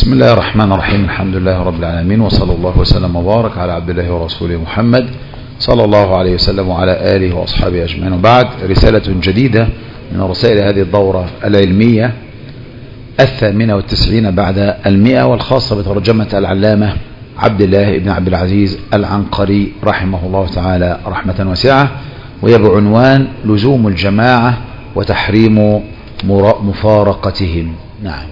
بسم الله الرحمن الرحيم. الحمد لله رب العالمين، وصلى الله وسلم وبارك على عبد الله ورسوله محمد صلى الله عليه وسلم وعلى آله وأصحابه أجمعين. وبعد، رسالة جديدة من رسائل هذه الدورة العلمية 98 بعد 100، والخاصة بترجمة العلامة عبد الله بن عبد العزيز العنقري رحمه الله تعالى رحمة واسعة، وهي بعنوان لزوم الجماعة وتحريم مفارقتهم. نعم.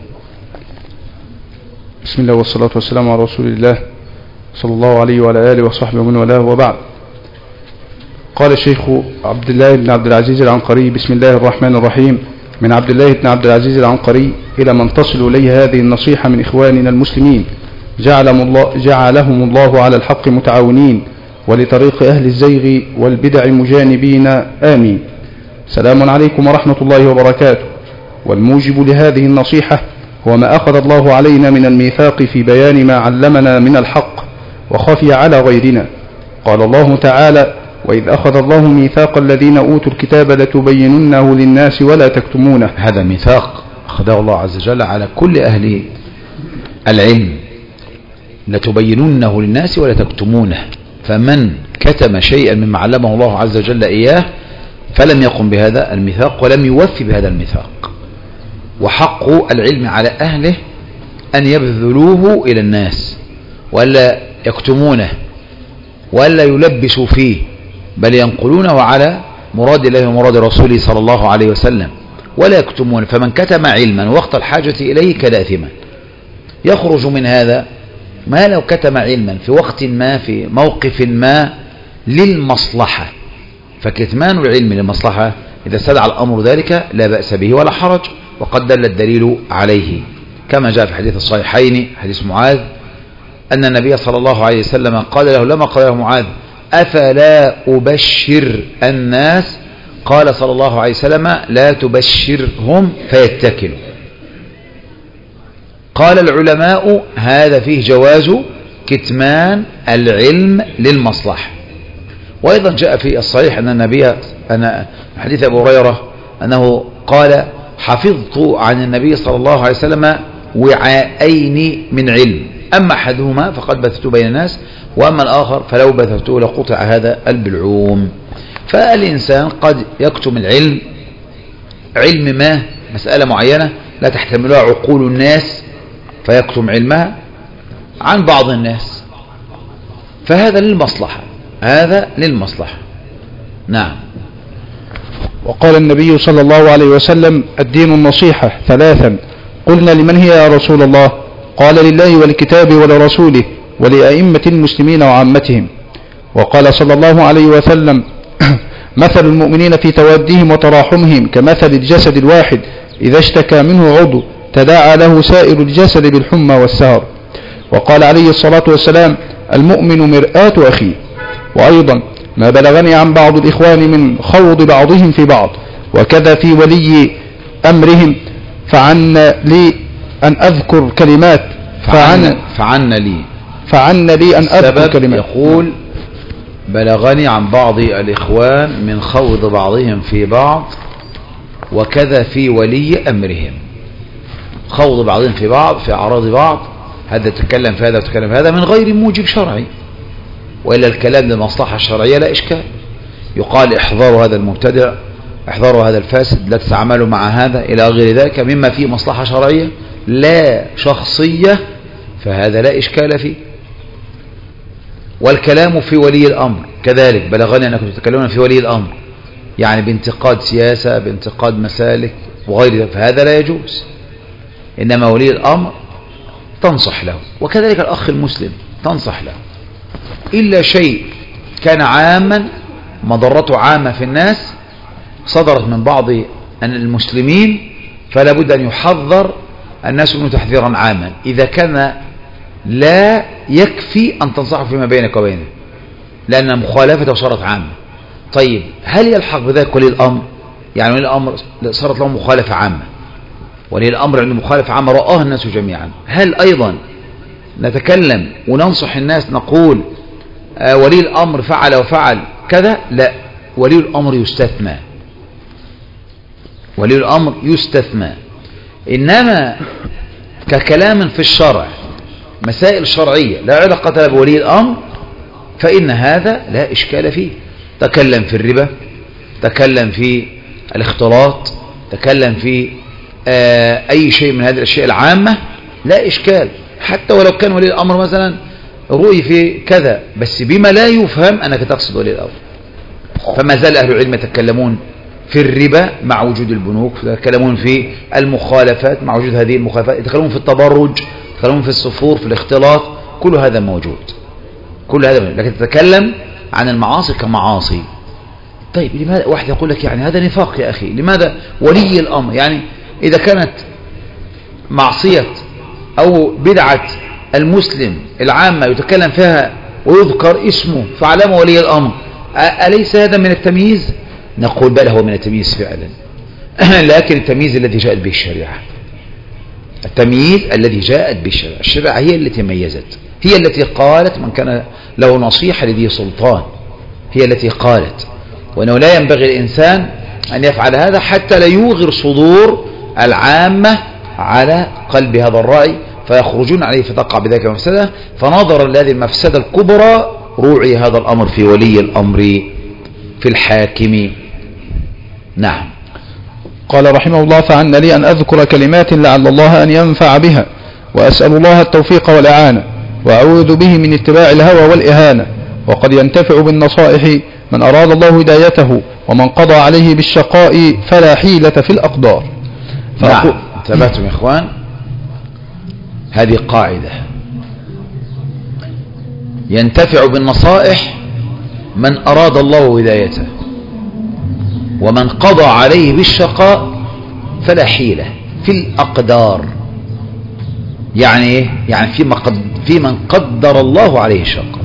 بسم الله والصلاة والسلام على رسول الله صلى الله عليه وعلى آله وصحبه ومن والاه، وبعد. قال الشيخ عبد الله بن عبد العزيز العنقري: بسم الله الرحمن الرحيم. من عبد الله بن عبد العزيز العنقري إلى من تصل إليه هذه النصيحة من إخواننا المسلمين، جعلهم الله على الحق متعاونين، ولطريق أهل الزيغ والبدع مجانبين، آمين. سلام عليكم ورحمة الله وبركاته. والموجب لهذه النصيحة هو ما أخذ الله علينا من الميثاق في بيان ما علمنا من الحق وخفي على غيرنا. قال الله تعالى: وإذ أخذ الله ميثاق الذين أوتوا الكتاب لتبيننه للناس ولا تكتمونه. هذا ميثاق أخذه الله عز وجل على كل أهل العلم، لتبيننه للناس ولا تكتمونه. فمن كتم شيئا مما علمه الله عز وجل إياه فلم يقم بهذا الميثاق ولم يوفي بهذا الميثاق. وحق العلم على أهله أن يبذلوه إلى الناس ولا يكتمونه ولا يلبسوا فيه، بل ينقلونه على مراد الله ومراد رسوله صلى الله عليه وسلم ولا يكتمونه. فمن كتم علما وقت الحاجة إليه كان آثما. يخرج من هذا ما لو كتم علما في وقت ما في موقف ما للمصلحة، فكتمان العلم للمصلحة إذا استدعى الأمر ذلك لا بأس به ولا حرج، وقد دل الدليل عليه كما جاء في حديث الصحيحين حديث معاذ أن النبي صلى الله عليه وسلم قال له لما قال له معاذ: أفلا أبشر الناس؟ قال صلى الله عليه وسلم: لا تبشرهم فيتكلوا. قال العلماء: هذا فيه جواز كتمان العلم للمصلحة. وأيضا جاء في الصحيح أن النبي حديث أبو هريرة أنه قال: حفظت عن النبي صلى الله عليه وسلم وعاءين من علم، أما أحدهما فقد بثته بين الناس، وأما الآخر فلو بثته لقطع هذا البلعوم. فالإنسان قد يكتم العلم، علم ما مسألة معينة لا تحتملها عقول الناس فيكتم علمها عن بعض الناس، فهذا للمصلحة، هذا للمصلحة. نعم. وقال النبي صلى الله عليه وسلم: الدين النصيحة ثلاثا. قلنا: لمن هي يا رسول الله؟ قال: لله ولكتابه ولرسوله ولأئمة المسلمين وعامتهم. وقال صلى الله عليه وسلم: مثل المؤمنين في توادهم وتراحمهم كمثل الجسد الواحد إذا اشتكى منه عضو تداعى له سائر الجسد بالحمى والسهر. وقال عليه الصلاة والسلام: المؤمن مرآة أخيه. وأيضا ما بلغني عن بعض الإخوان من خوض بعضهم في بعض وكذا في ولي أمرهم فعن لي أن أذكر كلمات فعن لي أن أذكر كلمات. يقول: بلغني عن بعض الإخوان من خوض بعضهم في بعض وكذا في ولي أمرهم. خوض بعضهم في بعض في أعراض بعض، هذا تتكلم في هذا وتتكلم في هذا من غير موجب شرعي، وإلا الكلام للمصلحة الشرعية لا إشكال. يقال: احذروا هذا المبتدع، احذروا هذا الفاسد، لا تتعاملوا مع هذا إلى غير ذلك مما فيه مصلحة شرعية لا شخصية، فهذا لا إشكال فيه. والكلام في ولي الأمر كذلك، بلغني أنكم تتكلمون في ولي الأمر يعني بانتقاد سياسة، بانتقاد مسالك وغير ذلك، فهذا لا يجوز. إنما ولي الأمر تنصح له، وكذلك الأخ المسلم تنصح له، إلا شيء كان عاما مضرته عامة في الناس صدرت من بعض المسلمين، فلا بد أن يحذر الناس منه تحذيرا عاما. إذا كان لا يكفي أن تنصحه فيما بينك وبينه لأن مخالفته صارت عامة. طيب، هل يلحق بذلك ولي الأمر؟ يعني ولي الأمر صارت له مخالفة عامة، ولي الأمر عنده مخالفة عامة رآها الناس جميعا، هل أيضا نتكلم وننصح الناس نقول ولي الأمر فعل وفعل كذا؟ لا، ولي الأمر يستثنى، ولي الأمر يستثنى. إنما ككلام في الشرع، مسائل شرعية لا علاقة لها بولي الأمر، فإن هذا لا إشكال فيه. تكلم في الربا، تكلم في الاختلاط، تكلم في أي شيء من هذه الأشياء العامة، لا إشكال، حتى ولو كان ولي الأمر مثلا رؤي في كذا بس بما لا يفهم أنك تقصد ولي الأمر. فما زال أهل العلم يتكلمون في الربا مع وجود البنوك، يتكلمون في المخالفات مع وجود هذه المخالفات، يتكلمون في التبرج، يتكلمون في الصفور، في الاختلاط، كل هذا موجود، كل هذا موجود. لكن تتكلم عن المعاصي كمعاصي. طيب لماذا واحد يقول لك يعني هذا نفاق يا أخي؟ لماذا ولي الأمر يعني إذا كانت معصية أو بدعة المسلم العامة يتكلم فيها ويذكر اسمه فعلم ولي الأمر، أليس هذا من التمييز؟ نقول بل هو من التمييز فعلا، لكن التمييز الذي جاءت به الشريعة، التمييز الذي جاءت به الشريعة، الشريعة هي التي ميزت، هي التي قالت من كان له نصيحة لذي سلطان، هي التي قالت وأنه لا ينبغي الإنسان أن يفعل هذا حتى لا يوغر صدور العامة على قلب هذا الرأي فيخرجون عليه فتقع بذلك مفسدة. فنظرا لهذه المفسدة الكبرى روعي هذا الأمر في ولي الأمر في الحاكم. نعم. قال رحمه الله: فعن لي أن أذكر كلمات لعل الله أن ينفع بها، وأسأل الله التوفيق والإعانة، وأعوذ به من اتباع الهوى والإهانة. وقد ينتفع بالنصائح من أراد الله هدايته، ومن قضى عليه بالشقاء فلا حيلة في الأقدار. نعم. انتبهتم يا إخوان، هذه قاعدة: ينتفع بالنصائح من أراد الله هدايته، ومن قضى عليه بالشقاء فلا حيلة في الأقدار. يعني إيه؟ يعني في من قدر الله عليه الشقاء،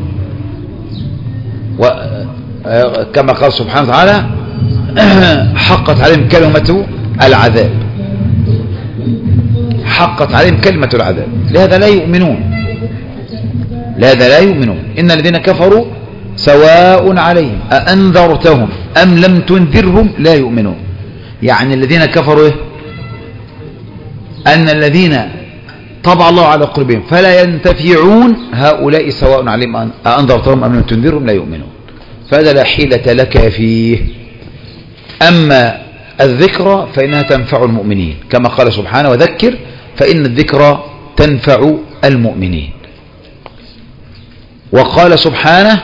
وكما قال سبحانه وتعالى: حقت عليهم كلمة العذاب، حقت عليهم كلمة العذاب، لهذا لا يؤمنون، لهذا لا يؤمنون. إن الذين كفروا سواء عليهم أأنذرتهم أم لم تنذرهم لا يؤمنون. يعني الذين كفروا أن الذين طبع الله على قلوبهم فلا ينتفعون، هؤلاء سواء عليهم أأنذرتهم أم لم تنذرهم لا يؤمنون. فهذا لا حيلة لك فيه. أما الذكرى فإنها تنفع المؤمنين، كما قال سبحانه: وذكر فإن الذكرى تنفع المؤمنين. وقال سبحانه: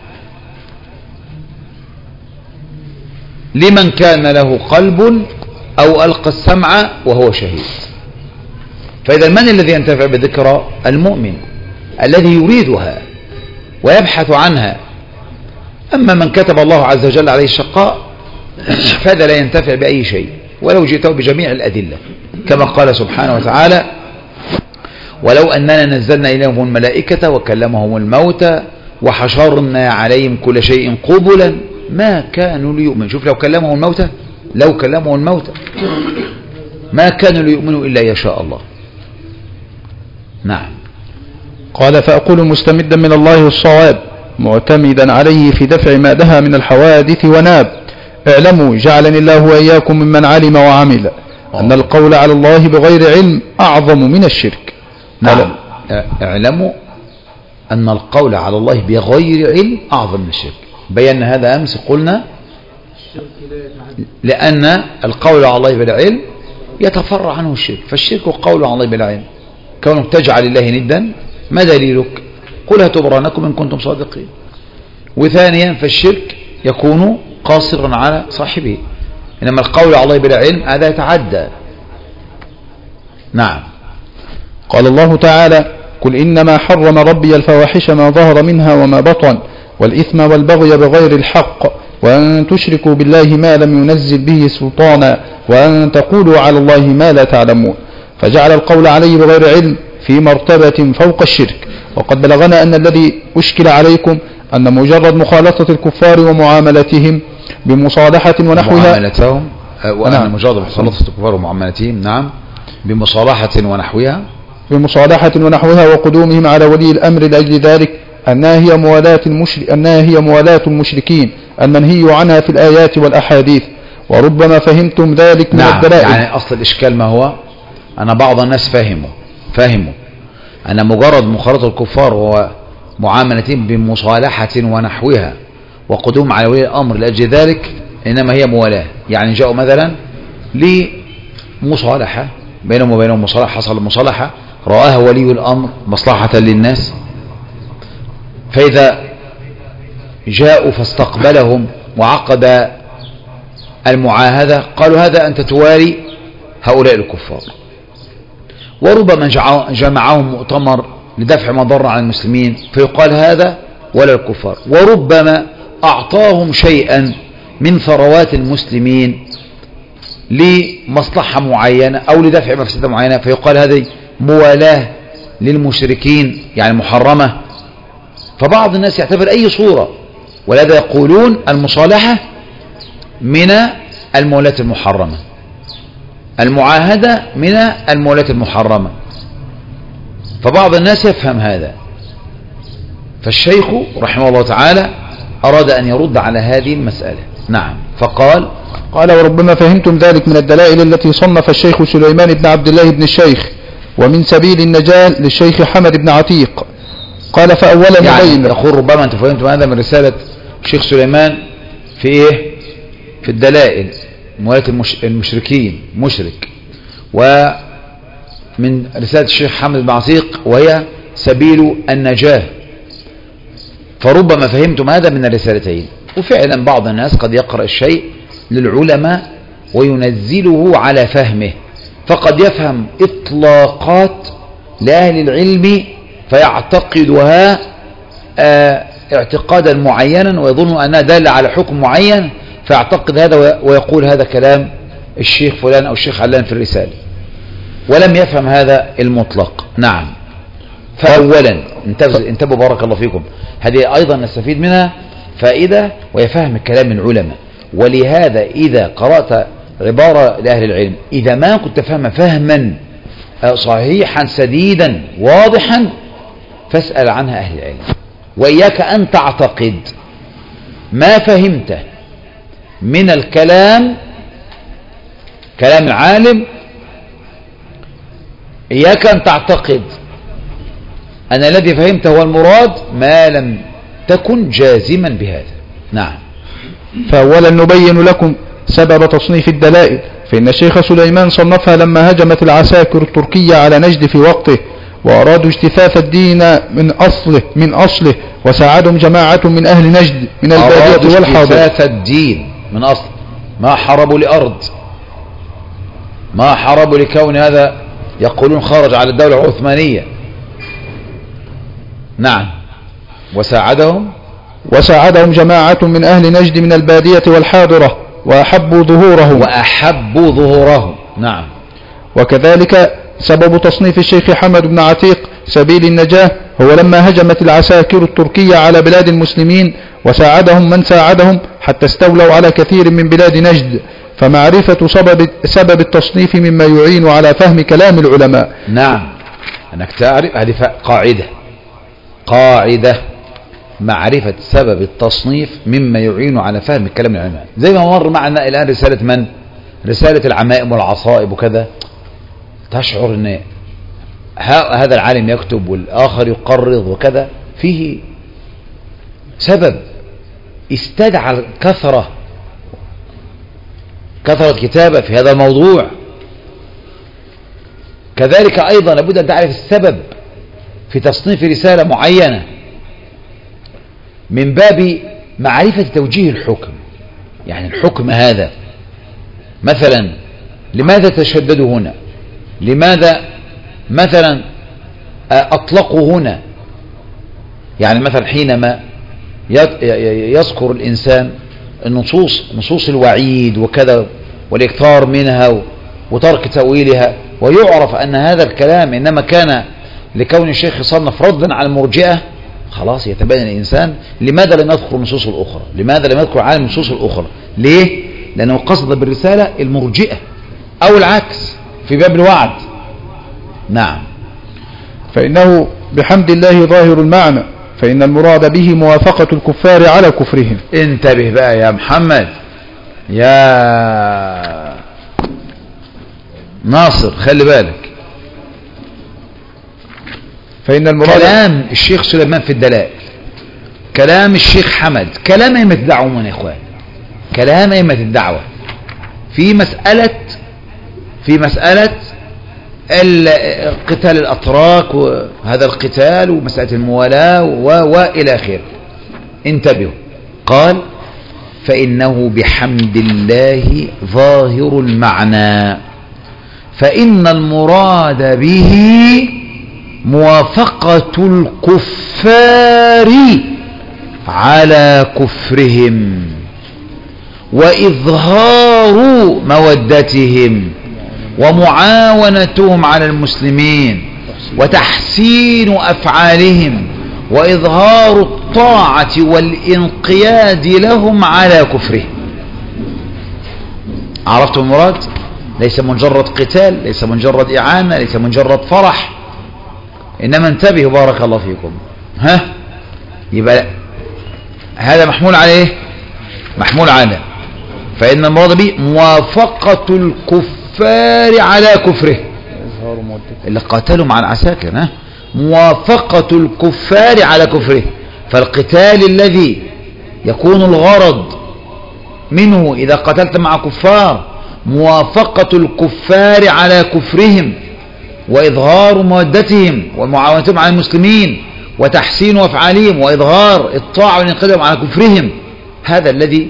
لمن كان له قلب أو ألقى السمع وهو شهيد. فإذا من الذي ينتفع بالذكرى؟ المؤمن الذي يريدها ويبحث عنها. أما من كتب الله عز وجل عليه الشقاء فهذا لا ينتفع بأي شيء ولو جئته بجميع الأدلة، كما قال سبحانه وتعالى: ولو أننا نزلنا إليهم الملائكة وكلمهم الموتى وحشرنا عليهم كل شيء قبلا ما كانوا ليؤمنوا. شوف، لو كلمهم الموتى، لو كلمهم الموتى ما كانوا ليؤمنوا إلا يشاء الله. نعم. قال: فأقول مستمدا من الله الصواب معتمدا عليه في دفع ما دها من الحوادث وناب: اعلموا جعلني الله وإياكم ممن علم وعمل أن القول على الله بغير علم أعظم من الشرك. نعم. اعلموا أن القول على الله بغير علم أعظم من الشرك. بينا هذا أمس، قلنا لأن القول على الله بلا علم يتفرع عنه الشرك، فالشرك قول على الله بلا علم. كونك تجعل الله ندا، ما دليلك؟ قل هاتوا برهانكم إن كنتم صادقين. وثانيا فالشرك يكون قاصرا على صاحبه، إنما القول على الله بلا علم هذا يتعدى. نعم. قال الله تعالى: قل إنما حرم ربي الفواحش ما ظهر منها وما بطن والإثم والبغي بغير الحق وأن تشركوا بالله ما لم ينزل به سلطانا وأن تقولوا على الله ما لا تعلمون. فجعل القول عليه بغير علم في مرتبة فوق الشرك. وقد بلغنا أن الذي أشكل عليكم أن مجرد مخالطة الكفار ومعاملتهم بمصالحة ونحوها، معاملتهم وأن مجرد مخالطة الكفار ومعاملتهم، نعم، بمصالحة ونحوها، بمصالحة ونحوها وقدومهم على ولي الأمر لأجل ذلك أنها هي موالاة المشركين المنهي عنها في الآيات والأحاديث. وربما فهمتم ذلك من الدلائل. يعني أصل الإشكال ما هو؟ أنا بعض الناس فهموا فهموا أن مجرد مخالطة الكفار ومعاملتهم بمصالحة ونحوها وقدوم على ولي الأمر لأجل ذلك إنما هي موالاة. يعني جاءوا مثلا لمصالحة بينهم وبينهم، مصالحة، حصل مصالحة رآها ولي الأمر مصلحة للناس، فإذا جاءوا فاستقبلهم وعقد المعاهدة قالوا هذا أنت توالي هؤلاء الكفار. وربما جمعهم مؤتمر لدفع مضر عن المسلمين فيقال هذا ولا الكفار. وربما أعطاهم شيئا من ثروات المسلمين لمصلحة معينة أو لدفع مفسدة معينة فيقال هذه موالاة للمشركين يعني محرمة. فبعض الناس يعتبر أي صورة، ولذا يقولون المصالحة من المولاة المحرمة، المعاهدة من المولاة المحرمة. فبعض الناس يفهم هذا، فالشيخ رحمه الله تعالى أراد أن يرد على هذه المسألة. نعم، فقال وربما فهمتم ذلك من الدلائل التي صنف الشيخ سليمان بن عبد الله بن الشيخ ومن سبيل النجاة للشيخ حمد بن عتيق. قال فأولا يعني يقول ربما أنت فهمتم هذا من رسالة الشيخ سليمان في إيه؟ في الدلائل موالاة المشركين مشرك، ومن رسالة الشيخ حمد بن عتيق وهي سبيل النجاة. فربما فهمتم هذا من الرسالتين. وفعلا بعض الناس قد يقرأ الشيء للعلماء وينزله على فهمه، فقد يفهم إطلاقات لأهل العلم فيعتقدها اعتقادا معينا ويظن أنها دالة على حكم معين فيعتقد هذا ويقول هذا كلام الشيخ فلان أو الشيخ علان في الرسالة، ولم يفهم هذا المطلق. نعم. فأولا انتبهوا بارك الله فيكم، هذه أيضا نستفيد منها فائدة وهي فهم كلام العلماء. ولهذا إذا قرأت عبارة لأهل العلم إذا ما كنت فهم فهما صحيحا سديدا واضحا فاسأل عنها أهل العلم، وإياك أن تعتقد ما فهمته من الكلام كلام العالم، إياك أن تعتقد أن الذي فهمته هو المراد ما لم تكن جازما بهذا. نعم. فأولا نبين لكم سبب تصنيف الدلائل، فإن الشيخ سليمان صنفها لما هجمت العساكر التركية على نجد في وقته وأرادوا اجتثاث الدين من أصله وساعدهم جماعة من أهل نجد من البادية والحاضر. اجتثاث الدين من أصله، ما حاربوا لأرض، ما حاربوا لكون هذا يقولون خرج على الدولة العثمانية. نعم. وساعدهم جماعة من أهل نجد من البادية والحاضرة وأحبوا ظهورهم. نعم. وكذلك سبب تصنيف الشيخ حمد بن عتيق سبيل النجاة هو لما هجمت العساكر التركية على بلاد المسلمين وساعدهم من ساعدهم حتى استولوا على كثير من بلاد نجد، فمعرفة سبب التصنيف مما يعين على فهم كلام العلماء. نعم، أنك تعرف هذه قاعدة معرفة سبب التصنيف مما يعين على فهم كلام العلماء. زي ما مر معنا الآن رسالة من؟ رسالة العمائم والعصائب وكذا، تشعر أن هذا العالم يكتب والآخر يقرض وكذا، فيه سبب استدعى كثرة كتابة في هذا الموضوع. كذلك أيضا لابد أن تعرف السبب في تصنيف رسالة معينة من باب معرفة توجيه الحكم. يعني الحكم هذا مثلا لماذا تشددوا هنا، لماذا مثلا أطلقوا هنا. يعني مثلا حينما يذكر الإنسان نصوص الوعيد وكذا والإكثار منها وترك تأويلها، ويعرف أن هذا الكلام إنما كان لكون الشيخ يصنف ردا على المرجئة، خلاص يتبين الإنسان لماذا لم يذكر النصوص الأخرى، لماذا لم يذكر عالم النصوص الأخرى. ليه؟ لأنه قصد بالرسالة المرجئة أو العكس في باب الوعد. نعم. فإنه بحمد الله ظاهر المعنى، فإن المراد به موافقة الكفار على كفرهم. انتبه بقى يا محمد يا ناصر، خلي بالك. فإن المراد كلام الشيخ سليمان في الدلائل، كلام الشيخ حمد، كلام أئمة الدعوة من يا إخوان، كلام أئمة الدعوة في مسألة قتال الأتراك وهذا القتال ومسألة الموالاة وإلى آخره. انتبهوا، قال فإنه بحمد الله ظاهر المعنى، فإن المراد به موافقة الكفار على كفرهم وإظهار مودتهم ومعاونتهم على المسلمين وتحسين أفعالهم وإظهار الطاعة والإنقياد لهم على كفرهم. عرفتم المراد؟ ليس مجرد قتال، ليس مجرد إعانة، ليس مجرد فرح، إنما انتبهوا بارك الله فيكم. يبقى هذا محمول عليه، محمول على فإن المراد به موافقة الكفار على كفره اللي قاتلهم على العساكر، موافقة الكفار على كفره. فالقتال الذي يكون الغرض منه إذا قتلت مع كفار موافقة الكفار على كفرهم وإظهار مودتهم ومعاونتهم على المسلمين وتحسين أفعالهم وإظهار الطاعة والانقياد على كفرهم، هذا الذي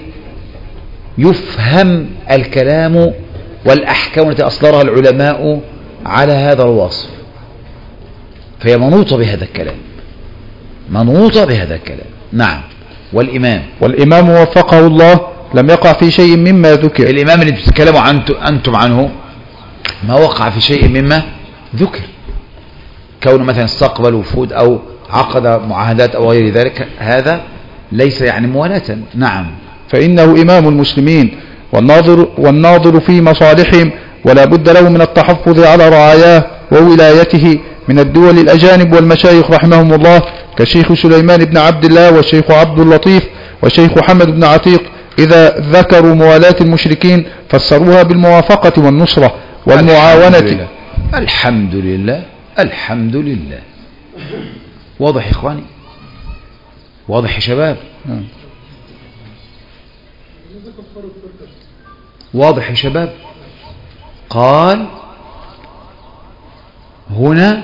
يفهم الكلام والأحكام التي أصدرها العلماء على هذا الوصف، فهي منوطة بهذا الكلام، منوطة بهذا الكلام. نعم. والإمام وفقه الله لم يقع في شيء مما ذكر. الإمام اللي بتتكلموا أنتم عنه ما وقع في شيء مما ذكر، كونه مثلا استقبل وفود أو عقد معاهدات أو غير ذلك، هذا ليس يعني موالاة. نعم. فإنه إمام المسلمين والناظر في مصالحهم، ولا بد له من التحفظ على رعاياه وولايته من الدول الأجانب والمشايخ رحمهم الله، كالشيخ سليمان بن عبد الله والشيخ عبد اللطيف والشيخ حمد بن عتيق، إذا ذكروا موالاة المشركين فسروها بالموافقة والنصرة والمعاونة. الحمد لله، الحمد لله. واضح يا إخواني؟ واضح يا شباب؟ واضح يا شباب؟ قال هنا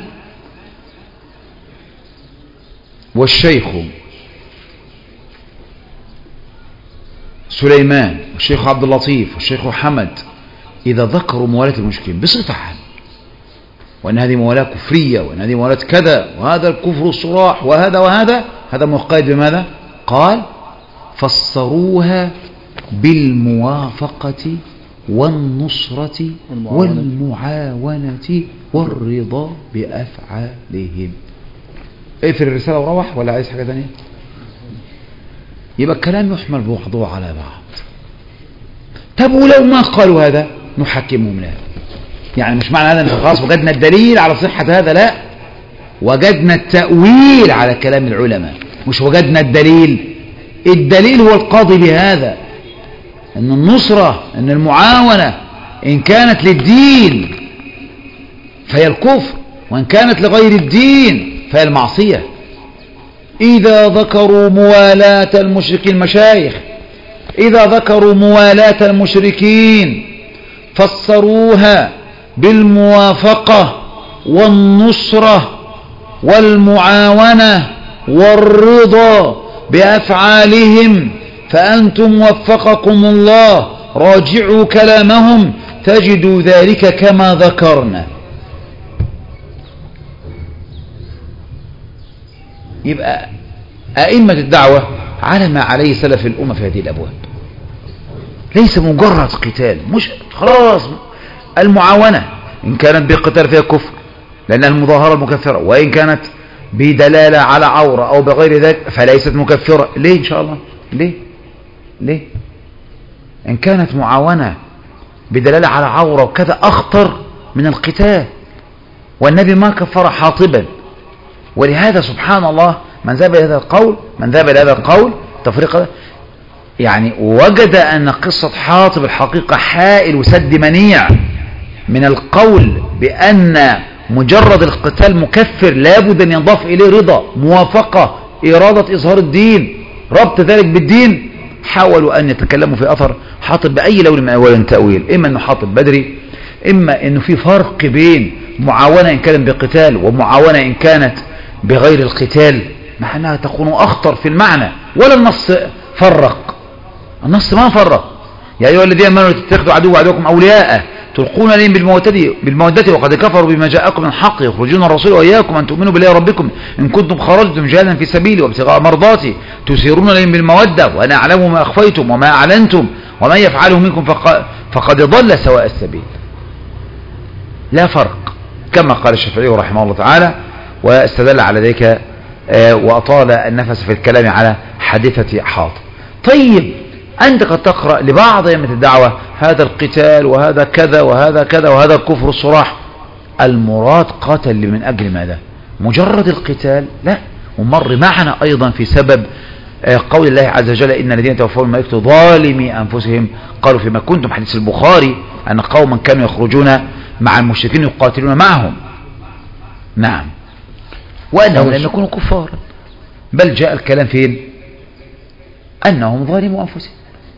والشيخ سليمان والشيخ عبد اللطيف والشيخ حمد إذا ذكروا موالاة المشركين بصفة عامة، وأن هذه موالاة كفرية وأن هذه موالاة كذا وهذا الكفر الصراح وهذا هذا مقيد بماذا؟ قال فسروها بالموافقة والنصرة والمعاونة والرضا بأفعالهم. اقفل الرسالة وروح، ولا عايز حاجة ثانية؟ يبقى الكلام يحمل بعضه على بعض. طب ولو ما قالوا هذا نحكمه من هذا، يعني مش معنى هذا ان خلاص وجدنا الدليل على صحة هذا، لا، وجدنا التأويل على كلام العلماء، مش وجدنا الدليل. الدليل هو القاضي بهذا، ان النصرة ان المعاونة ان كانت للدين فهي الكفر، وان كانت لغير الدين فهي المعصية. إذا ذكروا موالاة المشركين، المشايخ إذا ذكروا موالاة المشركين فسروها بالموافقة والنصرة والمعاونة والرضا بأفعالهم، فأنتم وفقكم الله راجعوا كلامهم تجدوا ذلك كما ذكرنا. يبقى أئمة الدعوة على ما عليه سلف الأمة في هذه الأبواب، ليس مجرد قتال، مش خلاص المعاونة إن كانت بقتال فيها كفر لأنها المظاهرة المكفرة، وإن كانت بدلالة على عورة أو بغير ذلك فليست مكفرة. ليه إن شاء الله؟ ليه إن كانت معاونة بدلالة على عورة وكذا أخطر من القتال، والنبي ما كفر حاطبا. ولهذا سبحان الله من ذهب إلى هذا القول تفريق، يعني وجد أن قصة حاطب الحقيقة حائل وسد منيع من القول بأن مجرد القتال مكفر، لابد أن ينضاف إليه رضا، موافقة، إرادة إظهار الدين، ربط ذلك بالدين. حاولوا أن يتكلموا في أثر حاطب بأي لون من أول التأويل، إما أنه حاطب بدري، إما أنه في فرق بين معاونة إن كانت بقتال ومعاونة إن كانت بغير القتال، معناها تكون أخطر في المعنى. ولا النص فرق، النص ما فرق. يا أيها الذين آمنوا تتخذوا عدو وعدوكم أولياء تلقون إليهم بالمودة وقد كفروا بما جاءكم من الحق يخرجون الرسول وإياكم أن تؤمنوا بالله ربكم إن كنتم خرجتم جهادا في سبيلي وابتغاء مرضاتي تسيرون إليهم بالمودة وأنا أعلم ما أخفيتم وما أعلنتم ومن يفعله منكم فقد ضل سواء السبيل. لا فرق، كما قال الشافعي رحمه الله تعالى، واستدل على ذلك وأطال النفس في الكلام على حادثة حاطب. طيب أنت قد تقرأ لبعض أئمة الدعوة هذا القتال وهذا كذا وهذا كذا وهذا الكفر الصراح. المراد قتل من أجل ماذا؟ مجرد القتال؟ لا. ومر معنا أيضا في سبب قول الله عز وجل إن الذين توفوا الملائكة ظالمي أنفسهم قالوا فيما كنتم، حديث البخاري أن قوما كانوا يخرجون مع المشركين يقاتلون معهم. نعم، وأنهم لم يكونوا كفارا، بل جاء الكلام فين؟ أنهم ظالموا أنفسهم.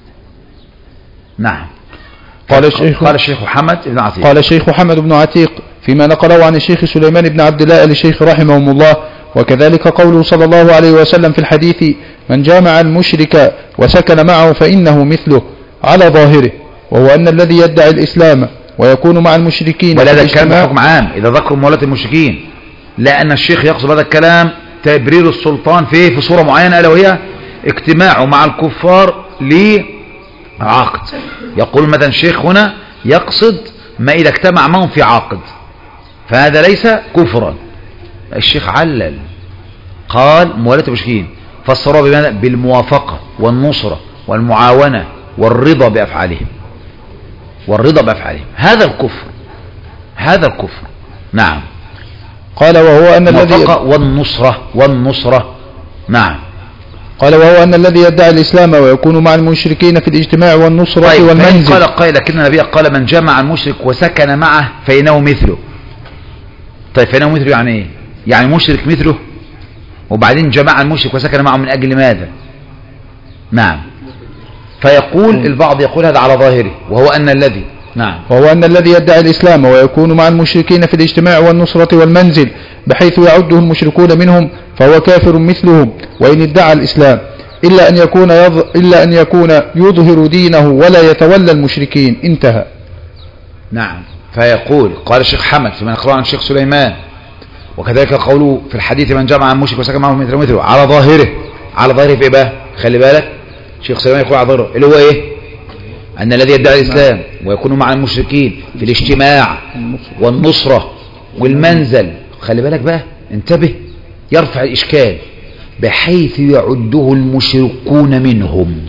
نعم. قال الشيخ محمد بن عتيق، قال الشيخ محمد بن عتيق فيما نقله عن الشيخ سليمان بن عبد الله للشيخ رحمهم الله، وكذلك قوله صلى الله عليه وسلم في الحديث من جامع المشرك وسكن معه فإنه مثله على ظاهره، وهو أن الذي يدعي الإسلام ويكون مع المشركين. ولا هذا الكلام حكم عام إذا ذكروا مولاة المشركين، لأن الشيخ يقصد هذا الكلام تبرير السلطان في صورة معينة، ألا وهي اجتماعه مع الكفار لعقد. يقول مثلا الشيخ هنا يقصد ما إذا اجتمع معهم في عقد فهذا ليس كفرا. الشيخ علل قال مولاة المشركين، فسروا بماذا؟ بالموافقة والنصرة والمعاونة والرضا بأفعالهم، والرضا بأفعالهم. هذا الكفر، هذا الكفر. نعم. قال وهو أن الذي والنصرة. نعم. قال وهو أن الذي يدعي الإسلام ويكون مع المشركين في الاجتماع والنصرة طيب والمنزل. قال قائل لكن النبي قال من جمع المشرك وسكن معه فإنه مثله. طيب فإنه مثله يعني ايه؟ يعني مشرك مثله وبعدين جمع المشرك وسكن معه من أجل ماذا؟ نعم. فيقول البعض يقول هذا على ظاهره، وهو أن الذي وهو أن الذي يدعي الإسلام ويكون مع المشركين في الاجتماع والنصرة والمنزل بحيث يعده المشركون منهم فهو كافر مثلهم وإن ادعى الإسلام، إلا أن يكون يظهر دينه ولا يتولى المشركين. انتهى. نعم. فيقول قال الشيخ حمد فيما نقرأ عن الشيخ سليمان، وكذلك قوله في الحديث من جمع المشرك وسكن معه مثله على ظاهره. على ظاهره في إيه بقى؟ خلي بالك الشيخ سليمان يقول على ظاهره اللي هو إيه؟ أن الذي يدعي الإسلام ويكون مع المشركين في الاجتماع والنصرة والمنزل، خلي بالك بقى انتبه، يرفع الإشكال بحيث يعده المشركون منهم.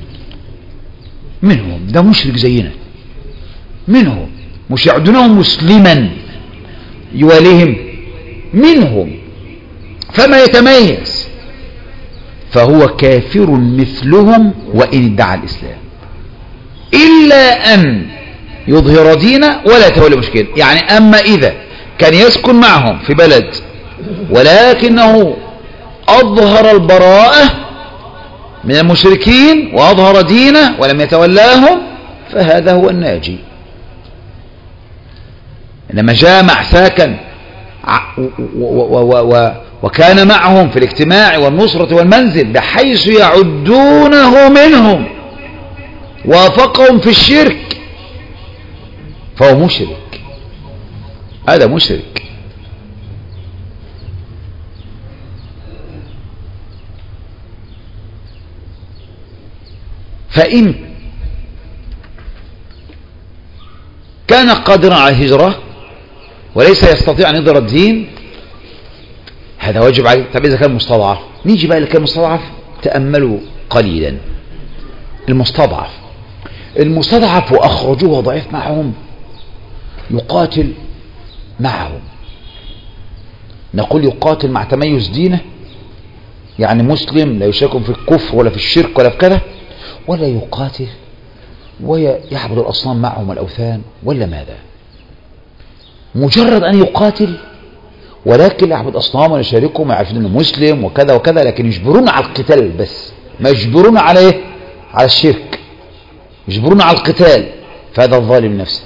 ده مشرك زينا، منهم، مش يعدونهم مسلما يواليهم، منهم، فما يتميز فهو كافر مثلهم وإن ادعى الإسلام، إلا أن يظهر دينه ولا يتولى مشكلة. يعني أما إذا كان يسكن معهم في بلد ولكنه أظهر البراءة من المشركين وأظهر دينه ولم يتولاهم فهذا هو الناجي. إنما جامع ساكن وكان معهم في الاجتماع والنصرة والمنزل بحيث يعدونه منهم وافقهم في الشرك فهو مشرك، هذا مشرك. فإن كان قادرا على الهجرة وليس يستطيع أن يظهر الدين هذا واجب عليه. طب إذا كان مستضعف، نيجي بقى لكان مستضعف، تأملوا قليلا. المستضعف وأخرجوه ضعيف معهم يقاتل معهم، نقول يقاتل مع تميز دينه، يعني مسلم لا يشارك في الكفر ولا في الشرك ولا في كذا، ولا يقاتل ويعبد الأصنام معهم والأوثان، ولا ماذا؟ مجرد أن يقاتل ولكن لا يعبد أصنام ولا يشاركهم ويعرفون أنه مسلم وكذا وكذا، لكن يجبرون على القتال بس، ما يجبرون على إيه؟ على الشرك، يجبرون على القتال، فهذا الظالم نفسه.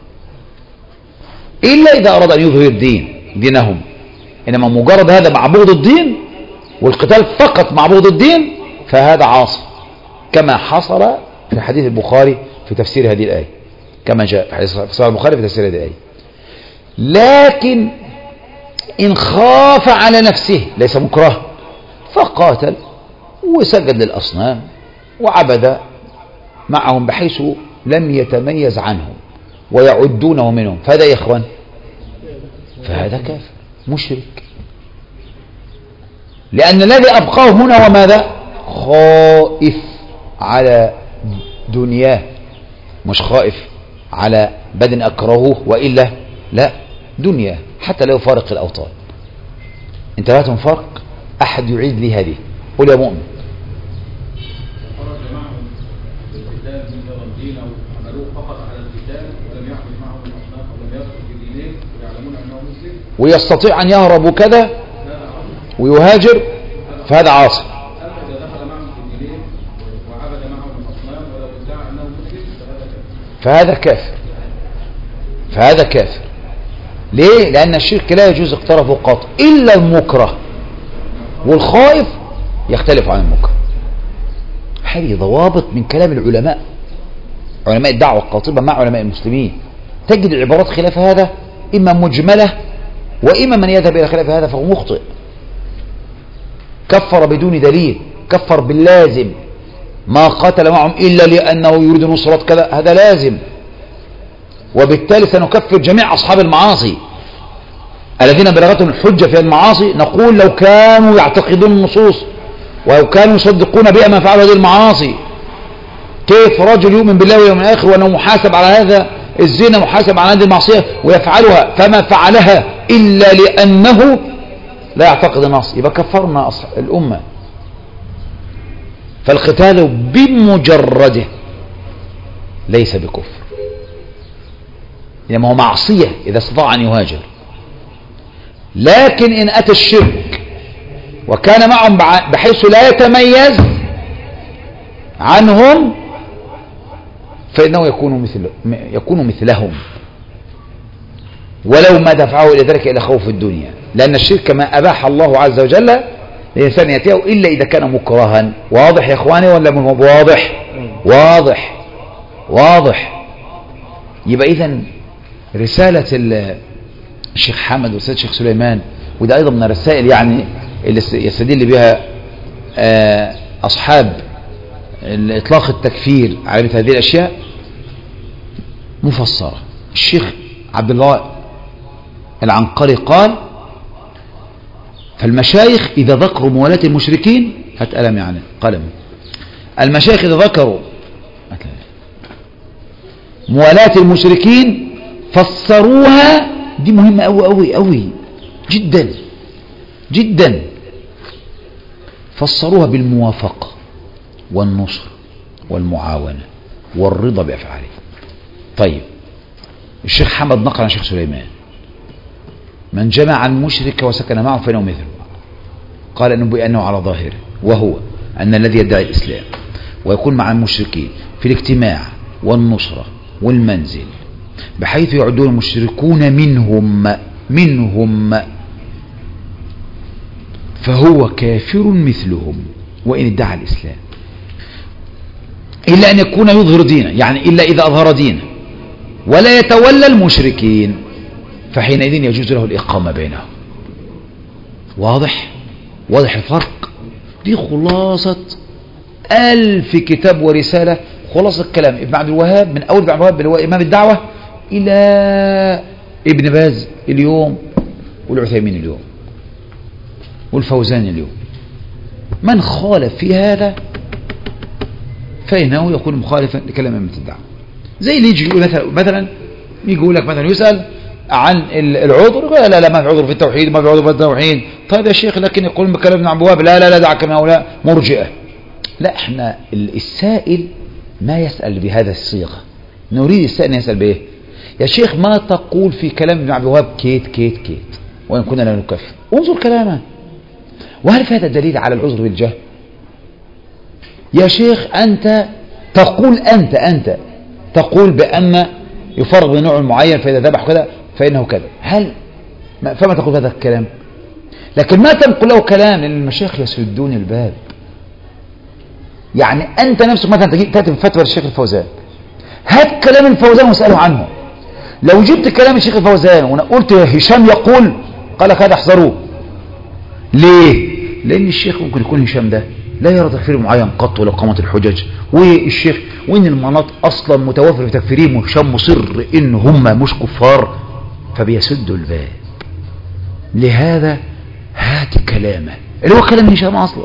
إلا إذا أراد أن يظهر دينهم، إنما مجرد هذا مع بغض الدين والقتال فقط مع بغض الدين فهذا عاصي، كما حصل في حديث البخاري في تفسير هذه الآية، كما جاء في حديث صحيح البخاري في تفسير هذه الآية. لكن إن خاف على نفسه ليس مكره فقاتل وسجد للأصنام وعبد معهم بحيث لم يتميز عنهم ويعدونه منهم، فهذا يا إخوان فهذا كافر مشرك، لأن الذي أبقاه هنا وماذا؟ خائف على دنياه، مش خائف على بدن أكرهه، وإلا لا، دنيا حتى لا يفارق الأوطان. انتبهتم فرق؟ أحد يعيد لي هذه، قل يا مؤمن. ويستطيع أن يهرب كذا ويهاجر فهذا عاصي. فهذا كافر، فهذا كافر. ليه؟ لأن الشرك لا يجوز اقترفه قط إلا المكره، والخائف يختلف عن المكره. هذه ضوابط من كلام العلماء، علماء الدعوة القاطبة مع علماء المسلمين. تجد العبارات خلاف هذا إما مجملة، وإما من يذهب إلى خلاف هذا فهو مخطئ. كفر بدون دليل، كفر باللازم، ما قاتل معهم إلا لأنه يريد نصرة كذا، هذا لازم. وبالتالي سنكفر جميع أصحاب المعاصي الذين بلغتهم الحجة في المعاصي، نقول لو كانوا يعتقدون النصوص ولو كانوا يصدقون بها ما فعلوا هذه المعاصي، كيف رجل يؤمن بالله واليوم الآخر وأنه محاسب على هذا الزنا، محاسب على هذه المعصية ويفعلها، فما فعلها إلا لأنه لا يعتقد النص، يبقى كفرنا الأمة. فالقتال بمجرده ليس بكفر، لما هو معصية إذا استطاع أن يهاجر. لكن إن أتى الشرك وكان معهم بحيث لا يتميز عنهم فإنه يكون مثلهم، ولو ما دفعه إلى ذلك إلى خوف الدنيا، لأن الشرك ما أباح الله عز وجل الإنسان يأتيه إلا إذا كان مكرها. واضح يا إخواني ولا مو واضح؟ واضح واضح. يبقى إذن رسالة الشيخ حمد ورسالة الشيخ سليمان، وده أيضا من الرسائل يعني اللي يستدل بها أصحاب إطلاق التكفير على مثل هذه الأشياء، مفسرة. الشيخ عبد الله العنقري قال: فالمشايخ إذا ذكروا موالاة المشركين، هات قلم يعني قلم، المشايخ إذا ذكروا موالاة المشركين فسروها، دي مهمة أوي أوي أوي جدا جدا، فسروها بالموافقة والنصر والمعاونة والرضا بأفعاله. طيب الشيخ حمد نقل عن الشيخ سليمان: من جمع المشرك وسكن معه فإنه مثله. قال أنه بأنه على ظاهره، وهو أن الذي يدعي الإسلام ويكون مع المشركين في الاجتماع والنصرة والمنزل بحيث يعدون المشركون منهم فهو كافر مثلهم وإن ادعى الإسلام، إلا أن يكون يظهر دينه، يعني إلا إذا أظهر دينه ولا يتولى المشركين، فحينئذ يجوز له الإقامة بينهم. واضح؟ واضح الفرق؟ دي خلاصة 1000 كتاب ورسالة، خلاصة الكلام ابن عبد الوهاب، من أول ابن عبد الوهاب اللي هو إمام الدعوة إلى ابن باز اليوم والعثيمين اليوم والفوزان اليوم. من خالف في هذا فإنه يكون مخالفا لكلام أئمة الدعوة. زي اللي يجي يقول مثلا يجي يقول لك مثلا يسأل عن العذر، لا لا ما في عذر في التوحيد، ما في عذر في التوحيد. طيب يا شيخ لكن يقول بكلام ابن عبد الوهاب لا لا لا دعك من هؤلاء مرجئة. لا، احنا السائل ما يسأل بهذا الصيغة، نريد السائل يسأل بايه؟ يا شيخ ما تقول في كلام ابن عبد الوهاب كيت كيت كيت، وإن كنا لا نكفر. انظر كلامه. وهل في هذا دليل على العذر بالجهل؟ يا شيخ أنت تقول بأن يفرق بين نوع معين، فإذا ذبح كذا فإنه كذا. فما تقول هذا الكلام؟ لكن ما تنقل له كلام، لأن المشايخ يسدون الباب. يعني أنت نفسك مثلا تأتي بفتوى الشيخ الفوزان، هات كلام الفوزان واسأله عنه. لو جبت كلام الشيخ الفوزان وقلت هشام يقول، قال لك هذا احذروه. ليه؟ لأن الشيخ ممكن يكون هشام ده لا يرى تكفير معين قط ولا قامت الحجج، والشيخ وإن المناط أصلا متوافر في تكفيرهم، وهشام مصر إن هم مش كفار، فبيسدوا الباب. لهذا هات كلامه اللي هو كلام هشام أصلا.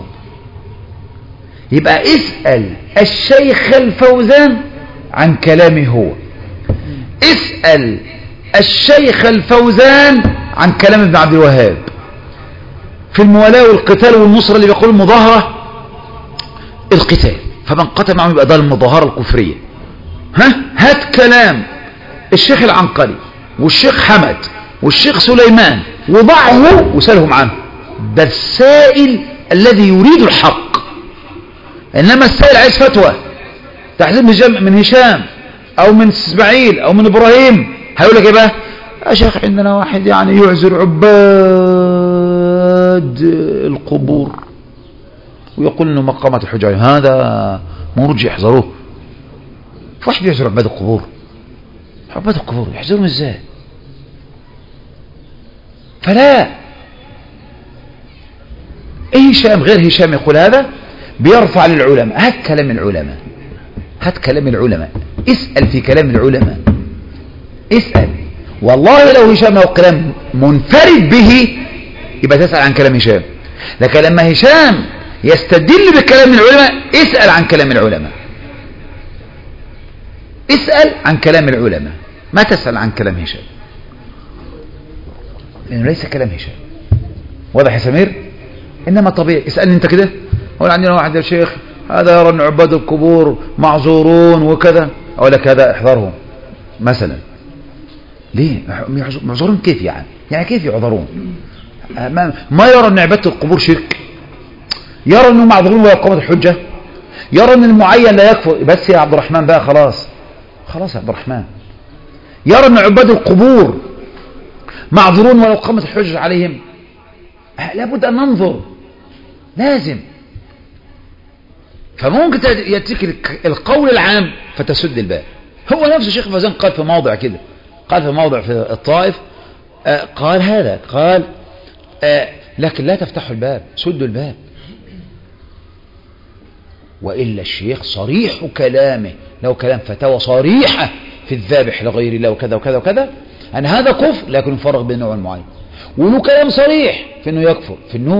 يبقى اسأل الشيخ الفوزان عن كلامه هو، اسأل الشيخ الفوزان عن كلام ابن عبد الوهاب في الموالاة والقتال والنصرة، اللي بيقول المظاهرة القتال، فمن قتل معهم يبقى ده المظاهرة الكفرية. هات كلام الشيخ العنقري والشيخ حمد والشيخ سليمان وضعه وسألهم عنه. ده السائل الذي يريد الحق، إنما السائل عايز فتوى تحديد من هشام أو من اسماعيل أو من إبراهيم، هيقول لك إيه بقى؟ يا شيخ عندنا واحد يعني يعذر عباد القبور ويقول إنه مقامة الحجة، هذا مرجع يحذروه. واحد يعذر عباد القبور، عباد القبور يحذرهم إزاي؟ فلا هشام غير هشام يقول هذا، بيرفع للعلماء. هات كلام العلماء، هات كلام العلماء، اسأل في كلام العلماء، اسأل. والله لو هشام له كلام منفرد به يبقى تسأل عن كلام هشام، لكن لما هشام يستدل بكلام العلماء اسأل عن كلام العلماء، اسأل عن كلام العلماء، ما تسأل عن كلام هشام، لأنه ليس كلام هشام. واضح يا سمير؟ إنما طبيعي اسألني أنت كده، أقول عندنا واحد يا شيخ هذا يرى أن عباد القبور معذورون وكذا، أقول لك هذا احذرهم مثلا. ليه معذورون؟ كيف يعني كيف يعذرون؟ ما يرى أن عبادة القبور شرك، يرى أنه معذورون ويقامت الحجة، يرى أن المعين لا يكفر. بس يا عبد الرحمن بقى، خلاص يا عبد الرحمن، يرى أن عباد القبور معذورون ولو قامت الحجة عليهم. لابد أن ننظر، لازم. فممكن يأتيك القول العام فتسد الباب. هو نفسه الشيخ فوزان قال في موضع كده، قال في موضع في الطائف، قال هذا، قال لكن لا تفتحوا الباب، سدوا الباب. وإلا الشيخ صريح كلامه، له كلام فتاوى صريحة في الذابح لغير الله وكذا وكذا وكذا، أن هذا كفر لكن يفرق بين نوع معين، وله كلام صريح في أنه يكفر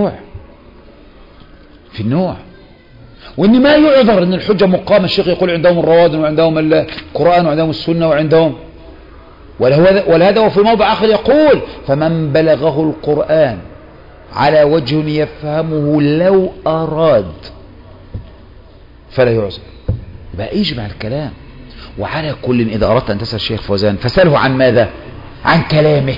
في النوع، وإن ما يعذر أن الحجة مقامة. الشيخ يقول عندهم الرواد وعندهم القرآن وعندهم السنة وعندهم، ولهذا وفي موضع آخر يقول فمن بلغه القرآن على وجه يفهمه لو أراد فلا يعذر. يبقى يجمع الكلام. وعلى كل إذا أردت أن تسأل الشيخ فوزان فسأله عن ماذا؟ عن كلامه.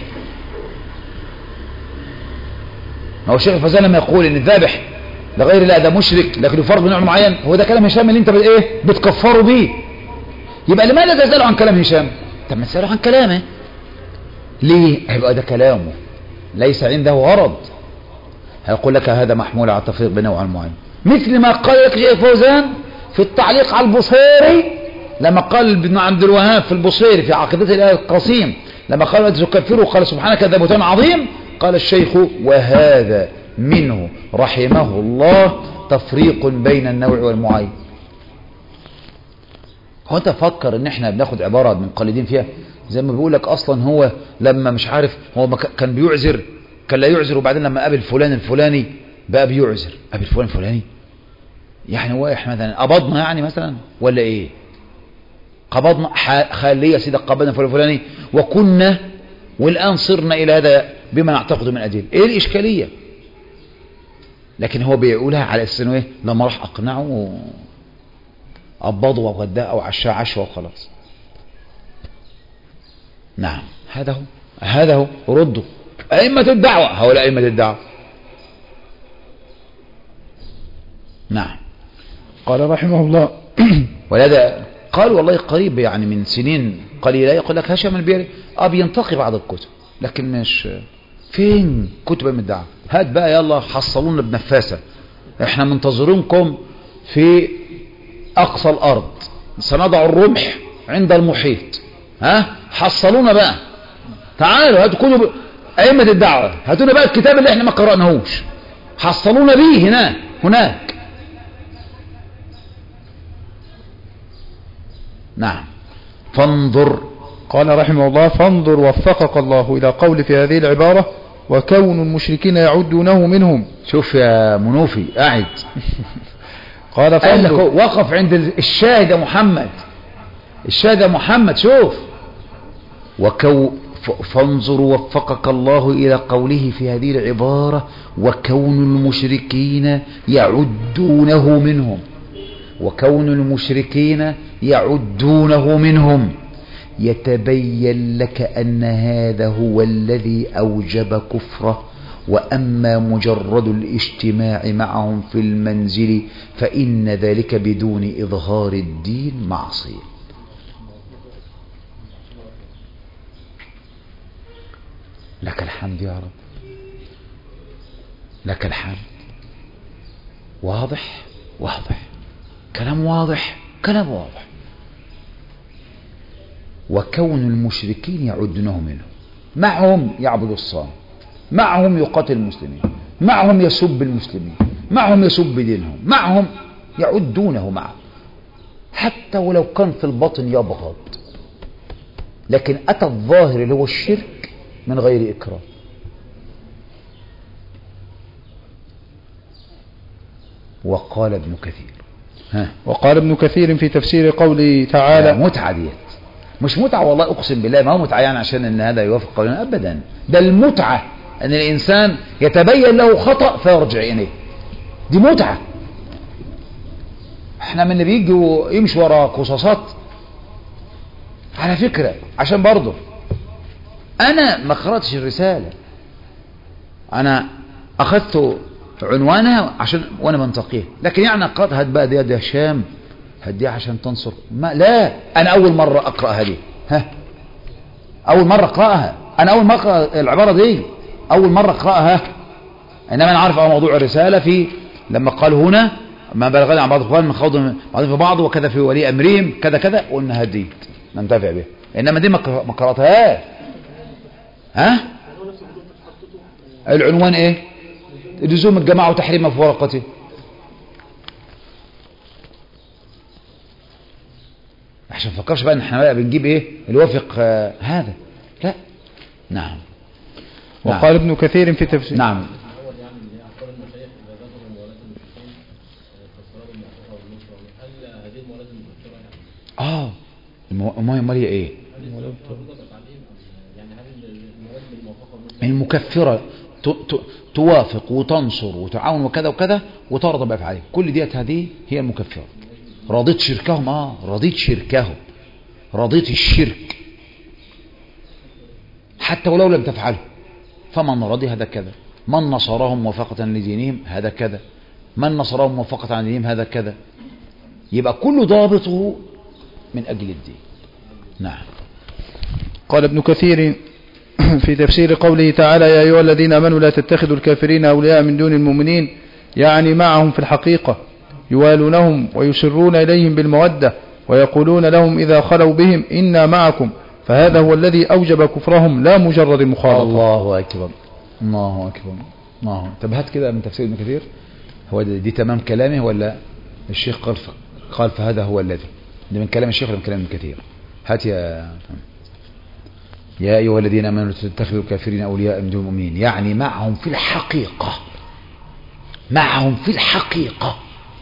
هو الشيخ فوزان لما يقول ان الذابح لغير الله ده مشرك لكن يفرق بنوع معين، هو ده كلام هشام اللي انت بتكفره بيه. يبقى لماذا تسأله عن كلام هشام؟ طب ما تسأله عن كلامه. ليه؟ هيبقى ده كلامه ليس عنده غرض، هيقول لك هذا محمول على التفريق بنوع معين، مثل ما قال لك الشيخ فوزان في التعليق على البصيري لما قال ابن عبد الوهاب في البصيري في عقيدته الآية القسيم، لما قال تكفروا قال سبحانك هذا بهتان عظيم، قال الشيخ وهذا منه رحمه الله تفريق بين النوع والمعين. هو انت فكر ان احنا بناخد عبارة من قليدين فيها زي ما بيقول لك اصلا هو لما مش عارف هو كان بيعذر، كان لا يعذر، وبعدين لما قابل فلان الفلاني بقى بيعذر. قابل فلان الفلاني يعني هو احنا مثلا قبضنا يعني مثلا ولا ايه؟ قبضنا خليه يا سيدي قبضنا فلان الفلاني وكنا والان صرنا الى هذا بما نعتقد من أدلة. ايه الاشكالية؟ لكن هو بيقولها على اساس انه لما راح اقنعه قبضه وغداه او عشاه عشوه وخلاص. نعم هذا هو رده. أئمة الدعوة، هؤلاء أئمة الدعوة. نعم. قال رحمه الله ولهذا قال والله قريب يعني من سنين قليلة يقول لك هشام البيري بينتقي بعض الكتب، لكن مش فين كتب من الدعوة. هات بقى يلا حصلونا بنفاسة، احنا منتظرينكم في أقصى الأرض، سنضع الرمح عند المحيط. حصلونا بقى، تعالوا هاتوا كتب أئمة الدعوة، هاتونا بقى الكتاب اللي احنا ما قرأناهوش، حصلونا به هناك. نعم. فانظر، قال رحمه الله فانظر وفقك الله إلى قول في هذه العبارة وكون المشركين يعدونه منهم. شوف يا منوفي قاعد قال فانظر، وقف عند الشاهد يا محمد، الشاهد يا محمد، شوف فانظر وفقك الله إلى قوله في هذه العبارة وكون المشركين يعدونه منهم، وكون المشركين يعدونه منهم، يتبين لك أن هذا هو الذي أوجب كفره. وأما مجرد الاجتماع معهم في المنزل فإن ذلك بدون إظهار الدين معصية. لك الحمد يا رب، لك الحمد. واضح واضح، كلام واضح، كلام واضح. وكون المشركين يعدونه منه، معهم يعبد الصنم، معهم يقاتل المسلمين، معهم يسب المسلمين، معهم يسب دينهم، معهم يعدونه معهم، حتى ولو كان في الباطن يبغض، لكن أتى الظاهر اللي هو الشرك من غير إكراه. وقال ابن كثير وقال ابن كثير في تفسير قوله تعالى متعة ديت مش متعة، والله أقسم بالله ما هو متعة يعني عشان أن هذا يوافق قولنا أبدا، ده المتعة أن الإنسان يتبين له خطأ فيرجع إليه، دي متعة. احنا من اللي بيجوا يمشي ورا قصاصات على فكرة، عشان برضه أنا ما قرأتش الرسالة، أنا أخذت عنوانها عشان وأنا بنتقيه، لكن يعني قرأت هات بقى دي هشام هديها عشان تنصر، ما لا، أنا أول مرة أقرأ هذه، أول مرة أقرأها، أنا أول مرة أقرأ العبارة دي، أول مرة أقرأها. إنما أنا عارف موضوع الرسالة في لما قال هنا ما بلغني عن بعض الإخوان من خوض بعض في بعض وكذا في ولي أمرهم كذا كذا، قلنا هديت ننتفع بها، إنما دي ما قرأتهاش. العنوان إيه؟ لزوم الجماعة وتحريمها في ورقته. عشان فكرش بقى ان احنا بقى بنجيب ايه اللي وافق هذا، لا. نعم. وقال ابن كثير في تفسير نعم. امال هي ايه؟ المكفرة توافق وتنصر وتعاون وكذا وكذا وترضى بأفعاله، كل ديت هذه هي المكفرة. رضيت شركهم، رضيت شركهم، رضيت الشرك حتى ولو لم تفعله، فمن رضي هذا كذا، من نصرهم موافقة لدينهم هذا كذا، من نصرهم موافقة عن دينهم هذا كذا، يبقى كل ضابطه من أجل الدين. نعم. قال ابن كثير في تفسير قوله تعالى يا أيها الذين آمنوا لا تتخذوا الكافرين أولياء من دون المؤمنين، يعني معهم في الحقيقة، يوالونهم ويسرون إليهم بالمودة ويقولون لهم إذا خلوا بهم إنا معكم، فهذا هو الذي أوجب كفرهم لا مجرد المخالطة. الله أكبر، الله أكبر، الله. طب هات كده من تفسير ابن كثير، هو دي تمام كلامه ولا الشيخ قال فهذا هو الذي، ده من كلام الشيخ ولا من كلام ابن كثير؟ هات يا أيها الذين آمنوا تتخذوا الكافرين أولياء من دون المؤمنين، يعني معهم في الحقيقة، معهم في الحقيقة،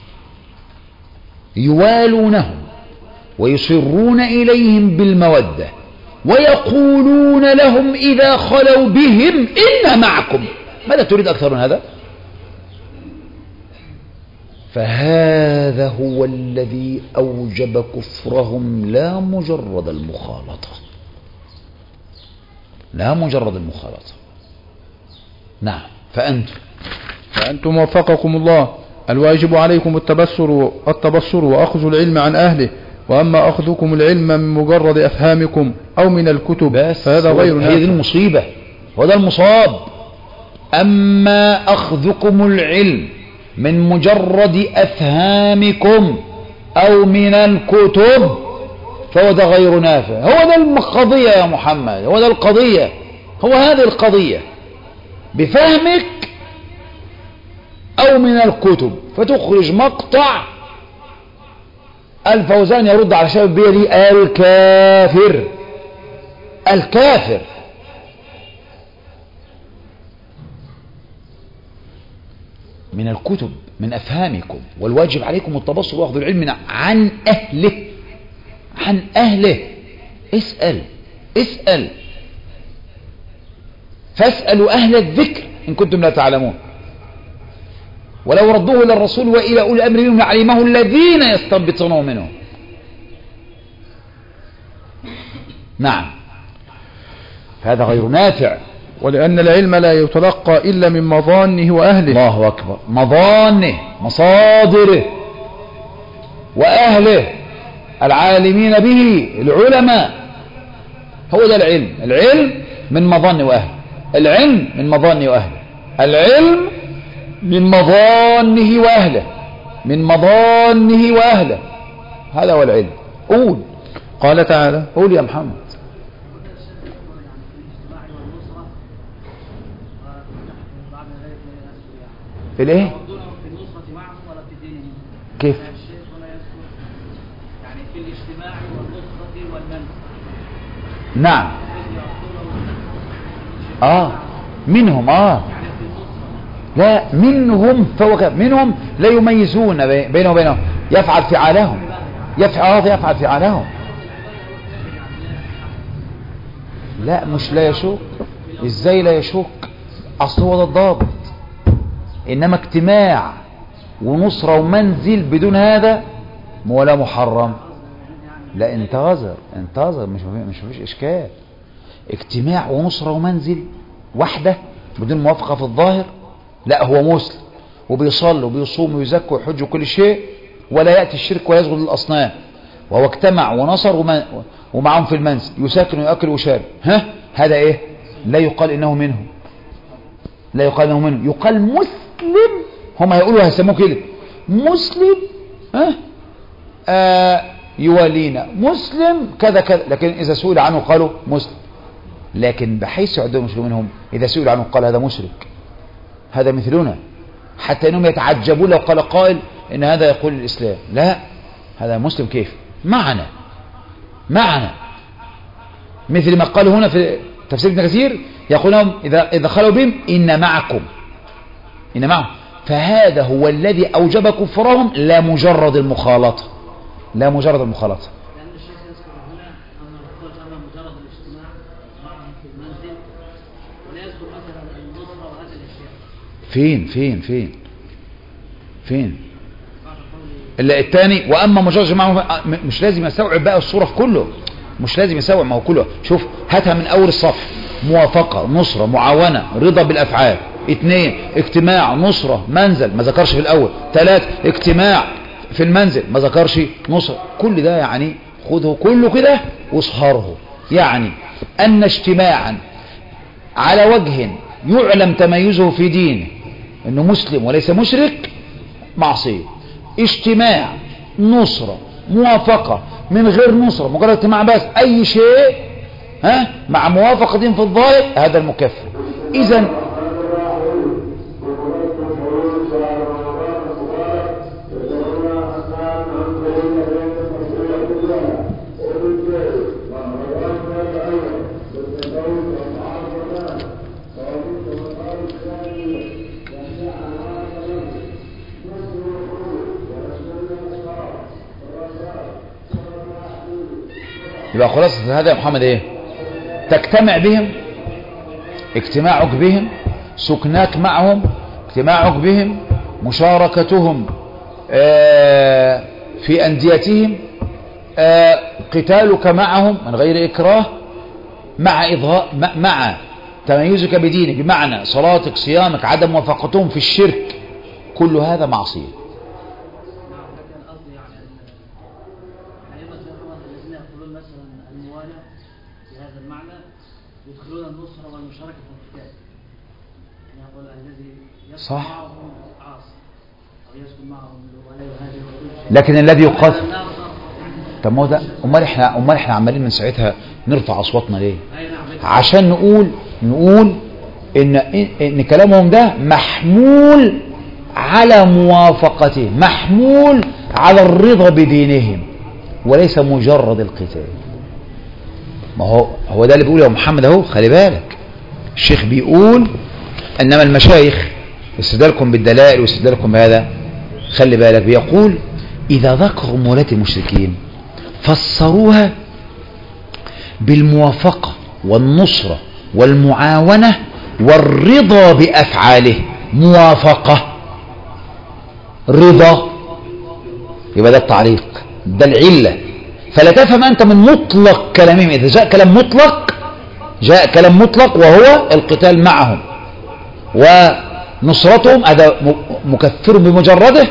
يوالونهم ويصرون إليهم بالمودة ويقولون لهم إذا خلوا بهم إنا معكم. ماذا تريد أكثر من هذا؟ فهذا هو الذي أوجب كفرهم لا مجرد المخالطة، لا مجرد المخالطة. نعم. فأنتم وفقكم الله الواجب عليكم التبصر وأخذ العلم عن أهله، وأما أخذكم العلم من مجرد أفهامكم أو من الكتب فهذا غير نافع. هي دي المصيبة وده المصاب. أما أخذكم العلم من مجرد أفهامكم أو من الكتب فهو ده غير نافع. هو ده القضية يا محمد، هو ده القضية، هو هذه القضية، بفهمك أو من الكتب. فتخرج مقطع الفوزان يرد على شباب بيدي الكافر، الكافر. من الكتب من أفهامكم، والواجب عليكم التبصر وأخذ العلم عن أهله، عن أهله. اسأل فاسألوا أهل الذكر إن كنتم لا تعلمون، ولو ردوه إلى الرسول وإلى أولي الأمر منهم لعلمه الذين يستنبطونه منهم. نعم، هذا غير نافع. ولأن العلم لا يتلقى إلا من مظانه وأهله. الله أكبر. مظانه، مصادره، وأهله العالمين به، العلماء. هو ده العلم. العلم من مظانه وأهله، العلم من مظانه وأهله، العلم من مظانه وأهله، من مظانه وأهله. هذا هو العلم. قول. قال تعالى. قول يا محمد. في الايه؟ كيف؟ يعني في الاجتماع والنصرة والمنع. نعم. منهم لا منهم فوق منهم لا يميزون بينه وبينهم، يفعل فعالهم، يفعل فعالهم. لا مش لا يشك. ازاي لا يشك؟ اصل هو ده الضابط. انما اجتماع ونصرة ومنزل بدون هذا ولا محرم. لا انتظر مش فيش اشكال. اجتماع ونصرة ومنزل وحده بدون موافقة في الظاهر، لا هو مسلم وبيصلي وبيصوم ويزكي ويحج وكل شيء، ولا يأتي الشرك ولا يسجد للأصنام، وهو اجتمع ونصر ومعهم في المنزل يساكن ويأكل ويشارب. هذا ايه؟ لا يقال انه منهم، لا يقال انه منهم، يقال مسلم. هم هيقولوا هيسموه كده مسلم، يوالينا مسلم كذا كذا، لكن إذا سئل عنه قالوا مسلم. لكن بحيث يعدون مسلم منهم، إذا سئل عنه قال هذا مشرك، هذا مثلنا، حتى إنهم يتعجبون لو قال قائل إن هذا يقول الإسلام. لا، هذا مسلم كيف؟ معنا مثل ما قال هنا في تفسير ابن كثير، يقولون إذا خلوا بهم إن معكم. فهذا هو الذي أوجب كفرهم، لا مجرد المخالطة. لأن الشيخ يذكر هنا أن الرسول أمر مجرد الاجتماع معهم في المنزل، ولا يذكر مثلا النصرة وهذه الأشياء. فين إلا الثاني. وأما مجرد معهم مش لازم يستوعب بقى الصورة في كله، مش لازم يستوعب ما هو كله. شوف هاتها من أول الصف: موافقة، نصرة، معاونة، رضا بالأفعال. 2 اجتماع، نصرة، منزل، ما ذكرش في الأول. 3 اجتماع في المنزل، ما ذكرش نصرة. كل ده يعني خذه كله كده واصهره، يعني أن اجتماعا على وجه يعلم تميزه في دينه أنه مسلم وليس مشرك معصية. اجتماع، نصرة، موافقة، من غير نصرة، مجرد اجتماع بس، أي شيء مع موافقة في الظاهر، هذا المكفر. إذن يبقى خلاصة هذا يا محمد ايه؟ تجتمع بهم، اجتماعك بهم، سكناك معهم، اجتماعك بهم، مشاركتهم في أنديتهم، قتالك معهم من غير إكراه، مع تميزك بدينك بمعنى صلاتك صيامك عدم موافقتهم في الشرك، كل هذا معصية. لكن قصدي يعني الأئمة الذين يقولون مثلا الموالاة بهذا المعنى يدخلون النصرة والمشاركة في القتال، يعني يقول الذي يسكن معهم عاصي أو يسكن معهم ولا يهاجر وكل شيء، لكن الذي يقاتل، طب ما هو ده امال احنا عمالين من ساعتها نرفع اصواتنا ليه؟ عشان نقول ان كلامهم ده محمول على موافقته، محمول على الرضا بدينهم، وليس مجرد القتال. ما هو ده اللي بيقوله يا محمد اهو. خلي بالك الشيخ بيقول انما المشايخ استدلالكم بالدلائل واستدلالكم بهذا، خلي بالك بيقول اذا ذكروا مولاة المشركين فسروها بالموافقة والنصرة والمعاونة والرضا بأفعاله. موافقة رضا، يبقى ده التعليق، ده العلة. فلا تفهم أنت من مطلق كلامهم. إذا جاء كلام مطلق وهو القتال معهم ونصرتهم، هذا مكفر بمجرده.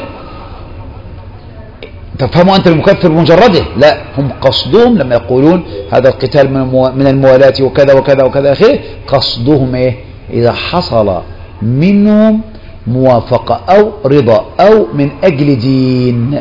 تفهموا أنت المكفر بمجرده؟ لا، هم قصدهم لما يقولون هذا القتال من الموالاة وكذا وكذا وكذا أخيه، قصدهم إيه؟ إذا حصل منهم موافقة أو رضا أو من أجل دين،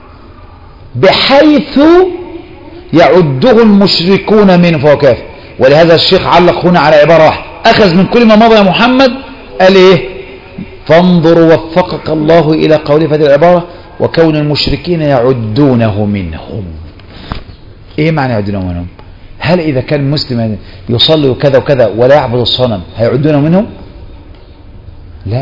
بحيث يعده المشركون منه فهو كافر. ولهذا الشيخ علق هنا على عبارة واحدة، أخذ من كل ما مضى يا محمد، قال إيه؟ فانظروا وفقك الله إلى قوله في هذه العبارة وكون المشركين يعدونه منهم. ايه معنى يعدونه منهم؟ هل اذا كان مسلم يصلي وكذا وكذا ولا يعبد الصنم هيعدونه منهم؟ لا.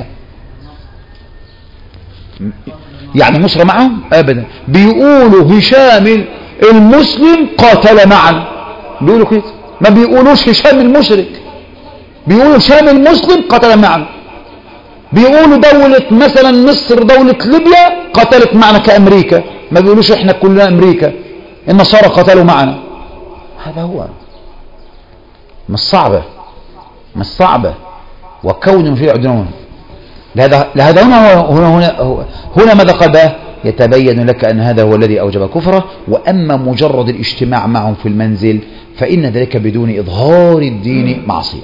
يعني نصرة معهم؟ ابدا. بيقولوا هشام المسلم قاتل معا، بيقولوا كده، ما بيقولوش هشام المشرك، بيقولوا هشام المسلم قاتل معا. بيقولوا دولة مثلا مصر، دولة ليبيا قتلت معنا كأمريكا، ما بيقولوش احنا كلنا أمريكا، النصارى قتلوا معنا. هذا هو، مش صعبة. وكون في عدنون لهذا هنا ماذا قال بقى؟ يتبين لك أن هذا هو الذي أوجب كفره. وأما مجرد الاجتماع معهم في المنزل فإن ذلك بدون إظهار الدين معصية،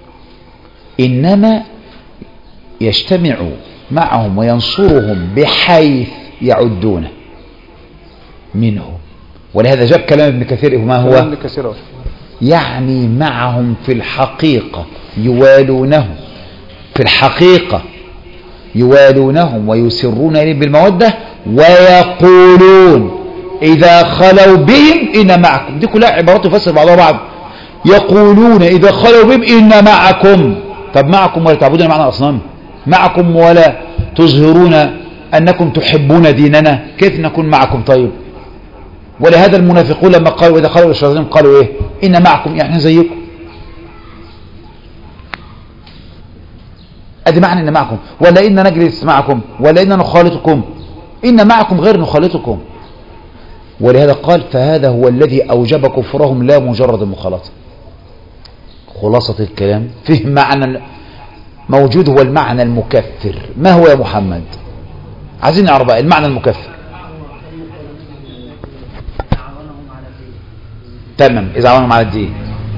إنما يجتمع معهم وينصرهم بحيث يعدونه منه. ولهذا جاب كلام ابن كثير، ما هو يعني معهم في الحقيقة يوالونه، في الحقيقة يوالونهم ويسرون إليهم بالمودة، ويقولون إذا خلوا بهم إن معكم. دي كلها عبارات تفسر بعضها بعض. يقولون إذا خلوا بهم إن معكم. طب معكم ولا تعبدون معنا أصنام؟ معكم ولا تظهرون أنكم تحبون ديننا؟ كيف نكون معكم طيب؟ ولهذا المنافقون لما قالوا إذا خلوا الشياطين قالوا إيه؟ إن معكم، يعني زيكم. أدي معنى إن معكم، ولا إن نجلس معكم، ولا إن نخالطكم. إن معكم غير نخالطكم. ولهذا قال فهذا هو الذي أوجب كفرهم لا مجرد المخالطة. خلاصة الكلام فيه معنى موجود، هو المعنى المكفر. ما هو يا محمد؟ عايزين نعرف بقى المعنى المكفر. تمام، إذا عاونهم على الدين،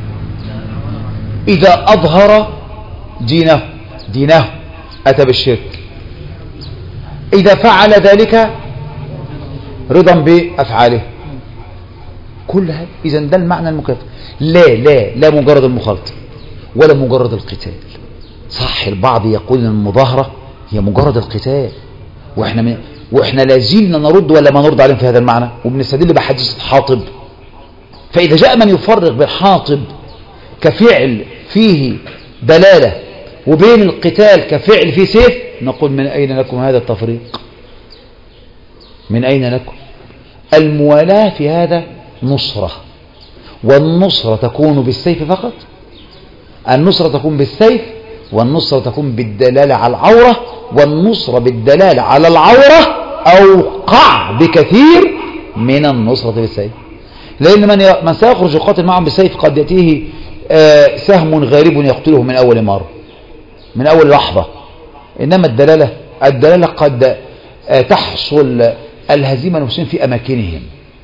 إذا أظهر دينه أتى بالشرك، إذا فعل ذلك رضا بأفعاله، كل هذا. إذا ده المعنى المكفر. لا مجرد المخالطة ولا مجرد القتال. صح، البعض يقول ان المظاهرة هي مجرد القتال، واحنا لازلنا نرد ولا ما نرد عليهم في هذا المعنى، وبنستدل بحديث حاطب. فإذا جاء من يفرق بين حاطب كفعل فيه دلالة وبين القتال كفعل فيه سيف، نقول من أين لكم هذا التفريق؟ من أين لكم؟ الموالاة في هذا نصرة، والنصرة تكون بالسيف فقط. النصرة تكون بالسيف، والنصرة تكون بالدلالة على العورة، والنصرة بالدلالة على العورة أوقع بكثير من النصرة بالسيف. لأن من سيخرج يقاتل معهم بالسيف قد يأتيه سهم غارب يقتله من أول مرة، من أول لحظة. إنما الدلالة قد تحصل الهزيمة نفسهم في أماكنهم.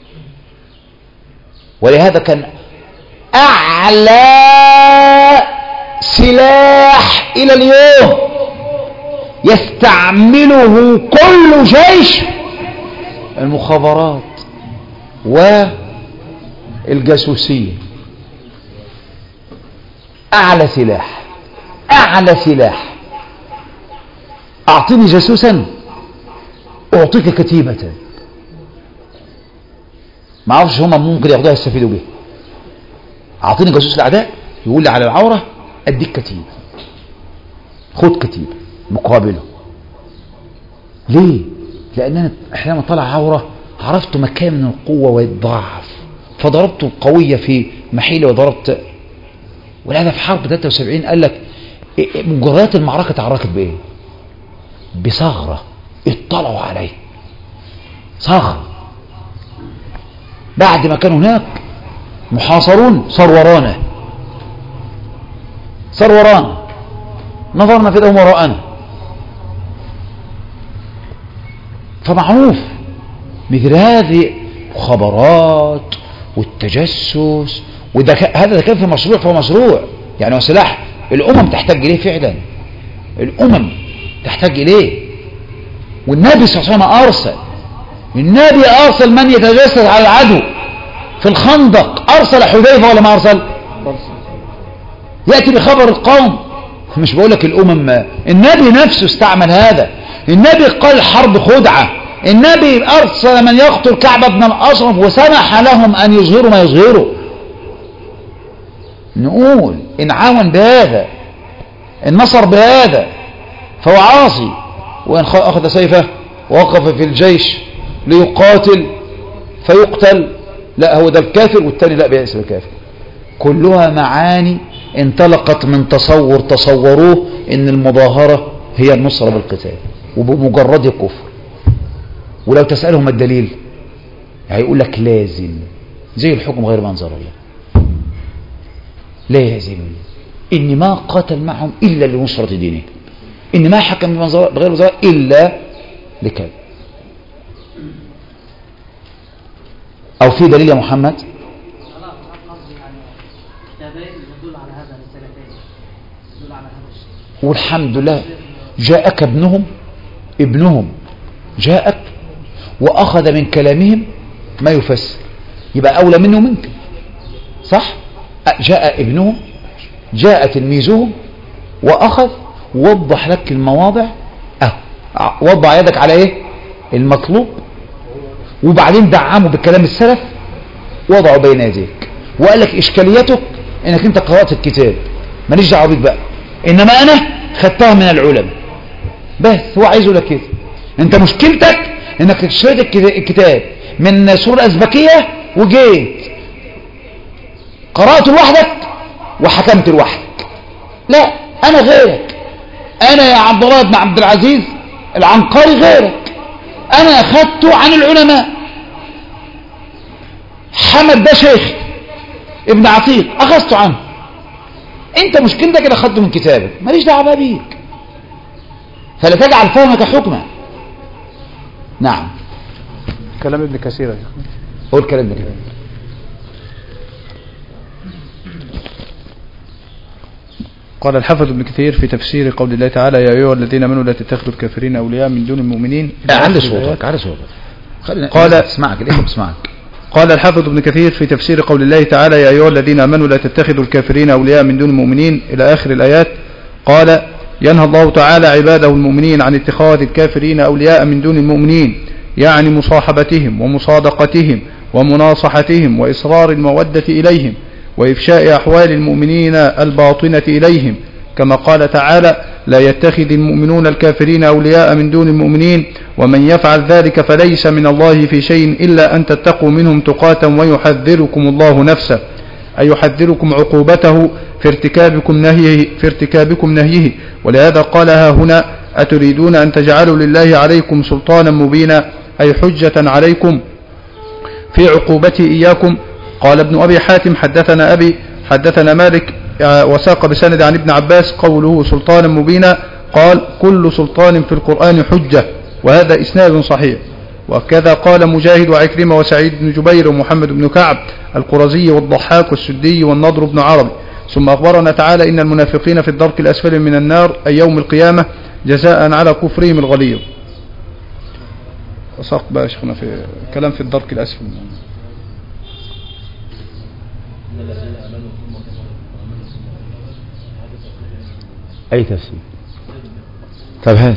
ولهذا كان أعلى سلاح إلى اليوم يستعمله كل جيش المخابرات والجاسوسية. أعلى سلاح. أعطيني جاسوسا أعطيك كتيبة. ما أعرفش هما ممكن ياخدوها يستفيدوا بيها. أعطيني جاسوس الأعداء يقول لي على العورة أديك كتيبة، خد كتيبة مقابله. ليه؟ لأن أنا أحيانا طلع عورة عرفت مكان من القوة والضعف فضربت القوية في محيلي وضربت. ولهذا في حرب 73 قال لك مجريات المعركة تعركت بإيه؟ بثغرة اطلعوا عليه، ثغرة بعد ما كانوا هناك محاصرون صار نظرنا كده وراءنا. فمعروف مثل هذه المخابرات والتجسس، هذا كان في مشروع يعني هو سلاح الأمم تحتاج إليه فعلا، الأمم تحتاج إليه. والنبي صلى الله عليه وسلم أرسل من يتجسس على العدو في الخندق. أرسل حذيفة ولا ما أرسل؟ يأتي بخبر القوم. مش بقول لك الأمم، النبي نفسه استعمل هذا. النبي قال الحرب خدعة. النبي أرسل من يقتل كعب بن الأشرف وسمح لهم أن يظهروا ما يظهروا. نقول إن عاون بهذا، إن نصر بهذا فهو عاصي، وإن أخذ سيفه ووقف في الجيش ليقاتل فيقتل لا هو ده الكافر، والتاني لا بيأس الكافر. كلها معاني انطلقت من تصوروه إن المظاهرة هي النصرة بالقتال وبمجرد الكفر. ولو تسألهم الدليل هيقول لك لازم، زي الحكم غير منظر الله، لازم إني ما قاتل معهم إلا لنصرة دينه، إني ما حكم بغير منظر إلا لكذا. أو في دليل يا محمد؟ والحمد لله جاءك ابنهم جاءك وأخذ من كلامهم ما يفسر، يبقى أولى منه منك، صح؟ جاء ابنهم، جاء تلميذهم وأخذ ووضح لك المواضع. وضع يدك على ايه المطلوب، وبعدين دعمه بكلام السلف وضعه بين يديك وقال لك إشكاليتك انك انت قرأت الكتاب ماليش دعوه بيك بقى، انما انا خدتها من العلماء بس. هو عايزه لك كده. انت مشكلتك انك اشتريت الكتاب من سورة أزبكية وجيت قرأته لوحدك وحكمت لوحدك. لا، انا غيرك، انا يا عبد الله بن عبد العزيز العنقري غيرك، انا اخذته عن العلماء. حمد ده شيخ ابن عتيق اخذته عنه. انت مشكلتك اللي اخذته من كتابك ماليش دعوه بيك، فلا تجعل فهمك حكما. نعم. كلام ابن كثير. قول كلام ابن كثير. قال الحافظ ابن كثير في تفسير قول الله تعالى يا أيها الذين آمنوا لا تتخذوا الكافرين أولياء من دون المؤمنين. على صوتك قال اسمعك الإخوة اسمعك. قال الحافظ ابن كثير في تفسير قول الله تعالى يا أيها الذين آمنوا لا تتخذوا الكافرين أولياء من دون المؤمنين إلى آخر الآيات. قال ينهى الله تعالى عباده المؤمنين عن اتخاذ الكافرين أولياء من دون المؤمنين، يعني مصاحبتهم ومصادقتهم ومناصحتهم وإصرار المودة إليهم وإفشاء أحوال المؤمنين الباطنة إليهم، كما قال تعالى لا يتخذ المؤمنون الكافرين أولياء من دون المؤمنين ومن يفعل ذلك فليس من الله في شيء إلا أن تتقوا منهم تقاتا ويحذركم الله نفسه، أي يحذركم عقوبته في ارتكابكم نهيه. ولهذا قالها هنا أتريدون أن تجعلوا لله عليكم سلطانا مبينا، أي حجة عليكم في عقوبته إياكم. قال ابن أبي حاتم حدثنا أبي حدثنا مالك وساق بسند عن ابن عباس قوله سلطانا مبينا، قال كل سلطان في القرآن حجة، وهذا إسناد صحيح. وكذا قال مجاهد وعكرمة وسعيد بن جبير ومحمد بن كعب القرزي والضحاك والسدي والنضر بن عربي. ثم أخبرنا تعالى إن المنافقين في الدرك الأسفل من النار أي يوم القيامة جزاء على كفرهم الغليظ. وساق بقى شيخنا في كلام في الدرك الأسفل. أي تفسير؟ طب هات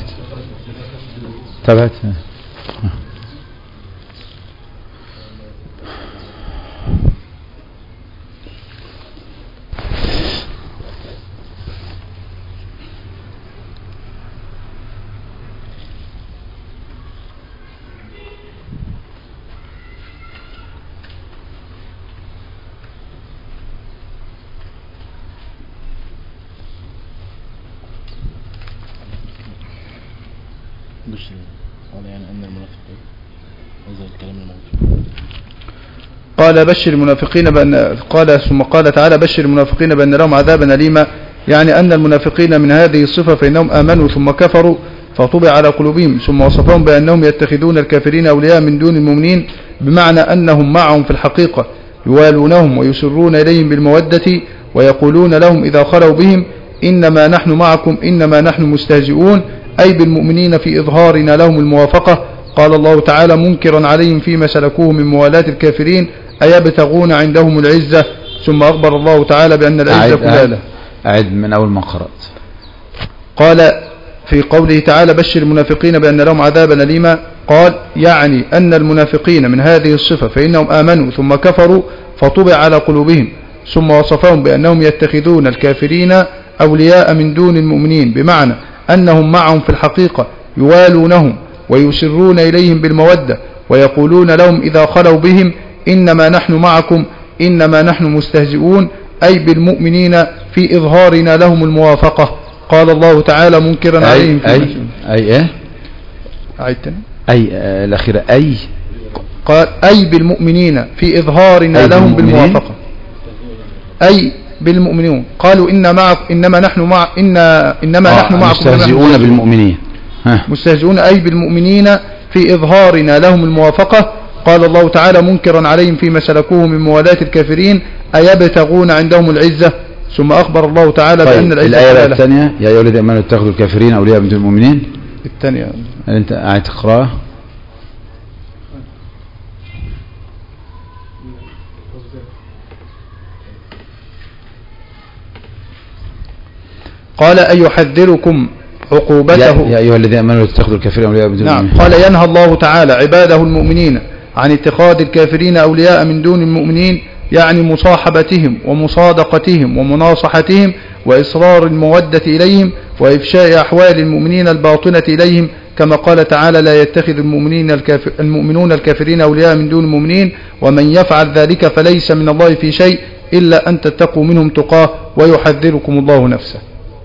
قال بشر المنافقين بأن ثم قال تعالى بشر المنافقين بأن لهم عذابا أليما، يعني أن المنافقين من هذه الصفة فإنهم آمنوا ثم كفروا فطبع على قلوبهم، ثم وصفهم بأنهم يتخذون الكافرين أولياء من دون المؤمنين، بمعنى أنهم معهم في الحقيقة يوالونهم ويسرون إليهم بالمودة ويقولون لهم إذا خلوا بهم إنما نحن معكم إنما نحن مستهزئون، أي بالمؤمنين في إظهارنا لهم الموافقة. قال الله تعالى منكرا عليهم فيما سلكوه من موالاة الكافرين أيبتغون عندهم العزة. ثم أخبر الله تعالى بأن العزة كلها له. أعد من أول ما قرأت. قال في قوله تعالى بشر المنافقين بأن لهم عذابا أليما، قال يعني أن المنافقين من هذه الصفة فإنهم آمنوا ثم كفروا فطبع على قلوبهم، ثم وصفهم بأنهم يتخذون الكافرين أولياء من دون المؤمنين، بمعنى أنهم معهم في الحقيقة يوالونهم ويسرون إليهم بالمودة ويقولون لهم إذا خلوا بهم إنما نحن معكم إنما نحن مستهزئون، أي بالمؤمنين في إظهارنا لهم الموافقة. قال الله تعالى منكرا عليهم الأخيرة قال أي بالمؤمنين في إظهارنا لهم بالموافقة، أي بالمؤمنين. قالوا إنما نحن معكم مستهزئون بالمؤمنين، مستهزئون أي بالمؤمنين في إظهارنا لهم الموافقة. قال الله تعالى منكرا عليهم فيما سلكوه من موالاة الكافرين أيبتغون عندهم العزة. ثم أخبر الله تعالى بأن العزة الآية الثانية يا أيها الذين آمنوا اتخذوا الكافرين أولياء من دون المؤمنين. الثانية أنت قاعد تقرأ. قال أيحذركم عقوبته يا أيها الذين آمنوا اتخذوا الكافرين أولياء من دون المؤمنين. قال ينهى الله تعالى عباده المؤمنين عن اتخاذ الكافرين أولياء من دون المؤمنين، يعني مصاحبتهم ومصادقتهم ومناصحتهم وإصرار المودة إليهم وإفشاء أحوال المؤمنين الباطنة إليهم، كما قال تعالى لا يتخذ المؤمنون الكافرين أولياء من دون المؤمنين، ومن يفعل ذلك فليس من الله في شيء إلا أن تتقوا منهم تقاه ويحذركم الله نفسه.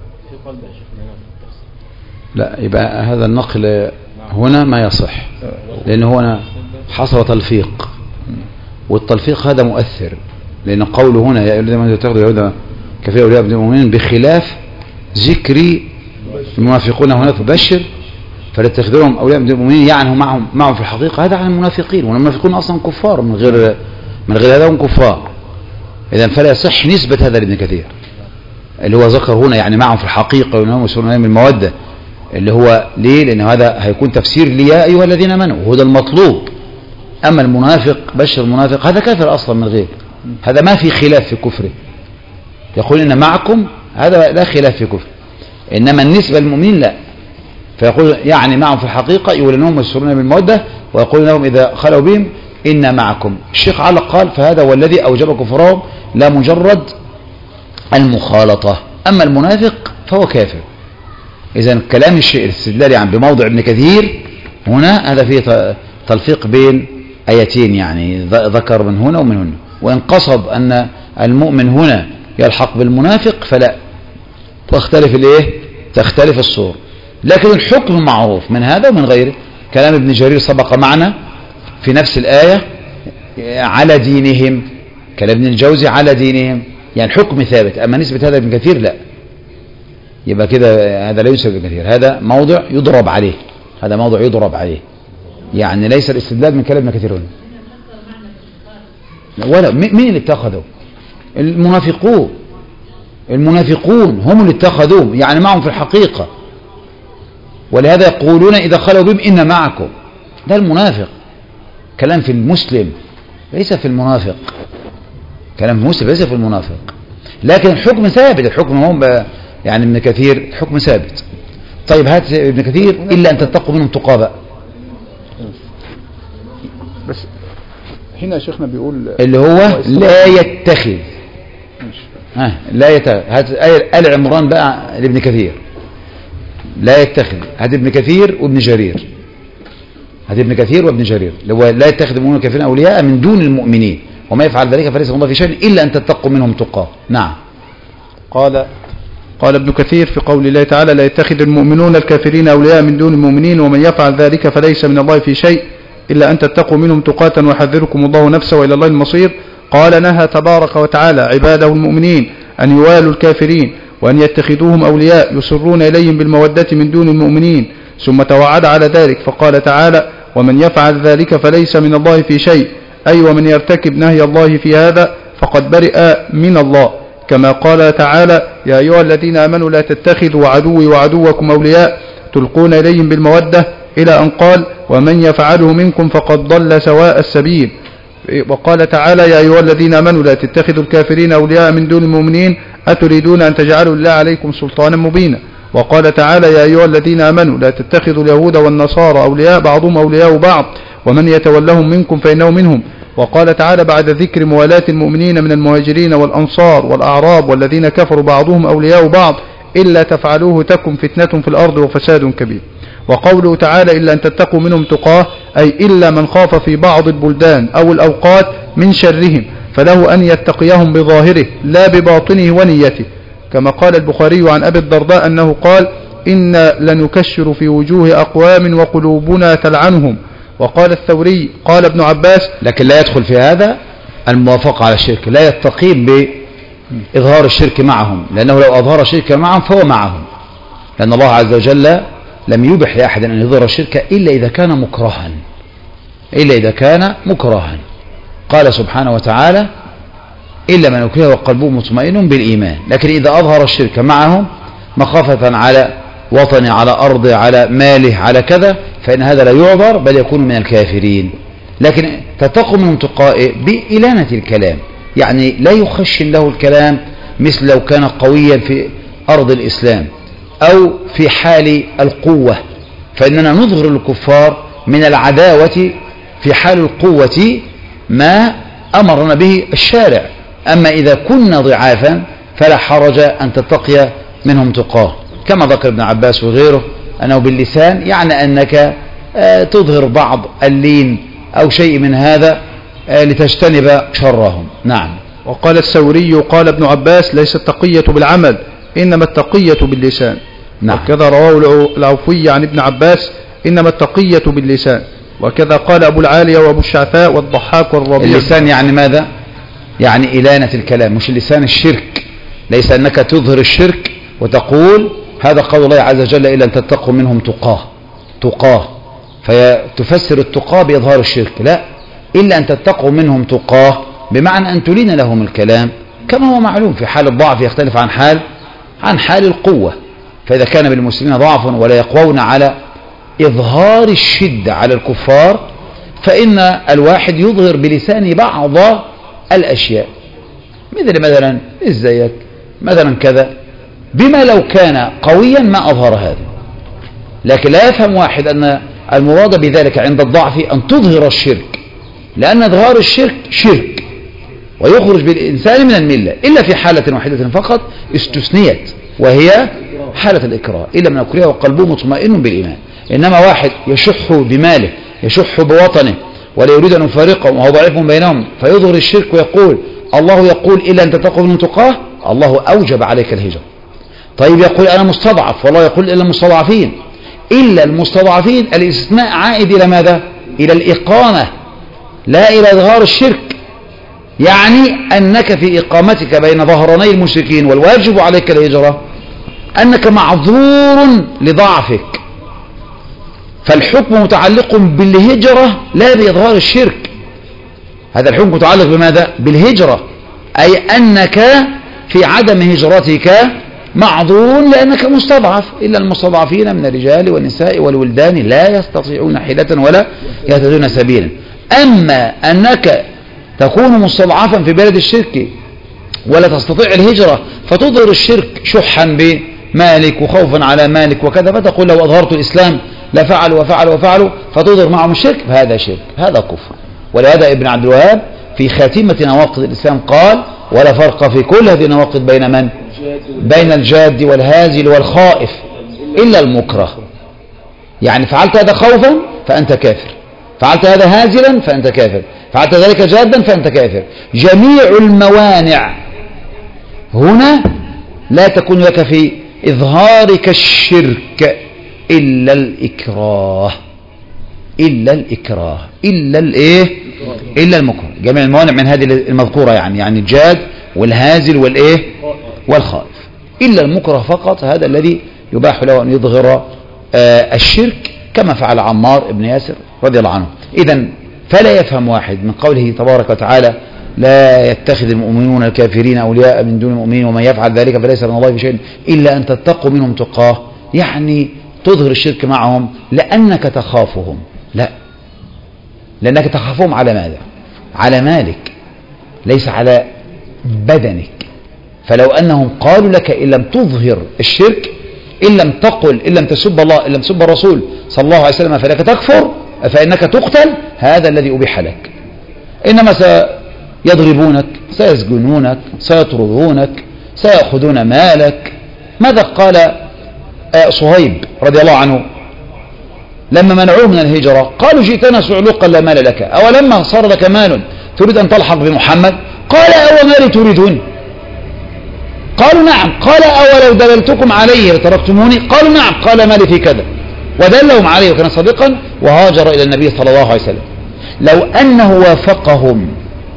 لا يبقى هذا النقل هنا ما يصح، لأنه هنا حصل تلفيق، والتلفيق هذا مؤثر، لأن قوله هنا يا أيها الذين آمنوا اتخذوا اليهود كافرين أولياء من دون المؤمنين بخلاف ذكر المنافقون هنا فبشر فلتتخذوهم أولياء من دون المؤمنين، يعني هم معهم في الحقيقة، هذا عن المنافقين، والمنافقون أصلا كفار من غير هذا هم كفار. إذن فلا يصح نسبة هذا لابن كثير اللي هو ذكر هنا، يعني معهم في الحقيقة وإنهم يسرون من المودة، اللي هو ليه؟ لأن هذا هيكون تفسير ليا أيها الذين آمنوا، وهذا المطلوب. أما المنافق بشر المنافق هذا كافر أصلا من غير هذا، ما في خلاف في كفره، يقول إن معكم هذا لا خلاف في كفره، إنما النسبة للمؤمنين لا، فيقول يعني معهم في الحقيقة يولونهم يسرون بالمودة ويقول لهم إذا خلوا بهم إن معكم. الشيخ علق قال فهذا هو الذي أوجب كفرهم لا مجرد المخالطة، أما المنافق فهو كافر. إذن كلام الشيء الاستدلالي عن بموضع ابن كثير هنا هذا فيه تلفيق بين آيتين، يعني ذكر من هنا ومن هنا، وإن قصد أن المؤمن هنا يلحق بالمنافق فلا، تختلف الصور، لكن الحكم معروف من هذا ومن غيره. كلام ابن جرير سبق معنا في نفس الآية على دينهم، كلام ابن الجوزي على دينهم، يعني حكم ثابت. أما نسبة هذا ابن كثير لا، يبقى كده هذا لا ينسب ابن كثير، هذا موضع يضرب عليه، هذا موضع يضرب عليه، يعني ليس الاستدلال من كلام ابن كثير هنا. ولا مين اللي اتخذوا؟ المنافقون، المنافقون هم اللي اتخذوه، يعني معهم في الحقيقة. ولهذا يقولون إذا خلوا بهم إن معكم، ده المنافق. كلام في المسلم ليس في المنافق، كلام في المسلم ليس في المنافق. لكن الحكم ثابت، الحكم هم يعني ابن كثير الحكم ثابت. طيب هات ابن كثير إلا أن تتقوا منهم تقى بقى. بس هنا يا شيخنا بيقول اللي هو لا يتخذ، لا يتخذ. هات آل عمران بقى لابن كثير، لا يتخذ. هات ابن كثير وابن جرير، هات ابن كثير وابن جرير اللي هو لا يتخذ المؤمنون الكافرين أولياء من دون المؤمنين وما يفعل ذلك فليس من الله في شيء إلا أن تتقوا منهم تقاه. نعم. قال ابن كثير في قول الله تعالى لا يتخذ المؤمنون الكافرين أولياء من دون المؤمنين ومن يفعل ذلك فليس من الله في شيء إلا أن تتقوا منهم تقاة ويحذركم الله نفسه وإلى الله المصير. قال نهى تبارك وتعالى عباده المؤمنين أن يوالوا الكافرين وأن يتخذوهم أولياء يسرون إليهم بالمودة من دون المؤمنين، ثم توعد على ذلك فقال تعالى ومن يفعل ذلك فليس من الله في شيء، أي ومن يرتكب نهي الله في هذا فقد برئ من الله، كما قال تعالى يا أيها الذين آمنوا لا تتخذوا عدوي وعدوكم أولياء تلقون إليهم بالمودة، إلى أن قال ومن يفعله منكم فقد ضل سواء السبيل. وقال تعالى يا أيها الذين آمنوا لا تتخذوا الكافرين أولياء من دون المؤمنين أتريدون أن تجعلوا الله عليكم سلطانا مبينا. وقال تعالى يا أيها الذين آمنوا لا تتخذوا اليهود والنصارى أولياء بعضهم أولياء بعض ومن يتولهم منكم فإنه منهم. وقال تعالى بعد ذكر موالاة المؤمنين من المهاجرين والأنصار والأعراب والذين كفروا بعضهم أولياء بعض إلا تفعلوه تكن فتنة في الأرض وفساد كبير. وقوله تعالى إلا أن تتقوا منهم تقاه أي إلا من خاف في بعض البلدان أو الأوقات من شرهم فله أن يتقيهم بظاهره لا بباطنه ونيته، كما قال البخاري عن أبي الدرداء أنه قال إنا لنكشر في وجوه أقوام وقلوبنا تلعنهم. وقال الثوري قال ابن عباس لكن لا يدخل في هذا الموافقة على الشرك، لا يتقيم بإظهار الشرك معهم، لأنه لو أظهر الشرك معهم فهو معهم، لأن الله عز وجل لم يبح لأحد أن يظهر الشرك إلا إذا كان مكرها، إلا إذا كان مكرها. قال سبحانه وتعالى إلا من أكره وقلبه مطمئن بالإيمان. لكن إذا أظهر الشرك معهم مخافة على وطنه على أرضه على ماله على كذا فإن هذا لا يعذر بل يكون من الكافرين. لكن تتقوا منهم تقاء بإلانة الكلام، يعني لا يخشن له الكلام مثل لو كان قويا في أرض الإسلام أو في حال القوة، فإننا نظهر الكفار من العداوة في حال القوة ما أمرنا به الشارع. أما إذا كنا ضعافا فلا حرج أن تتقي منهم تقاه، كما ذكر ابن عباس وغيره أنه باللسان يعني أنك تظهر بعض اللين أو شيء من هذا لتجتنب شرهم. نعم. وقال الثوري قال ابن عباس ليس التقية بالعمل إنما التقية باللسان. نعم. وكذا رواه العوفي عن ابن عباس إنما التقية باللسان. وكذا قال أبو العالية وأبو الشعثاء والضحاك والربيع. اللسان يعني ماذا؟ يعني إلانة الكلام، مش اللسان الشرك، ليس أنك تظهر الشرك وتقول هذا قول الله عز وجل إلا أن تتقوا منهم تقاه فتفسر التقاه بإظهار الشرك، لا، إلا أن تتقوا منهم تقاه بمعنى أن تلين لهم الكلام كما هو معلوم في حال الضعف يختلف عن حال القوة. فإذا كان بالمسلمين ضعف ولا يقوون على إظهار الشدة على الكفار فإن الواحد يظهر بلسانه بعض الأشياء مثلا ازيك مثلا كذا بما لو كان قويا ما أظهر هذا. لكن لا يفهم واحد أن المراد بذلك عند الضعف أن تظهر الشرك، لأن إظهار الشرك شرك ويخرج بالإنسان من الملة إلا في حالة واحدة فقط استثنيت وهي حالة الإكراه، إلا من أكره وقلبه مطمئن بالإيمان. إنما واحد يشح بماله يشح بوطنه ولا يريد أن يفارقهم وهو ضعيف بينهم فيظهر الشرك ويقول الله يقول إلا أن تتقوا منهم تقاه، الله أوجب عليك الهجرة. طيب يقول أنا مستضعف والله يقول إلا المستضعفين، إلا المستضعفين الاستثناء عائد إلى ماذا؟ إلى الإقامة لا إلى إظهار الشرك. يعني أنك في إقامتك بين ظهراني المشركين والواجب عليك الهجرة أنك معذور لضعفك، فالحكم متعلق بالهجرة لا بإظهار الشرك. هذا الحكم متعلق بماذا؟ بالهجرة، أي أنك في عدم هجرتك معذور لأنك مستضعف، إلا المستضعفين من الرجال والنساء والولدان لا يستطيعون حيلة ولا يهتدون سبيلا. أما أنك تكون مستضعفا في بلد الشرك ولا تستطيع الهجرة فتظهر الشرك شحا بمالك وخوفا على مالك وكذا، فتقول لو أظهرت الإسلام لفعلوا وفعلوا وفعلوا، فتظهر معهم الشرك، فهذا شرك، هذا كفر. ولهذا ابن عبد الوهاب في خاتمة نواقض الإسلام قال: ولا فرق في كل هذه النواقض بين من؟ بين الجاد والهازل والخائف إلا المكره. يعني فعلت هذا خوفا فأنت كافر، فعلت هذا هازلا فأنت كافر، فعلت ذلك جادا فأنت كافر. جميع الموانع هنا لا تكون لك في إظهارك الشرك إلا الإكراه، إلا الإكراه، إلا الإيه؟ إلا المكره. جميع الموانع من هذه المذكورة، يعني الجاد والهازل والإيه؟ والخائف، إلا المكره فقط، هذا الذي يباح له أن يظهر الشرك كما فعل عمار بن ياسر رضي الله عنه. إذن فلا يفهم واحد من قوله تبارك وتعالى: لا يتخذ المؤمنون الكافرين أولياء من دون المؤمنين ومن يفعل ذلك فليس من الله في شيء إلا أن تتقوا منهم تقاه، يعني تظهر الشرك معهم لأنك تخافهم. لا، لأنك تخافهم على ماذا؟ على مالك، ليس على بدنك. فلو أنهم قالوا لك إن لم تظهر الشرك، إن لم تقل، إن لم تسب الله، إن لم تسب الرسول صلى الله عليه وسلم فإنك تكفر، فإنك تقتل، هذا الذي أبيح لك. إنما سيضربونك، سيسجنونك، سيطردونك، سيأخذون مالك. ماذا قال صهيب رضي الله عنه لما منعوه من الهجرة؟ قالوا: جئتنا صعلوقا لا مال لك، أولما صار لك مال تريد أن تلحق بمحمد؟ قال: أو مالي تريدون؟ قالوا: نعم. قال: أولو دللتكم عليه لتركتموني؟ قالوا: نعم. قال: مالي في كذا، ودلهم عليه وكان صديقا وهاجر إلى النبي صلى الله عليه وسلم. لو أنه وافقهم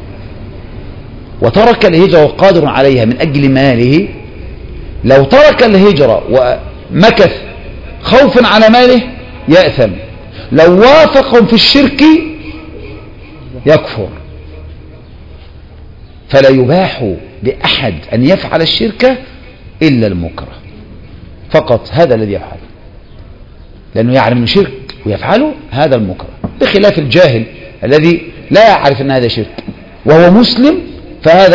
وترك الهجرة وقادر عليها من أجل ماله، لو ترك الهجرة ومكث خوفا على ماله يأثم، لو وافقهم في الشرك يكفر. فلا يباح لأحد أن يفعل الشرك إلا المكره فقط، هذا الذي يفعله لأنه يعلم شرك ويفعله، هذا المكره، بخلاف الجاهل الذي لا يعرف أن هذا شرك وهو مسلم، فهذا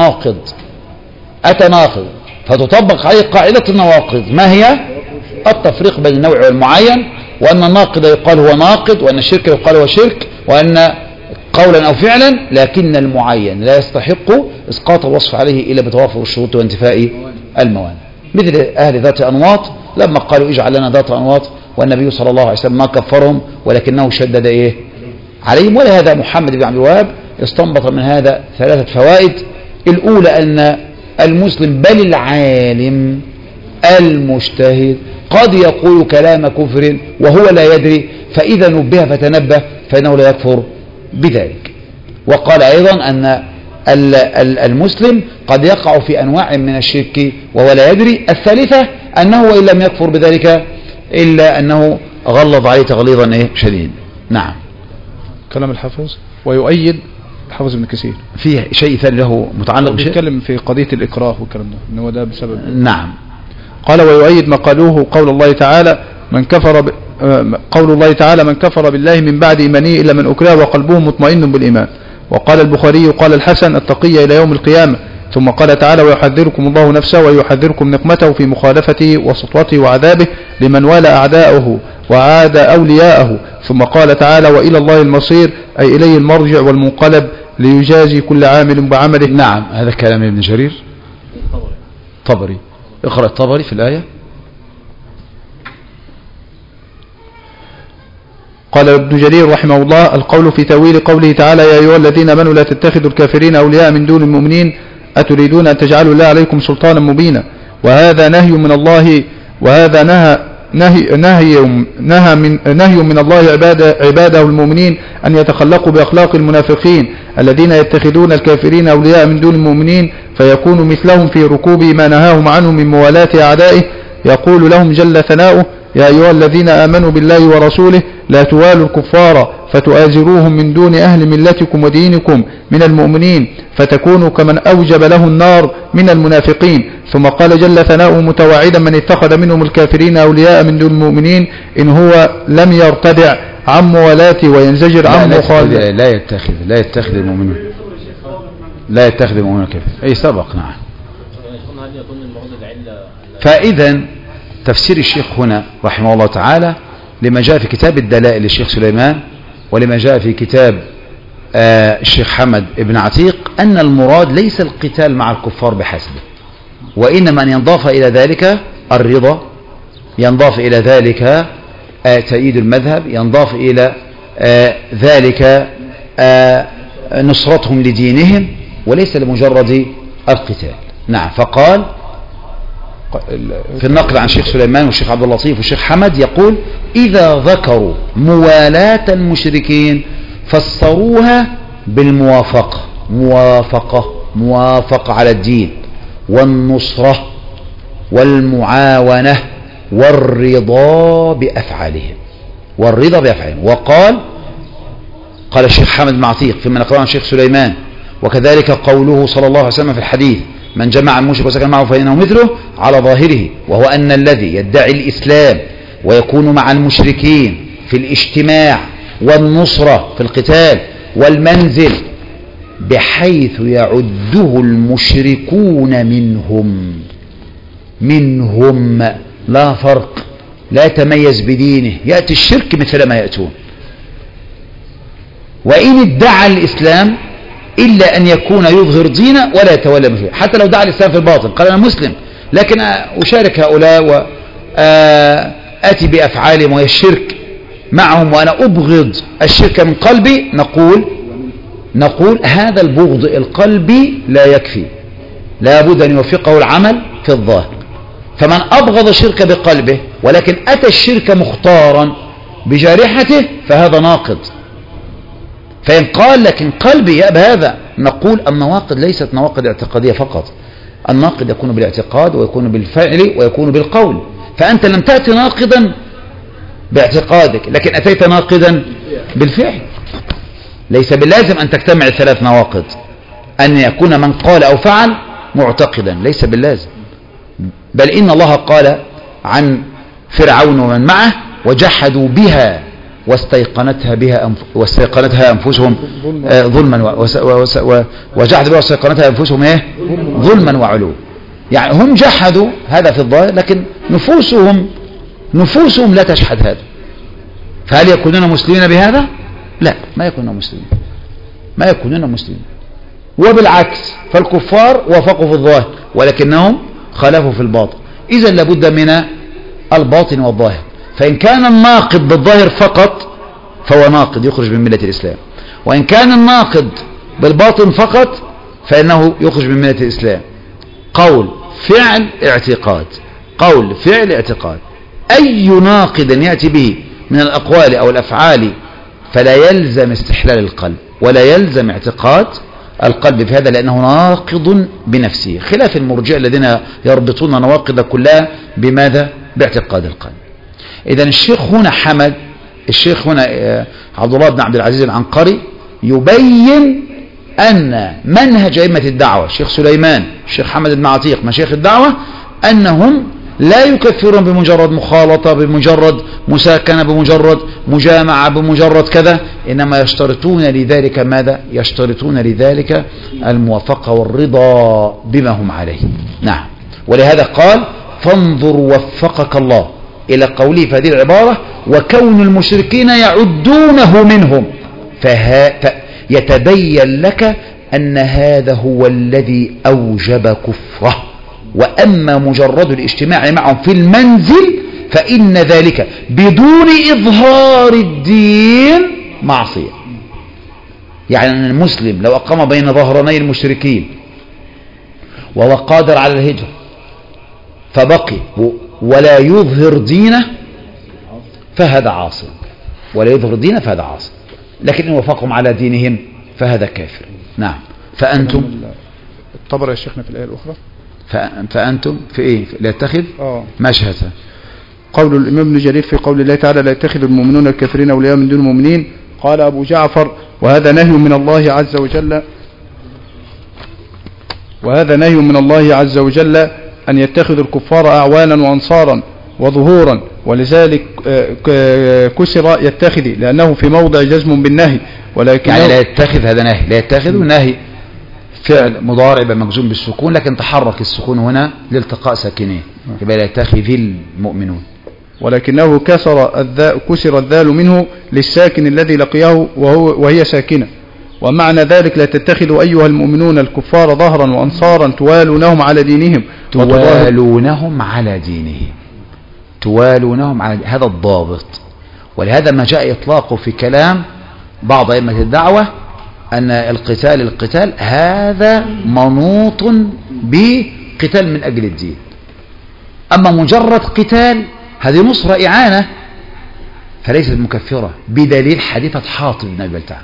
أتناقض، فتطبق عليه قاعدة النواقض. ما هي؟ التفريق بين النوع والمعين، وأن الناقض يقال هو ناقض، وأن الشرك يقال هو شرك، وأن قولا أو فعلا، لكن المعين لا يستحق إسقاط الوصف عليه إلا بتوافر الشروط وانتفاء الموانع. مثل أهل ذات أنواط لما قالوا: اجعل لنا ذات أنواط، والنبي صلى الله عليه وسلم ما كفرهم ولكنه شدد عليهم. ولهذا محمد بن عبد الوهاب استنبط من هذا 3 فوائد. الأولى أن المسلم بل العالم المجتهد قد يقول كلام كفر وهو لا يدري، فإذا نبه فتنبه فإنه لا يكفر بذلك. وقال أيضا أن المسلم قد يقع في أنواع من الشرك وهو لا يدري. الثالثة أنه وإن لم يكفر بذلك إلا أنه غلظ عليه تغليظا شديد. نعم. كلام الحافظ ويؤيد الحافظ ابن كثير فيه شيء ثاني له متعلق بشيء، بيتكلم في قضية الإكراه والكلام ده، إن هو ده بسبب. نعم. قال: ويؤيد ما قالوه قول الله تعالى: من كفر قول الله تعالى: من كفر بالله من بعد إيمانه إلا من أكره وقلبه مطمئن بالإيمان. وقال البخاري قال الحسن: التقي إلى يوم القيامة. ثم قال تعالى: ويحذركم الله نفسه ويحذركم نقمته في مخالفته وسطوته وعذابه لمن والى أعداءه وعاد أولياءه. ثم قال تعالى: وإلى الله المصير، أي إليه المرجع والمنقلب ليجازي كل عامل بعمله. نعم. هذا كلام ابن جرير طبري. اقرأ الطبري في الآية. قال ابن جرير رحمه الله: القول في تأويل قوله تعالى: يا أيها الذين آمنوا لا تتخذوا الكافرين أولياء من دون المؤمنين أتريدون أن تجعلوا الله عليكم سلطانا مبينا. وهذا نهي من الله، وهذا نهى نهي من الله عباده المؤمنين أن يتخلقوا بأخلاق المنافقين الذين يتخذون الكافرين أولياء من دون المؤمنين فيكون مثلهم في ركوب ما نهاهم عنه من موالاة أعدائه. يقول لهم جل ثناؤه: يا أيها الذين آمنوا بالله ورسوله لا توالوا الكفار فتؤازروهم من دون أهل ملتكم ودينكم من المؤمنين فتكونوا كمن أوجب له النار من المنافقين. ثم قال جل ثناؤه متوعدا من اتخذ منهم الكافرين أولياء من دون المؤمنين إن هو لم يرتدع عن موالاته وينزجر عن مخالفته. لا يتخذ المؤمنون كافر. أي سبق. نعم. فإذا تفسير الشيخ هنا رحمه الله تعالى لما جاء في كتاب الدلائل للشيخ سليمان ولما جاء في كتاب الشيخ حمد بن عتيق أن المراد ليس القتال مع الكفار بحسبه، وإنما أن ينضاف إلى ذلك الرضا، ينضاف إلى ذلك تأييد المذهب، ينضاف إلى ذلك نصرتهم لدينهم، وليس لمجرد القتال. نعم. فقال في النقل عن الشيخ سليمان والشيخ عبد اللطيف والشيخ حمد يقول: إذا ذكروا موالاة المشركين فسروها بالموافقة، موافقة على الدين، والنصرة والمعاونة والرضا بأفعالهم، وقال الشيخ حمد بن عتيق فيما نقرأه عن الشيخ سليمان: وكذلك قوله صلى الله عليه وسلم في الحديث: من جمع المشرك وسكن معه فإنه مثله، على ظاهره، وهو أن الذي يدعي الإسلام ويكون مع المشركين في الاجتماع والنصرة في القتال والمنزل بحيث يعده المشركون منهم لا فرق، لا تميز بدينه، يأتي الشرك مثل ما يأتون. وإن ادعى الإسلام إلا أن يكون يظهر دينه ولا يتولى به، حتى لو دعا الإسلام في الباطن قال أنا مسلم لكن أشارك هؤلاء وآتي بأفعالهم وهي الشرك معهم وأنا أبغض الشرك من قلبي، نقول هذا البغض القلبي لا يكفي، لا بد أن يوفقه العمل في الظاهر. فمن أبغض الشرك بقلبه ولكن أتى الشرك مختارا بجارحته فهذا ناقض. فإن قال لكن قلبي يأبى هذا، نقول النواقض ليست نواقض اعتقادية فقط، الناقض يكون بالاعتقاد ويكون بالفعل ويكون بالقول. فأنت لم تأتي ناقضا باعتقادك لكن أتيت ناقضا بالفعل. ليس باللازم أن تجتمع الثلاث نواقض، أن يكون من قال أو فعل معتقدا، ليس باللازم. بل إن الله قال عن فرعون ومن معه: وجحدوا بها واستيقنتها أنفسهم ظلما وجحدوا بها واستيقنتها أنفسهم ظلما وعلوا. يعني هم جحدوا هذا في الظاهر لكن نفوسهم لا تشحد هذا. فهل يكونون مسلمين بهذا؟ لا، ما يكونون مسلمين. وبالعكس فالكفار وافقوا في الظاهر ولكنهم خالفوا في الباطن. إذن لابد من الباطن والظاهر. فإن كان الناقض بالظاهر فقط فهو ناقض يخرج من ملة الإسلام، وإن كان الناقض بالباطن فقط فإنه يخرج من ملة الإسلام. قول فعل اعتقاد، أي ناقض يأتي به من الأقوال أو الأفعال فلا يلزم استحلال القلب ولا يلزم اعتقاد القلب في هذا، لأنه ناقض بنفسه، خلاف المرجئة الذين يربطون نواقض كلها بماذا؟ باعتقاد القلب. إذن الشيخ هنا عبد الله بن عبد العزيز العنقري يبين أن منهج أئمة الدعوة الشيخ سليمان، الشيخ حمد بن عتيق، مشايخ الدعوة، أنهم لا يكفرون بمجرد مخالطة، بمجرد مساكنة، بمجرد مجامعة، بمجرد كذا، إنما يشترطون لذلك ماذا؟ يشترطون لذلك الموافقة والرضا بما هم عليه. نعم. ولهذا قال: فانظر وفقك الله، إلى قوله في هذه العبارة: وكون المشركين يعدونه منهم، يتبين لك أن هذا هو الذي أوجب كفره. وأما مجرد الاجتماع معهم في المنزل فإن ذلك بدون إظهار الدين معصية. يعني أن المسلم لو أقام بين ظهراني المشركين وهو قادر على الهجرة فبقي ولا يظهر دينه فهذا عاصم، ولا يظهر الدين فهذا عاصم. لكن إن وافقهم على دينهم فهذا كافر. نعم. فأنتم الطبري يا شيخنا في الآية الأخرى فأنتم في إيه؟ لا يتخذ مشهدا. قول الإمام ابن جرير في قول الله تعالى لا يتخذ المؤمنون الكافرين أولياء من دون المؤمنين. قال أبو جعفر وهذا نهي من الله عز وجل، وهذا نهي من الله عز وجل أن يتخذ الكفار أعوانا وأنصارا وظهورا، ولذلك كسر يتخذ لأنه في موضع جزم بالنهي. ولكن يعني لا يتخذ هذا نهي، لا يتخذ نهي فعل مضارع مجزوم بالسكون، لكن تحرك السكون هنا لالتقاء ساكنين، يبقى لا يتخذ المؤمنون. ولكنه كسر الذال منه للساكن الذي لقيه وهي ساكنة. ومعنى ذلك لا تتخذوا أيها المؤمنون الكفار ظهرا وأنصارا توالونهم على دينهم. توالونهم على دينهم، توالونهم على هذا الضابط. ولهذا ما جاء إطلاقه في كلام بعض أئمة الدعوة أن القتال هذا منوط بقتال من أجل الدين. أما مجرد قتال هذه نصرة إعانة فليست مكفرة، بدليل حادثة حاطب بن أبي بلتعة،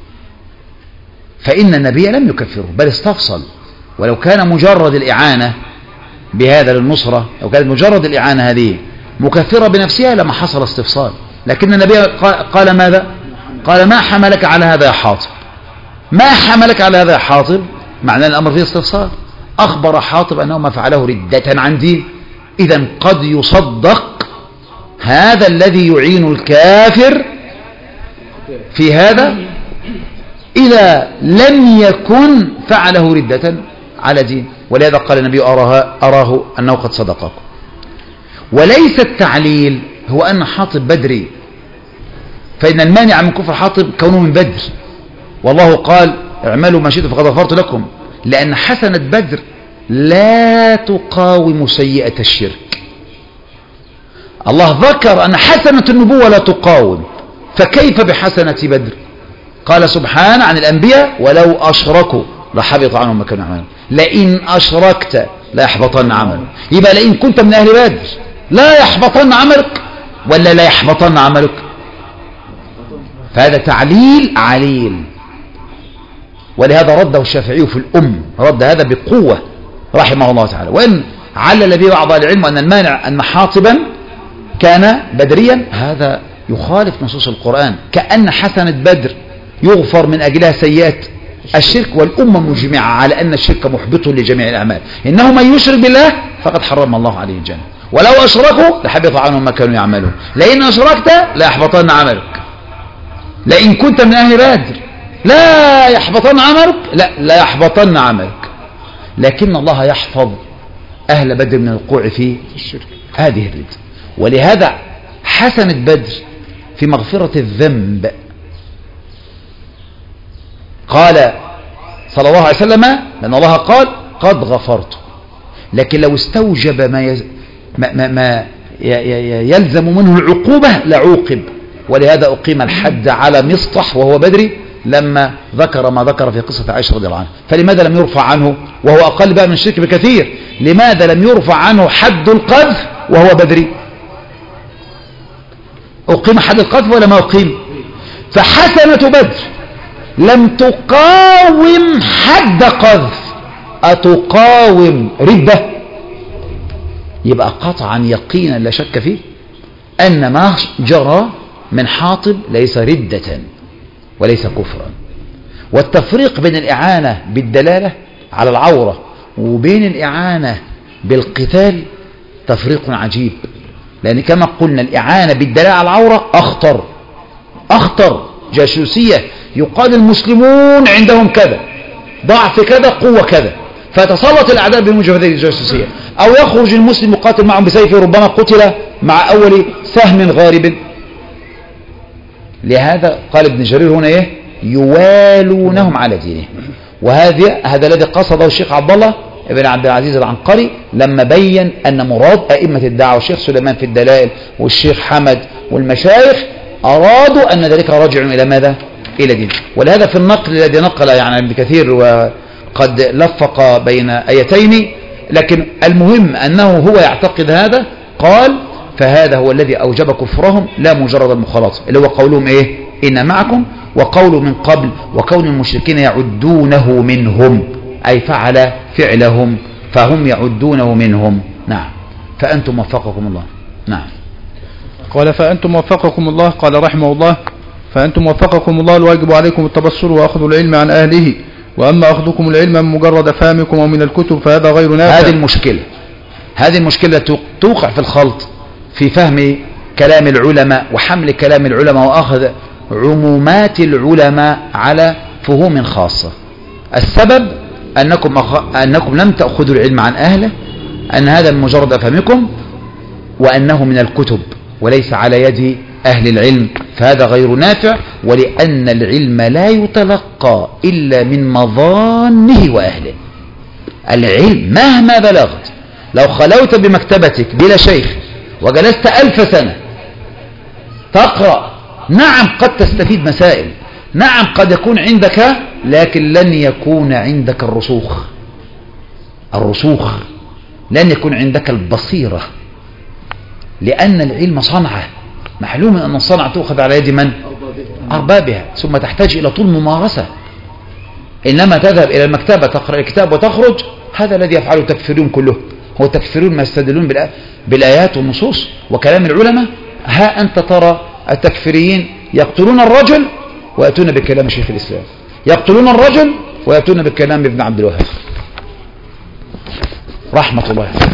فإن النبي لم يكفره بل استفصل. ولو كان مجرد الإعانة بهذا للنصرة، لو كانت مجرد الإعانة هذه مكفرة بنفسها لما حصل استفصال، لكن النبي قال ماذا؟ قال ما حملك على هذا يا حاطب؟ ما حملك على هذا يا حاطب؟ معنى الأمر فيه استفصال. أخبر حاطب أنه ما فعله ردة عن دين. إذن قد يصدق هذا الذي يعين الكافر في هذا إذا لم يكن فعله ردة على دين. ولهذا قال النبي أراه أنه قد صدقكم. وليس التعليل هو أن حاطب بدري، فإن المانع من كفر حاطب كونه من بدر، والله قال اعملوا ما شئتم فقد غفرت لكم، لأن حسنة بدر لا تقاوم سيئة الشرك. الله ذكر أن حسنة النبوة لا تقاوم، فكيف بحسنة بدر؟ قال سبحانه عن الأنبياء ولو أشركوا لحبط عنهم ما كانوا يعملون، لئن أشركت لا يحبطن عملك. يبقى لئن كنت من أهل بدر لا يحبطن عملك ولا لا يحبطن عملك؟ فهذا تعليل عليل. ولهذا رده الشافعي في الأم، رد هذا بقوة رحمه الله تعالى. وإن علل به بعض العلم أن المانع أن حاطبا كان بدريا، هذا يخالف نصوص القرآن، كأن حسنة بدر يغفر من أجلها سيئات الشرك، والأمة مجمعة على أن الشرك محبط لجميع الأعمال. إنه من يشرك بالله فقد حرم الله عليه الجنة، ولو أشركوا لحبط عنهم ما كانوا يعملون، لئن أشركت لا يحبطن عملك. لئن كنت من أهل بدر لا يحبطن عملك، لا يحبطن عملك. لكن الله يحفظ أهل بدر من الوقوع في الشرك هذه الردة. ولهذا حسنة بدر في مغفرة الذنب. قال صلى الله عليه وسلم لأن الله قال قد غفرت، لكن لو استوجب ما يلزم منه العقوبة لعوقب. ولهذا أقيم الحد على مصطح وهو بدري لما ذكر ما ذكر في قصة عائشة رضي الله عنها. فلماذا لم يرفع عنه وهو أقل بقى من الشرك بكثير؟ لماذا لم يرفع عنه حد القذف وهو بدري؟ أقيم حد القذف ولا ما أقيم؟ فحسنة بدر لم تقاوم حد قذف، أتقاوم ردة؟ يبقى قطعا يقينا لا شك فيه أن ما جرى من حاطب ليس ردة وليس كفرا. والتفريق بين الإعانة بالدلالة على العورة وبين الإعانة بالقتال تفريق عجيب، لأن كما قلنا الإعانة بالدلالة على العورة أخطر جاسوسية. يقال المسلمون عندهم كذا، ضعف كذا، قوة كذا، فتسلط الأعداء بموجب هذه الجاسوسية. أو يخرج المسلم يقاتل معهم بسيفه ربما قتل مع أول سهم غارب. لهذا قال ابن جرير هنا إيه؟ يوالونهم على دينهم. هذا الذي قصده الشيخ عبد الله ابن عبد العزيز العنقري لما بين أن مراد أئمة الدعوة والشيخ سليمان في الدلائل والشيخ حمد والمشايخ أرادوا أن ذلك راجع إلى ماذا؟ إلى دين. ولهذا في النقل الذي نقل يعني ابن كثير وقد لفق بين آيتين، لكن المهم أنه هو يعتقد هذا. قال فهذا هو الذي أوجب كفرهم لا مجرد المخالطة، اللي هو قولهم إيه؟ إن معكم، وقول من قبل وكون المشركين يعدونه منهم، أي فعل فعلهم فهم يعدونه منهم. نعم. فأنتم وفقكم الله. نعم. قال فأنتم وفقكم الله. قال رحمه الله: فأنتم وفقكم الله الواجب عليكم التبصر وأخذ العلم عن أهله، وأما أخذكم العلم من مجرد فهمكم ومن الكتب فهذا غير نافع. هذه المشكلة توقع في الخلط في فهم كلام العلماء وحمل كلام العلماء وأخذ عمومات العلماء على فهوم خاصة. السبب أنكم لم تأخذوا العلم عن أهله، أن هذا من مجرد فهمكم، وأنه من الكتب وليس على يد أهل العلم، فهذا غير نافع، ولأن العلم لا يتلقى إلا من مظانه وأهله. العلم مهما بلغت، لو خلوت بمكتبتك بلا شيخ وجلست 1000 سنة تقرأ، نعم قد تستفيد مسائل، نعم قد يكون عندك، لكن لن يكون عندك الرسوخ، لن يكون عندك البصيرة، لأن العلم صنعة، معلوم أن الصنعة تؤخذ على يد من؟ أربابها، ثم تحتاج إلى طول ممارسة. إنما تذهب إلى المكتبة تقرأ الكتاب وتخرج، هذا الذي يفعله التكفيرون كله. هو التكفيرون ما يستدلون بالآيات والنصوص وكلام العلماء. ها أنت ترى التكفيريين يقتلون الرجل ويأتون بكلام شيخ الإسلام، يقتلون الرجل ويأتون بكلام ابن عبد الوهاب رحمة الله عليه.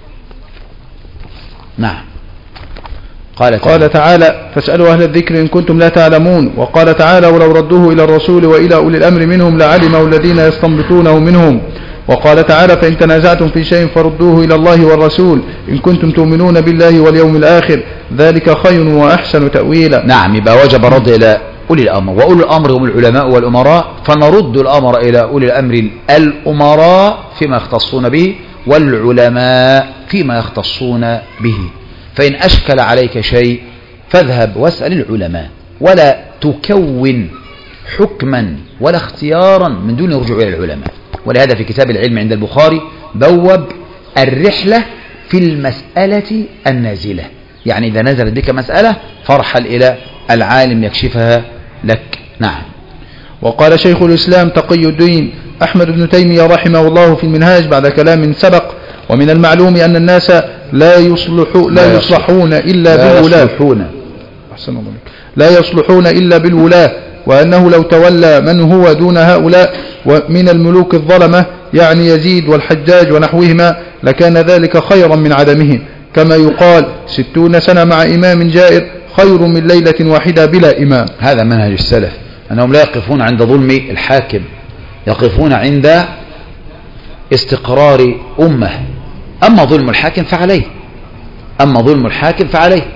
نعم. قال تعالى: فاسألوا أهل الذكر إن كنتم لا تعلمون. وقال تعالى: ولو ردوه إلى الرسول وإلى أولي الأمر منهم لعلمه الذين يستنبطونه منهم. وقال تعالى: فإن تنازعتم في شيء فردوه إلى الله والرسول إن كنتم تؤمنون بالله واليوم الآخر ذلك خير وأحسن تأويلا. نعم، يبقى وجب الرد إلى أولي الأمر، وأولي الأمر هم العلماء والأمراء، فنرد الأمر إلى أولي الأمر الأمراء فيما يختصون به، والعلماء فيما يختصون به. فإن أشكل عليك شيء فاذهب واسأل العلماء، ولا تكون حكما ولا اختيارا من دون الرجوع إلى العلماء. ولهذا في كتاب العلم عند البخاري بوب الرحلة في المسألة النازلة، يعني إذا نزلت بك مسألة فارحل إلى العالم يكشفها لك. نعم. وقال شيخ الإسلام تقي الدين أحمد بن تيمية رحمه الله في المنهاج بعد كلام سبق: ومن المعلوم أن الناس لا يصلحون إلا بالولاة، وأنه لو تولى من هو دون هؤلاء ومن الملوك الظلمة يعني يزيد والحجاج ونحوهما لكان ذلك خيرا من عدمه، كما يقال 60 سنة مع إمام جائر خير من ليلة واحدة بلا إمام. هذا منهج السلف، أنهم لا يقفون عند ظلم الحاكم، يقفون عند استقرار أمة. أما ظلم الحاكم فعليه،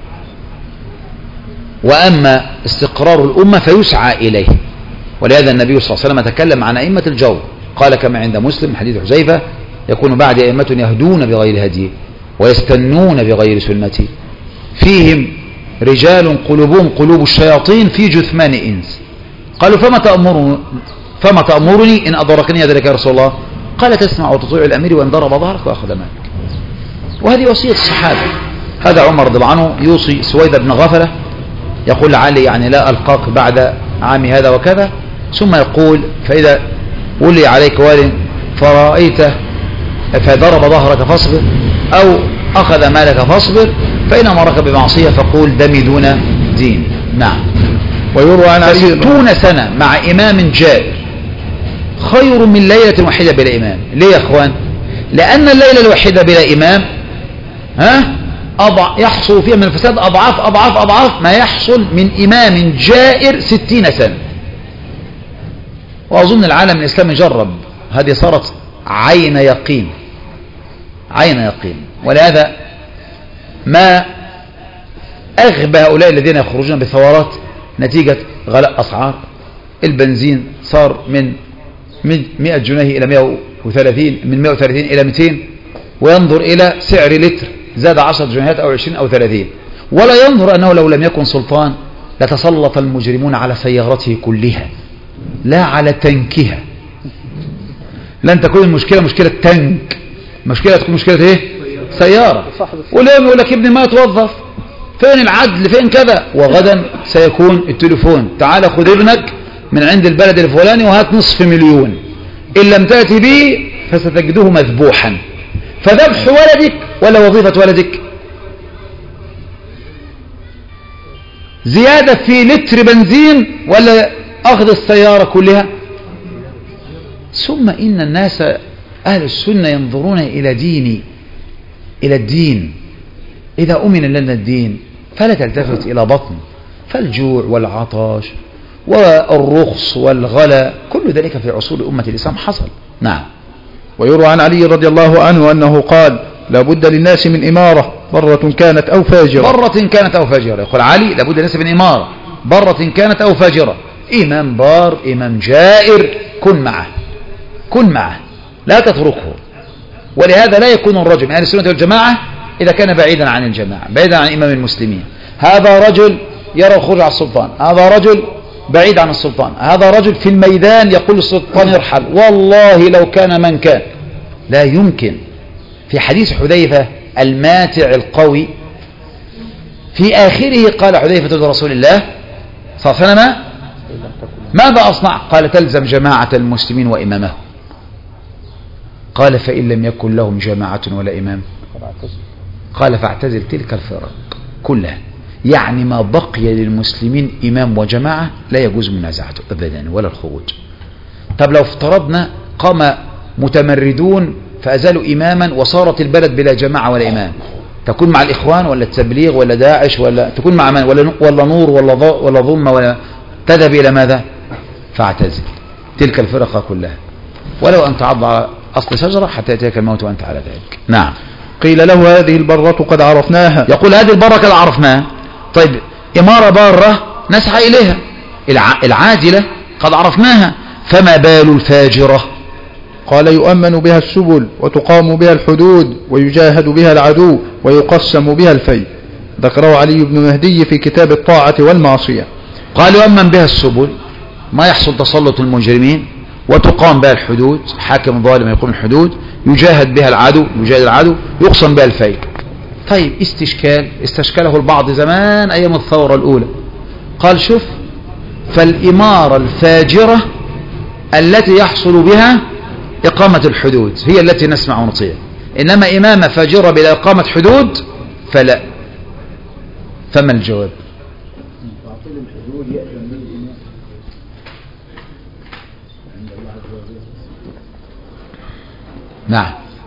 وأما استقرار الأمة فيسعى إليه. ولهذا النبي صلى الله عليه وسلم تكلم عن أئمة الجور، قال كما عند مسلم حديث حذيفة: يكون بعد أئمة يهدون بغير هدي ويستنون بغير سنتي، فيهم رجال قلوبهم قلوب الشياطين في جثمان إنس. قالوا فما تأمرني إن أدركني ذلك يا رسول الله؟ قال: تسمع وتطيع الأمير وإن ضرب ظهرك وأخذ مالك. وهذه وصية الصحابة. هذا عمر رضي الله عنه يوصي سويد بن غفلة، يقول: لعلي يعني لا ألقاك بعد عام هذا وكذا، ثم يقول: فإذا ولي عليك وال فرأيته فضرب ظهرك فاصبر، أو أخذ مالك فاصبر، فإن أمرك بمعصية فقول دمي دون دين. نعم. ويروى عن علي 60 سنة مع إمام جائر خير من ليلة واحدة بلا إمام. ليه يا أخوان؟ لأن الليلة الواحدة بلا إمام يحصل فيها من الفساد أضعاف ما يحصل من إمام جائر 60 سنة. وأظن العالم الإسلامي جرب، هذه صارت عين يقين. ولهذا ما أغبى هؤلاء الذين يخرجون بثورات نتيجة غلاء أسعار البنزين، صار من 100 جنيه إلى 130، من 130 إلى 200، وينظر إلى سعر لتر زاد 10 جنيهات أو 20 أو 30، ولا ينظر أنه لو لم يكن سلطان لتسلط المجرمون على سيارته كلها لا على تنكها. لن تكون المشكلة مشكلة تنك، مشكلة تكون مشكلة سيارة، واليوم يقول لك ابني ما يتوظف، فين العدل، فين كذا، وغدا سيكون التليفون تعال خذ ابنك من عند البلد الفلاني وهات $500,000، إن لم تأتي به فستجده مذبوحا. فذبح ولدك ولا وظيفة ولدك؟ زيادة في لتر بنزين ولا أخذ السيارة كلها؟ ثم إن الناس أهل السنة ينظرون إلى الدين. إذا أمن لنا الدين فلا تلتفت إلى بطن، فالجوع والعطش والرخص والغلا كل ذلك في عصور أمة الإسلام حصل. نعم. ويروى عن علي رضي الله عنه أنه قال: لا بد للناس من إمارة برة كانت أو فاجرة. برة كانت أو فاجرة. يقول علي: لا بد للناس من إمارة برة كانت أو فاجرة. إمام بار، إمام جائر، كن معه لا تتركه. ولهذا لا يكون الرجل من أهل السنة والجماعة إذا كان بعيدا عن الجماعة، بعيدا عن إمام المسلمين. هذا رجل يرى الخروج على السلطان، هذا رجل بعيد عن السلطان، هذا رجل في الميدان يقول السلطان يرحل، والله لو كان من كان. لا يمكن. في حديث حذيفة الماتع القوي في آخره قال حذيفة لرسول الله صلى الله عليه وسلم: ماذا أصنع؟ قال: تلزم جماعة المسلمين وإمامهم. قال: فإن لم يكن لهم جماعة ولا إمام؟ قال: فاعتزل تلك الفرق كلها. يعني ما بقي للمسلمين إمام وجماعة لا يجوز منازعته أبدا ولا الخروج. طب لو افترضنا قام متمردون فأزالوا إماما وصارت البلد بلا جماعة ولا إمام، تكون مع الإخوان ولا التبليغ ولا داعش ولا تكون مع من ولا نور ولا ظلمة ولا تذهب إلى ماذا؟ فاعتزل تلك الفرق كلها ولو أن تعض على أصل شجرة حتى يأتيك الموت وأنت على ذلك. نعم. قيل له: هذه البرة قد عرفناها. يقول: هذه البرة قد عرفناها. طيب إمارة بارة نسعى إليها، العادلة قد عرفناها، فما بال الفاجرة؟ قال: يؤمن بها السبل وتقام بها الحدود ويجاهد بها العدو ويقسم بها الفيء. ذكره علي بن مهدي في كتاب الطاعة والمعصية. قال: يؤمن بها السبل، ما يحصل تسلط المجرمين، وتقام بها الحدود، حاكم ظالم يقوم الحدود، يجاهد بها العدو، يقسم بها الفيء. طيب استشكله البعض زمان أيام الثورة الأولى، قال: شوف، فالإمارة الفاجرة التي يحصل بها إقامة الحدود هي التي نسمع ونطيع، إنما إمامة فاجرة بلا إقامة حدود فلا. فما الجواب؟ نعم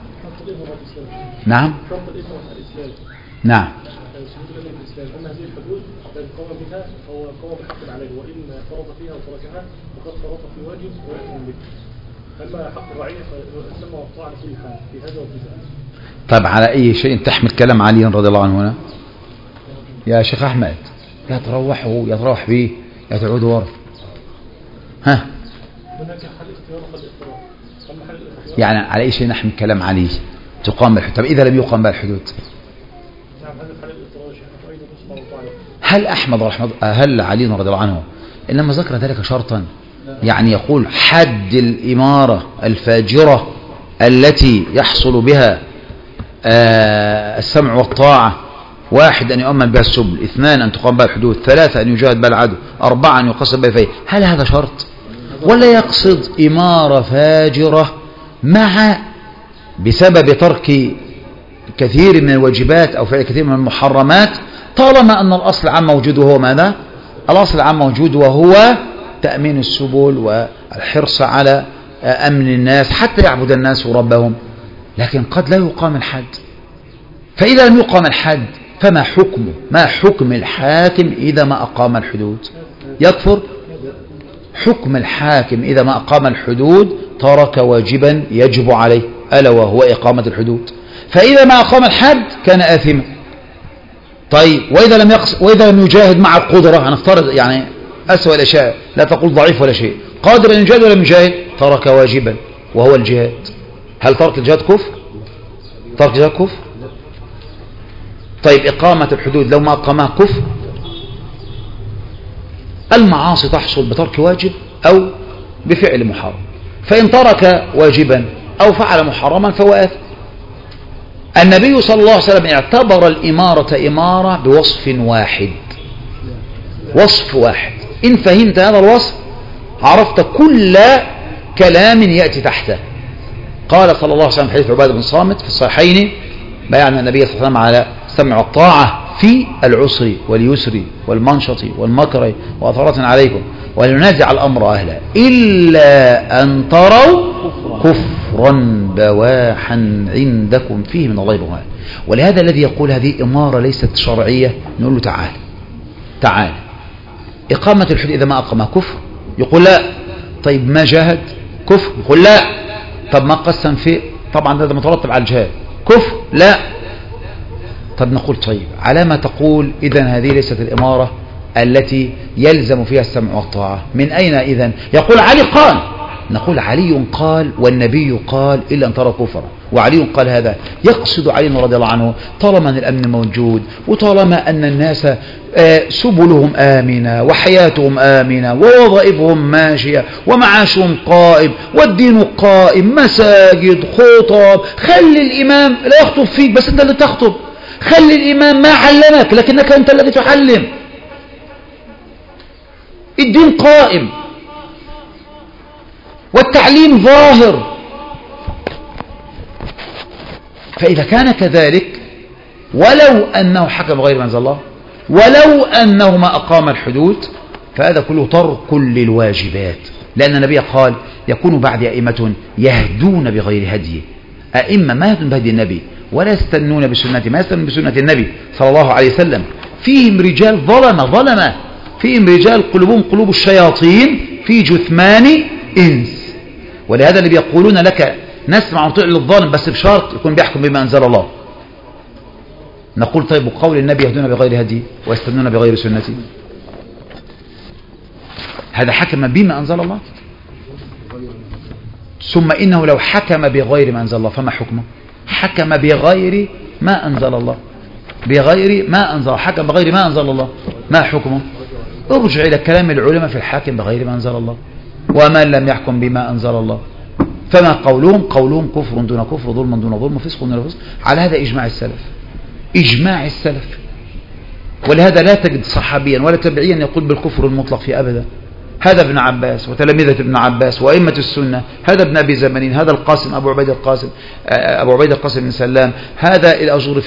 نعم نعم. أما هذه الحدود فالقوم بها هو قوم حق عليه، وإن فرض فيها وتركها فقد فرض في واجب ويأثم به. أما حق الرعية فالسمع والطاعة على كل حال في هذا وفي ذاك. طيب على أي شيء تحمل كلام علي رضي الله عنه هنا يا شيخ أحمد؟ يا تروح به يا تعود ورا. ها؟ هناك حل اختيار وحل اضطرار. أما حل الاختيار يعني على أي شيء نحمل كلام علي تقام بالحدود؟ طب إذا لم يقام بالحدود؟ نعم، هذا حل الاضطرار شيخ، فأين تسمع وطاعة. هل أحمد هل علي رضي الله عنه إنما ذكر ذلك شرطا؟ يعني يقول حد الإمارة الفاجرة التي يحصل بها السمع والطاعة: 1 أن يؤمن بها السبل، 2 أن تقام بها الحدود، 3 أن يجاهد بها العدو، 4 أن يقسم بها الفيء. هل هذا شرط؟ ولا يقصد إمارة فاجرة مع بسبب ترك كثير من الواجبات أو فعل كثير من المحرمات، طالما أن الأصل العام موجود وهو ماذا؟ الأصل العام موجود وهو تأمين السبل والحرص على أمن الناس حتى يعبد الناس ربهم. لكن قد لا يقام الحد، فإذا لم يقام الحد فما حكمه؟ ما حكم الحاكم إذا ما أقام الحدود؟ يكفر. حكم الحاكم إذا ما أقام الحدود ترك واجبا يجب عليه، ألا وهو إقامة الحدود. فإذا ما أقام الحد كان آثما. طيب وإذا لم يجاهد مع القدرة، هنفترض يعني أسوأ الأشياء، لا تقول ضعيف ولا شيء، قادر أن يجاهد ولا يجاهد، ترك واجبا وهو الجهاد. هل ترك الجهاد كفر؟ ترك الجهاد كفر؟ طيب إقامة الحدود لو ما أقامها كفر. المعاصي تحصل بترك واجب أو بفعل محرم، فإن ترك واجبا أو فعل محرما فهو آثم. النبي صلى الله عليه وسلم اعتبر الإمارة إمارة بوصف واحد، وصف واحد. إن فهمت هذا الوصف عرفت كل كلام يأتي تحته. قال صلى الله عليه وسلم في حديث عبادة بن صامت في الصحيحين: بايعنا النبي صلى الله عليه وسلم على السمع والطاعة في العسر واليسر والمنشط والمكر وأثرة عليكم ولننازع الأمر أهله إلا أن تروا كفرا بواحا عندكم فيه من الله برهان. ولهذا الذي يقول هذه إمارة ليست شرعية نقول له تعال تعال، إقامة الحدود إذا ما أقامها كفر، يقول لا. طيب ما جاهد كفر، يقول لا. طب ما قسم فيه، طبعا هذا مترتب على الجهاد، كفر، لا. طب نقول طيب على ما تقول إذن هذه ليست الإمارة التي يلزم فيها السمع والطاعة، من أين إذن؟ يقول علي قال، نقول علي قال والنبي قال إلا أن ترى كفرا، وعلي قال هذا. يقصد علي رضي الله عنه طالما أن الأمن موجود وطالما أن الناس سبلهم آمنة وحياتهم آمنة ووظائفهم ماشية ومعاشهم قائم والدين قائم، مساجد، خطب، خلي الإمام لا يخطب فيك بس أنت اللي تخطب، خلي الإمام ما علمك لكنك أنت الذي تعلم، الدين قائم والتعليم ظاهر. فإذا كان كذلك ولو أنه حكم غير ما أنزل الله، ولو أنه ما أقام الحدود، فهذا كله ترك للواجبات، لأن النبي قال يكون بعد أئمة يهدون بغير هديه، أئمة ما يهدون بهدي النبي ولا يستنون بسنته، ما يستنون بسنة النبي صلى الله عليه وسلم. فيهم رجال ظلمة، فيهم رجال قلوبهم قلوب الشياطين في جثمان إنس. ولهذا اللي بيقولون لك نسمع ونطيع للظالم بس بشرط يكون بيحكم بما أنزل الله. نقول طيب وقول النبي يهدون بغير هدي ويستنون بغير سنتي، هذا حكم بما أنزل الله. ثم إنه لو حكم بغير ما أنزل الله فما حكمه؟ حكم بغير ما أنزل الله، بغير ما أنزل، حكم بغير ما أنزل الله، ما حكمه؟ ارجع إلى كلام العلماء في الحاكم بغير ما أنزل الله، ومن لم يحكم بما أنزل الله فما قولهم كفر دون كفر، ظلم دون ظلم، فسق دون فسق. على هذا إجماع السلف، إجماع السلف. ولهذا لا تجد صحابيا ولا تبعيا يقول بالكفر المطلق في أبدا. هذا ابن عباس وتلاميذة ابن عباس وأئمة السنة، هذا ابن أبي زمانين، هذا القاسم أبو عبيد القاسم بن سلام، هذا الأجور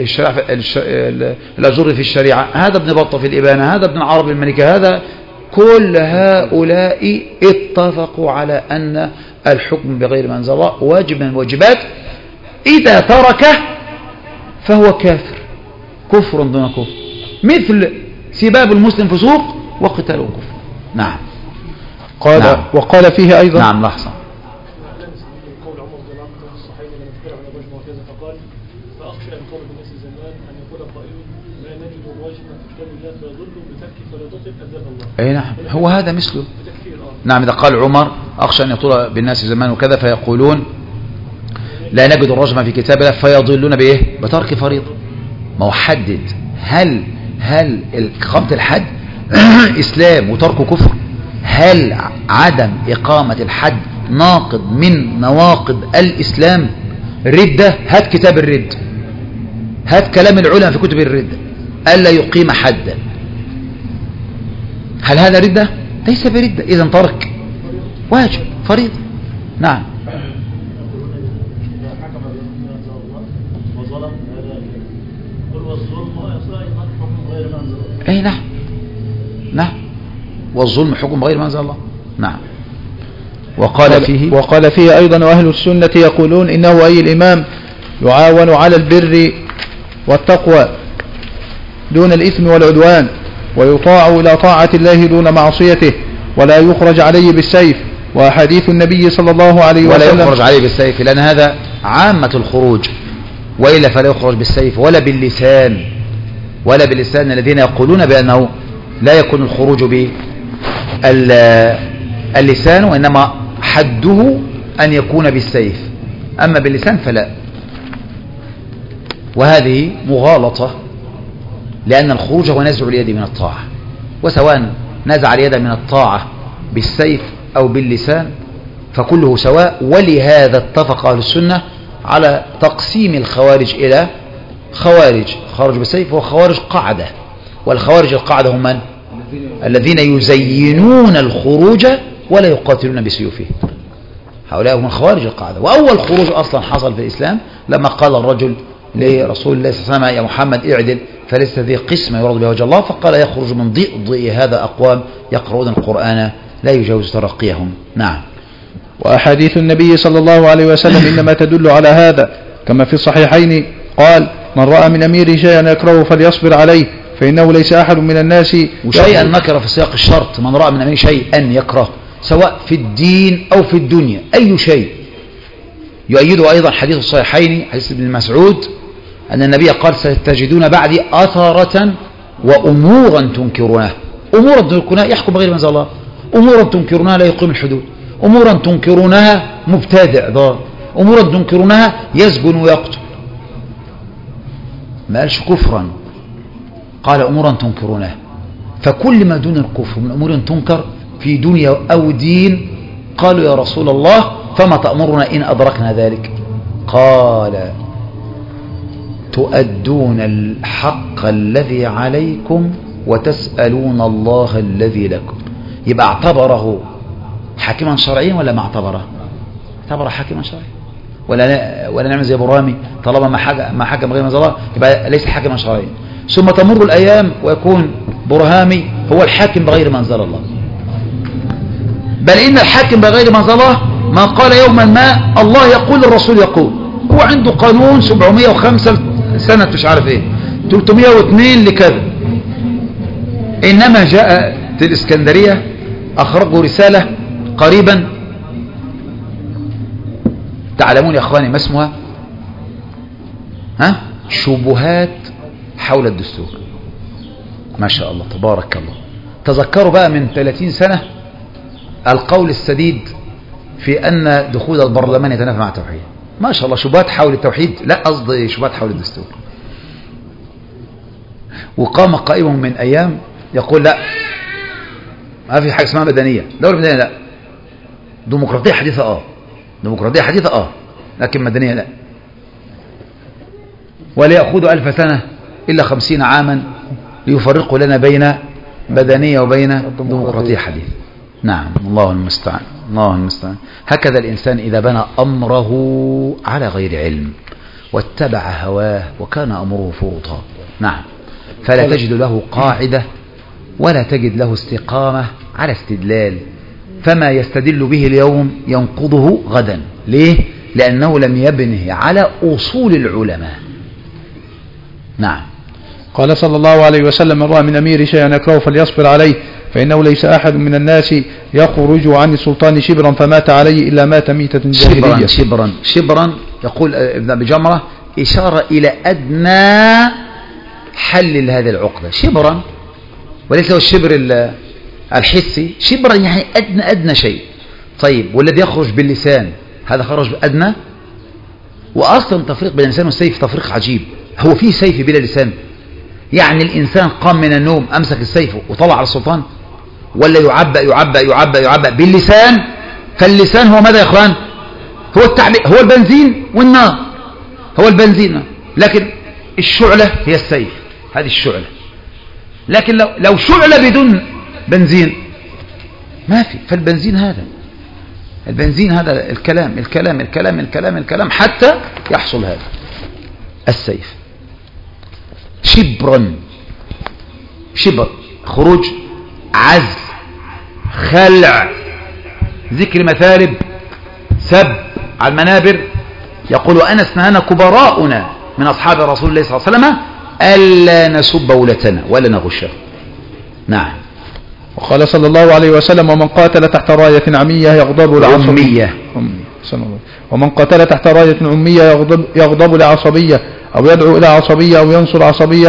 في الشريعة، هذا ابن بطة في الإبانة، هذا ابن عربي الملكة، هذا كل هؤلاء اتفقوا على أن الحكم بغير ما أنزل الله واجب من الواجبات، إذا تركه فهو كافر، كفر دون كفر، مثل سباب المسلم فسوق وقتاله كفر. نعم. نعم. وقال فيه أيضا. نعم لحظة. قول عمر بن العاص الصحيح لما ذكر على الرجم وكذا فقال فأخشى أن قول الناس زمان أن يقول قائل لا نجد الرجم في كتاب الله فيضل بترك فريضته أذان الله. أي نعم، هو هذا مثله. نعم، إذا قال عمر أخشى أن يطول بالناس زمان وكذا فيقولون لا نجد الرجم في كتاب الله فيضلون بإيه؟ بترك فريضة. ما هو حدد، هل إقامة الحد إسلام وترك كفر؟ هل عدم إقامة الحد ناقض من نواقض الإسلام؟ ردة، هات كتاب الرد، هات كلام العلماء في كتب الرد ألا يقيم حدا. هل هذا ردة؟ ليس بردة، إذن ترك واجب فريضة. نعم. أي نعم، نعم، والظلم حكم غير ما أنزل الله. نعم. وقال فيه أيضا وأهل السنة يقولون إنه أي الإمام يعاون على البر والتقوى دون الإثم والعدوان، ويطاع إلى طاعة الله دون معصيته، ولا يخرج عليه بالسيف. وأحاديث النبي صلى الله عليه وسلم ولا يخرج عليه بالسيف، لأن هذا عامة الخروج، وإلا فلا يخرج بالسيف ولا باللسان، الذين يقولون بأنه لا يكون الخروج باللسان وإنما حده أن يكون بالسيف، أما باللسان فلا. وهذه مغالطة، لأن الخروج هو نزع اليد من الطاعة، وسواء نزع اليد من الطاعة بالسيف أو باللسان فكله سواء. ولهذا اتفق أهل السنة على تقسيم الخوارج إلى خوارج خرج بالسيف وخوارج قاعدة. والخوارج القاعدة هم من؟ الذين يزينون الخروج ولا يقاتلون بسيوفهم، هؤلاء هم الخوارج القاعدة. وأول خروج أصلا حصل في الإسلام لما قال الرجل لرسول الله صلى الله عليه وسلم: يا محمد اعدل فليس ذي قسمة يراد بها وجه الله، فقال: يخرج من ضئ هذا أقوام يقرؤون القرآن لا يجاوز ترقيهم. نعم. وأحاديث النبي صلى الله عليه وسلم إنما تدل على هذا، كما في الصحيحين قال: من رأى من أميره شيئا يكرهه فليصبر عليه فإنه ليس أحد من الناس. وشيئا نكر في سياق الشرط، من رأى من أميره شيئا يكره، سواء في الدين أو في الدنيا، أي شيء. يؤيده أيضا حديث الصحيحين حديث ابن مسعود أن النبي قال: ستجدون بعدي أثرة وأمورا تنكرونها. أمورا تنكرونها يحكم بغير ما أنزل الله، أمورا تنكرونها لا يقيم الحدود، أمورا تنكرونها مبتدع ضال، أمورا تنكرونها يسجن ويقتل. ما قالش كفرا، قال أمورا تنكرونها. فكل ما دون الكفر من أمور تنكر في دنيا أو دين. قالوا: يا رسول الله فما تأمرنا إن أدركنا ذلك؟ قال: تؤدون الحق الذي عليكم وتسألون الله الذي لكم. يبقى اعتبره حاكما شرعيا ولا ما اعتبره؟ اعتبره حاكما شرعيا. ولا نعمل زي برامي طالما ما حكم غير ما انزل الله يبقى ليس حاكما شرعيا. ثم تمر الأيام ويكون برهامي هو الحاكم بغير ما انزل الله. بل إن الحاكم بغير ما انزل الله ما قال يوما ما الله يقول الرسول يقول. هو عنده قانون 705 سنة مش عارف ايه 302 لكذا. إنما جاء في الإسكندرية أخرجوا رسالة قريبا، تعلمون يا أخواني ما اسمها؟ شبهات حول الدستور. ما شاء الله تبارك الله. تذكروا بقى من 30 سنة القول السديد في أن دخول البرلمان يتنافى مع التوحيد. ما شاء الله شبهات حول التوحيد، لا قصدي شبهات حول الدستور. وقام قائمهم من أيام يقول: لا ما في حاجة اسمها مدنية، دولة مدنية لا، ديمقراطية حديثة ديمقراطية حديثة لكن مدنية لا. ولا يأخذ 1000 سنة إلا 50 عاما ليفرقوا لنا بين مدنية وبين ديمقراطية حديثة. نعم. الله المستعان. الله المستعان. هكذا الإنسان إذا بنى أمره على غير علم واتبع هواه وكان أمره فرطا. نعم. فلا تجد له قاعدة ولا تجد له استقامة على استدلال، فما يستدل به اليوم ينقضه غدا. ليه؟ لأنه لم يبنه على أصول العلماء. نعم. قال صلى الله عليه وسلم: من رأى من أمير شيئا يكره فليصبر عليه فإنه ليس أحد من الناس يخرج عن السلطان شبرا فمات عليه إلا مات ميتة جاهلية. شبرا يقول ابن أبي جمرة إشارة إلى أدنى حل لهذه العقدة. شبرا وليس هو الشبر الحسي، شبرا يعني أدنى شيء. طيب والذي يخرج باللسان هذا خرج بأدنى. وأصلا تفريق بين اللسان والسيف تفريق عجيب. هو في سيف بلا لسان؟ يعني الإنسان قام من النوم أمسك السيف وطلع على السلطان، ولا يعبأ باللسان؟ فاللسان هو ماذا يا إخوان؟ هو التعبئة، هو البنزين والنار، هو البنزين. لكن الشعلة هي السيف، هذه الشعلة. لكن لو شعلة بدون بنزين ما في. فالبنزين هذا، البنزين هذا الكلام الكلام الكلام الكلام الكلام حتى يحصل هذا السيف. شبر خروج، عزل، خلع، ذكر مثالب، سب على المنابر. يقول أنس: نهانا كبراؤنا من أصحاب رسول الله صلى الله عليه وسلم ألا نسب ولتنا ولا نغشه. نعم. وقال صلى الله عليه وسلم: ومن قاتل تحت راية عمية يغضب لعصبية. ومن قاتل تحت راية عمية يغضب لعصبية أو يدعو إلى عصبية أو ينصر عصبية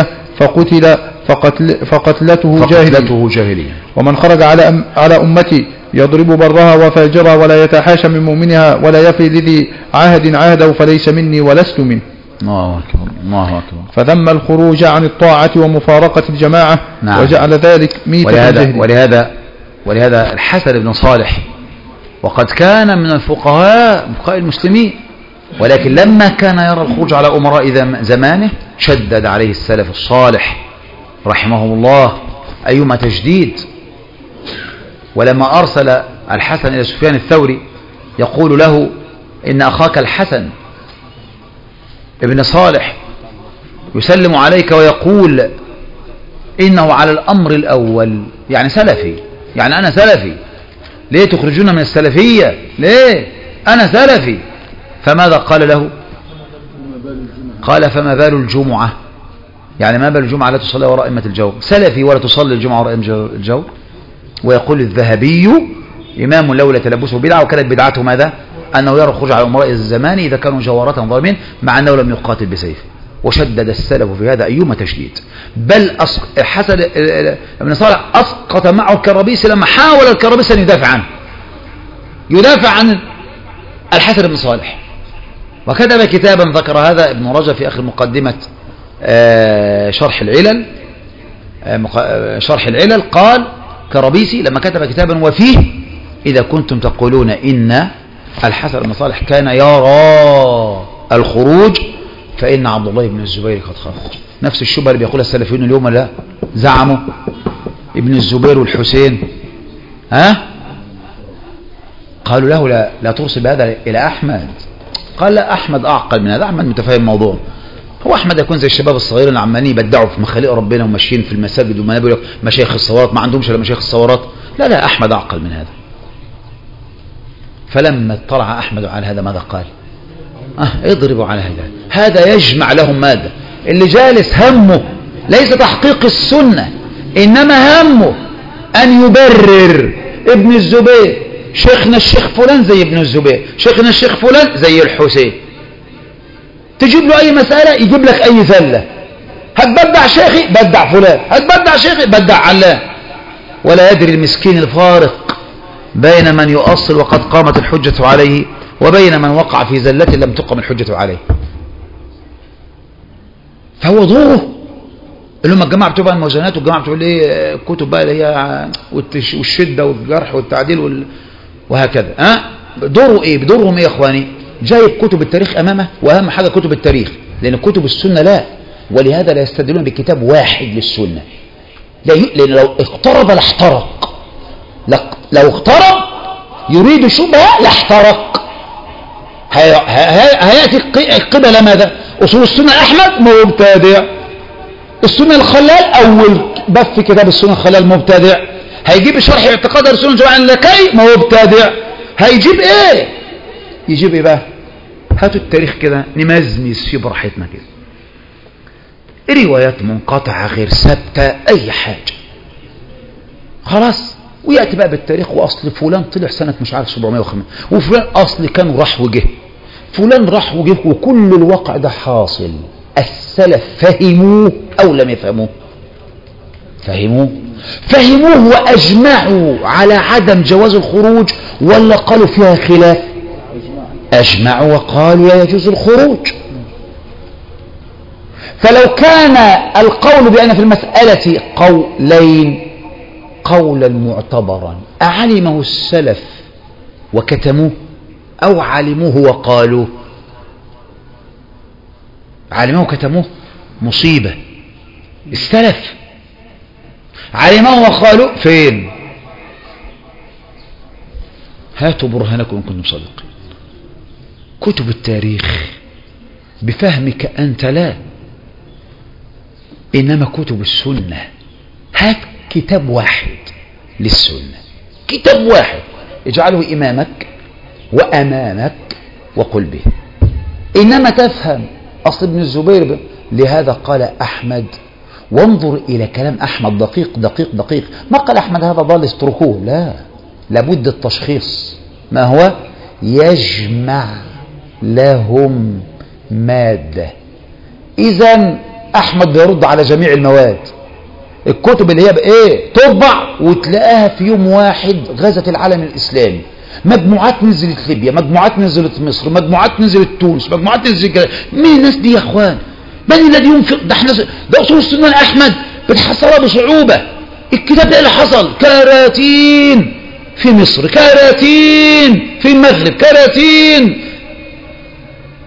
فقتلته جاهلية. ومن خرج على أمتي يضرب برها وفاجرها ولا يتحاشى من مؤمنها ولا يفي لذي عهد عهده فليس مني ولست منه. الله أكبر. الله أكبر. فذم الخروج عن الطاعة ومفارقة الجماعة. نعم. وجعل ذلك ميتة جاهلية. ولهذا الحسن بن صالح وقد كان من الفقهاء المسلمين ولكن لما كان يرى الخروج على أمراء زمانه شدد عليه السلف الصالح رحمهم الله أيما تجديد. ولما أرسل الحسن إلى سفيان الثوري يقول له إن أخاك الحسن ابن صالح يسلم عليك ويقول إنه على الأمر الأول، يعني سلفي، يعني أنا سلفي، ليه تخرجون من السلفية؟ ليه؟ أنا سلفي. فماذا قال له؟ قال فما بال الجمعة، يعني ما بال الجمعة لا تصلي وراء أئمة الجور؟ سلفي ولا تصلي الجمعة وراء أئمة الجور؟ ويقول الذهبي إمام لولا تلبسه بدعة، وكانت بدعته ماذا؟ أنه يرى الخروج على أمراء الزمان إذا كانوا جوارة ظالمين مع أنه لم يقاتل بسيف. وشدد السلف في هذا أيما تشديد، بل حسن ابن صالح أسقط معه الكرابيسي لما حاول الكرابيسي أن يدافع عن الحسن بن صالح، وكتب كتابا ذكر هذا ابن رجب في آخر مقدمة شرح العلل قال كرابيسي لما كتب كتابا وفيه إذا كنتم تقولون إن الحسن بن صالح كان يرى الخروج فإن عبد الله بن الزبير قد خرج. نفس الشبهة اللي بيقولها السلفيون اليوم، لا زعموا ابن الزبير والحسين، قالوا له لا ترسل بهذا إلى أحمد. قال لا، أحمد أعقل من هذا، أحمد متفاهم الموضوع. هو أحمد يكون زي الشباب الصغيرين اللي عمالين يبدعوا في مخالق ربنا وماشيين في المساجد ومنابر مشايخ الصورات، ما عندهمش إلا مشايخ الصورات. لا أحمد أعقل من هذا. فلما اطلع أحمد على هذا ماذا قال؟ اضربوا على هذا يجمع لهم ماذا؟ اللي جالس همه ليس تحقيق السنة، إنما همه أن يبرر ابن الزبير. شيخنا الشيخ فلان زي ابن الزبير، شيخنا الشيخ فلان زي الحسين. تجيب له أي مسألة يجيب لك أي زلة. هتبدع شيخي بدع فلان، هتبدع شيخي بدع علان. ولا يدري المسكين الفارق بين من يؤصل وقد قامت الحجة عليه وبين من وقع في زلة لم تقم الحجة عليه. فهو دوره اللي هم الجماعة بتوع الموازنات والجماعة بتوع الكتب بقى اللي هي والشدة والجرح والتعديل وهكذا. دوره ايه؟ بدورهم ايه يا اخواني؟ جايب كتب التاريخ امامه، واهم حاجة كتب التاريخ، لان كتب السنة لا، ولهذا لا يستدلون بكتاب واحد للسنة، لان لو اقترب لاحترق، لو اقترب يريد شبهة لاحترق. هيأتي قبل ماذا؟ أصول السنة أحمد مبتدع، السنة الخلال أول باب في كتاب السنة الخلال مبتدع، هيجيب شرح اعتقاد السنة جماعة اللكي مبتدع، هيجيب ايه؟ يجيب ايه بقى؟ هاتوا التاريخ كده نمزمز فيه براحتنا كده، روايات منقطعة غير ثابتة أي حاجة خلاص، ويأتي بقى بالتاريخ وأصل فلان طلع سنة مش عارف 705 وفلان أصل كان راح وجه، فلان راح وجه، وكل الواقع ده حاصل. السلف فهموه أو لم يفهموه؟ فهموه وأجمعوا على عدم جواز الخروج ولا قالوا فيها خلاف؟ أجمعوا وقالوا يجوز الخروج. فلو كان القول بأن في المسألة قولين قولا معتبرا أعلمه السلف وكتموه أو علموه وقالوه؟ علموه وكتموه مصيبة. السلف علموه وقالوه فين؟ هاتوا برهانكم إن كنتم صادقين. كتب التاريخ بفهمك أنت لا، إنما كتب السنة. هات كتاب واحد للسنة، كتاب واحد اجعله إمامك وأمامك وقل به، إنما تفهم أصل ابن الزبير. لهذا قال أحمد، وانظر إلى كلام أحمد دقيق دقيق دقيق، ما قال أحمد هذا ضال اتركوه، لا، لابد التشخيص. ما هو؟ يجمع لهم مادة. إذن أحمد بيرد على جميع المواد. الكتب اللي هي بإيه؟ تطبع وتلاقيها في يوم واحد غزت العالم الإسلامي، مجموعات نزلت ليبيا، مجموعات نزلت مصر، مجموعات نزلت تونس، مجموعات نزلت مين الناس دي يا اخوان؟ من الذي ينفق؟ ده احنا ده اصول السنه احمد بتحصلها بصعوبه. الكتاب ده اللي حصل كراتين في مصر، كراتين في المغرب، كراتين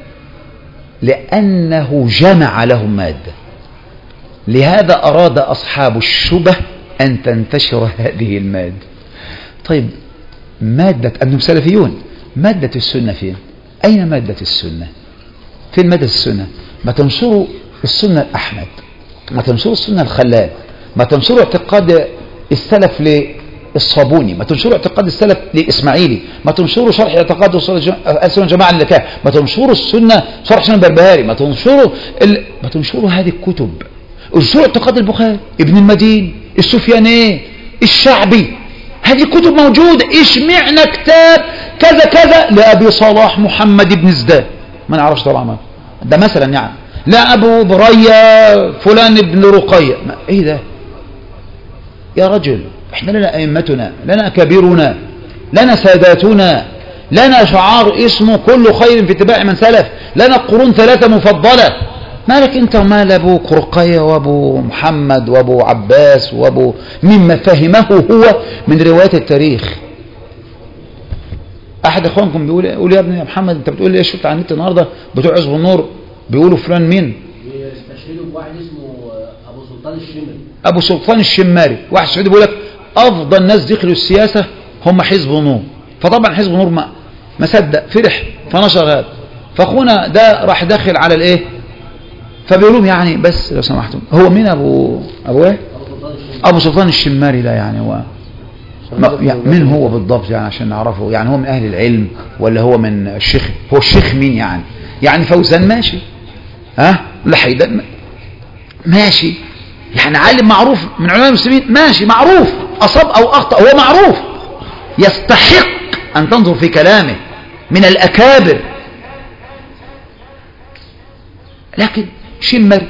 لأنه جمع لهم مادة. لهذا أراد أصحاب الشبه أن تنتشر هذه المادة. طيب مادة أنهم سلفيون، مادة السنة فين؟ أين مادة السنة؟ فين مادة السنة؟ ما تنشروا السنة الأحمد، ما تنشروا السنة الخلال، ما تنشروا اعتقاد السلف للصابوني، ما تنشروا اعتقاد السلف للإسماعيلي، ما تنشروا شرح اعتقاد السنة الجماعة للكاه، ما تنشروا السنة شرح سنة البربهاري، ما تنشروا هذه الكتب. انشروا اعتقاد البخاري، ابن المدين، السفياني، الشعبي، هذه كتب موجودة. اشمعنا كتاب كذا كذا لأبي صلاح محمد بن زدان، ما نعرفش طبعا ده مثلا يعني، لا أبو برية فلان بن رقية، ايه ده يا رجل؟ احنا لنا أئمتنا، لنا كبيرنا، لنا ساداتنا، لنا شعار اسمه كل خير في اتباع من سلف، لنا قرون 3 مفضلة. مالك انت ومال ابو رقية وابو محمد وابو عباس وابو مما فهمه هو من رواية التاريخ. احد اخوانكم بيقول يا ابني يا محمد انت بتقول لي شفت على النت النهارده بتوع عزب النور بيقولوا فلان مين؟ بيستشهدوا بواحد اسمه ابو سلطان الشمري. ابو سلطان الشماري، واحد سعودي بيقول لك افضل ناس دخلوا السياسة هم حزب النور. فطبعا حزب النور ما صدق، فرح فنشر هذا، فاخونا ده راح داخل على الايه، فبيقولوا يعني بس لو سمحتم هو مين ابو ايه؟ ابو سلطان الشماري ده يعني هو يعني من هو بالضبط يعني عشان نعرفه، يعني هو من اهل العلم ولا هو من الشيخ؟ هو الشيخ مين يعني فوزان ماشي، ها لحيدان ماشي، يعني عالم معروف من علماء المسلمين ماشي، معروف اصاب او اخطأ هو معروف، يستحق ان تنظر في كلامه من الاكابر. لكن شمري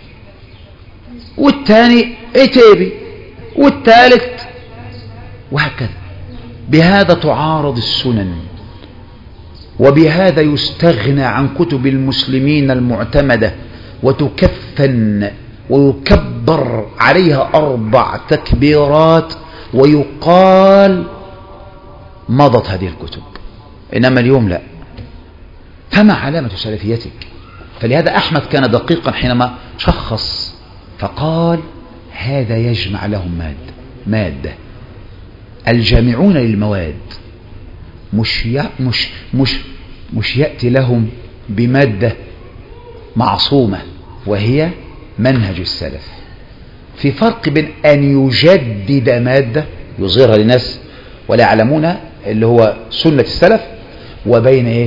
والثاني عتيبي والثالث وهكذا. بهذا تعارض السنن، وبهذا يستغنى عن كتب المسلمين المعتمدة وتكفن ويكبر عليها 4 تكبيرات ويقال مضت هذه الكتب، إنما اليوم لا. فما علامة سلفيتك؟ فلهذا أحمد كان دقيقا حينما شخص فقال هذا يجمع لهم مادة. الجامعون للمواد مش يأتي لهم بمادة معصومة وهي منهج السلف. في فرق بين أن يجدد مادة يظهرها للناس ولا يعلمون اللي هو سنة السلف، وبين إيه؟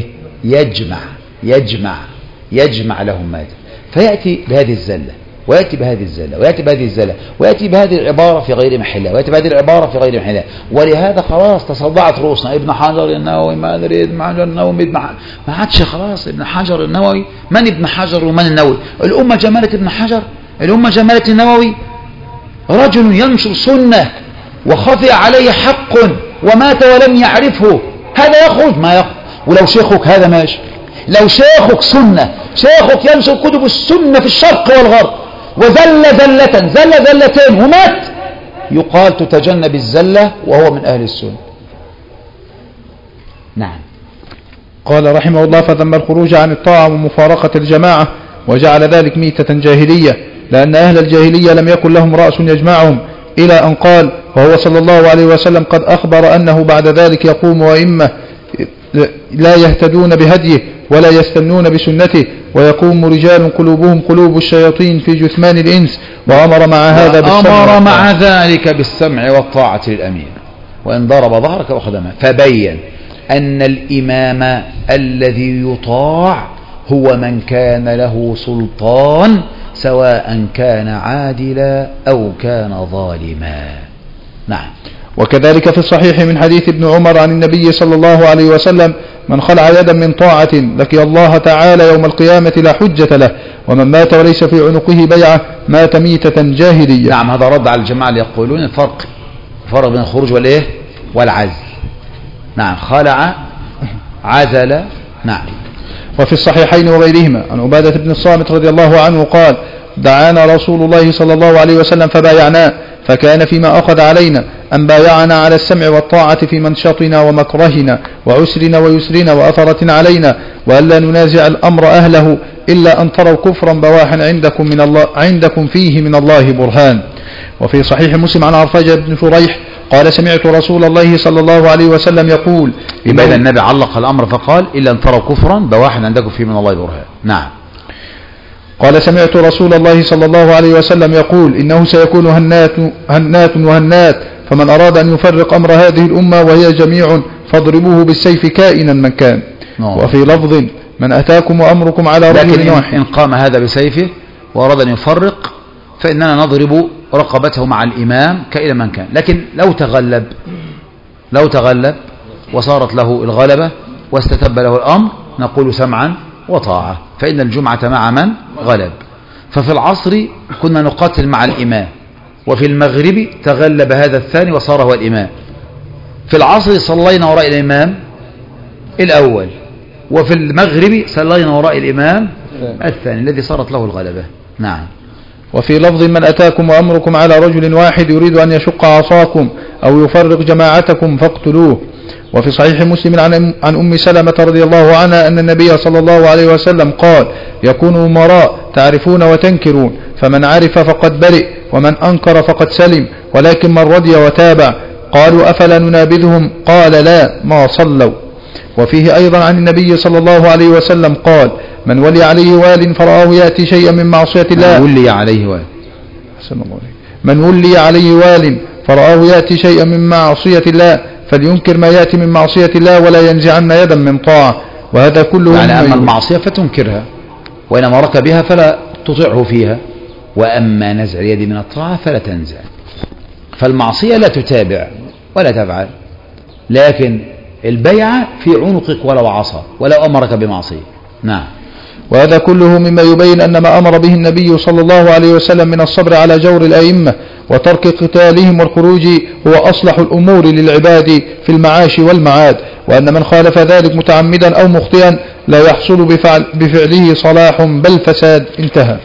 يجمع لهم مادة، فيأتي بهذه الزلة ويأتي بهذه الزلة ويأتي بهذه الزلة ويأتي بهذه العبارة في غير محلها ويأتي بهذه العبارة في غير محلها. ولهذا خلاص تصدعت رؤوسنا. ابن حجر النووي ما أدري، ابن حجر النووي ما عادش خلاص ابن حجر النووي، من ابن حجر ومن النووي؟ الأمة جمالة ابن حجر، الأمة جمالة النووي. رجل ينشر سنة وخفي عليه حق ومات ولم يعرفه، هذا يخرج ما يخرج. ولو شيخك هذا ماشي، لو شيخك سنة، شيخك ينشر كتب السنة في الشرق والغرب وزل زلتين ومات، يقال تتجنب الزلة وهو من أهل السنة. نعم. قال رحمه الله فذم الخروج عن الطاعة ومفارقة الجماعة وجعل ذلك ميتة جاهلية، لأن أهل الجاهلية لم يكن لهم رأس يجمعهم، إلى أن قال وهو صلى الله عليه وسلم قد أخبر أنه بعد ذلك يقوم أئمة لا يهتدون بهديه ولا يستنون بسنته، ويقوم رجال قلوبهم قلوب الشياطين في جثمان الإنس، وأمر مع ذلك بالسمع والطاعة للأمير وإن ضرب ظهرك وخدمه. فبين أن الإمام الذي يطاع هو من كان له سلطان، سواء كان عادلا أو كان ظالما. نعم. وكذلك في الصحيح من حديث ابن عمر عن النبي صلى الله عليه وسلم من خلع يدا من طاعة لقي الله تعالى يوم القيامة لا حجة له، ومن مات وليس في عنقه بيعة مات ميتة جاهلية. نعم. هذا رد على الجماعة اللي يقولون الفرق بين الخروج والإيه والعزل. نعم. خلع، عزل. نعم. وفي الصحيحين وغيرهما عن عبادة بن الصامت رضي الله عنه قال دعانا رسول الله صلى الله عليه وسلم فبايعناه، فكان فيما أخذ علينا أن بايعنا على السمع والطاعة في منشطنا ومكرهنا وعسرنا ويسرنا وأثرة علينا، وألا ننازع الأمر أهله إلا أن تروا كفرا بواحا عندكم فيه من الله برهان. وفي صحيح مسلم عن عرفاجة بن شريح قال سمعت رسول الله صلى الله عليه وسلم يقول إذا النبي علق الأمر فقال إلا أن تروا كفرا بواحا عندكم فيه من الله برهان. نعم. قال سمعت رسول الله صلى الله عليه وسلم يقول إنه سيكون هنات وهنات، فمن أراد أن يفرق أمر هذه الأمة وهي جميع فاضربوه بالسيف كائنا من كان. وفي لفظ من أتاكم وأمركم على رجل واحد. إن قام هذا بسيفه وأراد أن يفرق فإننا نضرب رقبته مع الإمام كائنا من كان. لكن لو تغلب وصارت له الغلبة واستتب له الأمر نقول سمعا وطاعة، فإن الجمعة مع من غلب. ففي العصر كنا نقاتل مع الإمام، وفي المغرب تغلب هذا الثاني وصار هو الإمام. في العصر صلينا وراء الإمام الأول، وفي المغرب صلينا وراء الإمام الثاني الذي صارت له الغلبة. نعم. وفي لفظ من أتاكم وأمركم على رجل واحد يريد أن يشق عصاكم أو يفرق جماعتكم فاقتلوه. وفي صحيح مسلم عن أم سلمة رضي الله عنها أن النبي صلى الله عليه وسلم قال يكون أمراء تعرفون وتنكرون، فمن عرف فقد برئ ومن أنكر فقد سلم، ولكن من رضي وتابع. قالوا أفلا ننابذهم؟ قال لا، ما صلوا. وفيه أيضا عن النبي صلى الله عليه وسلم قال من ولي عليه وال فرآه يأتي شيئا من معصية الله من ولي عليه وال فرآه يأتي شيئا من معصية الله فلينكر ما يأتي من معصية الله ولا ينزعن يدا من طاعة. وهذا كله يعني أما المعصية فتنكرها، وإنما رك بها فلا تطيعه فيها، وأما نزع اليد من الطاعة فلا تنزع. فالمعصية لا تتابع ولا تفعل، لكن البيعة في عنقك ولو عصى ولو أمرك بمعصية. نعم. وهذا كله مما يبين أن ما أمر به النبي صلى الله عليه وسلم من الصبر على جور الأئمة وترك قتالهم والخروج هو أصلح الأمور للعباد في المعاش والمعاد، وأن من خالف ذلك متعمدا أو مخطئا لا يحصل بفعله صلاح بل فساد. انتهى.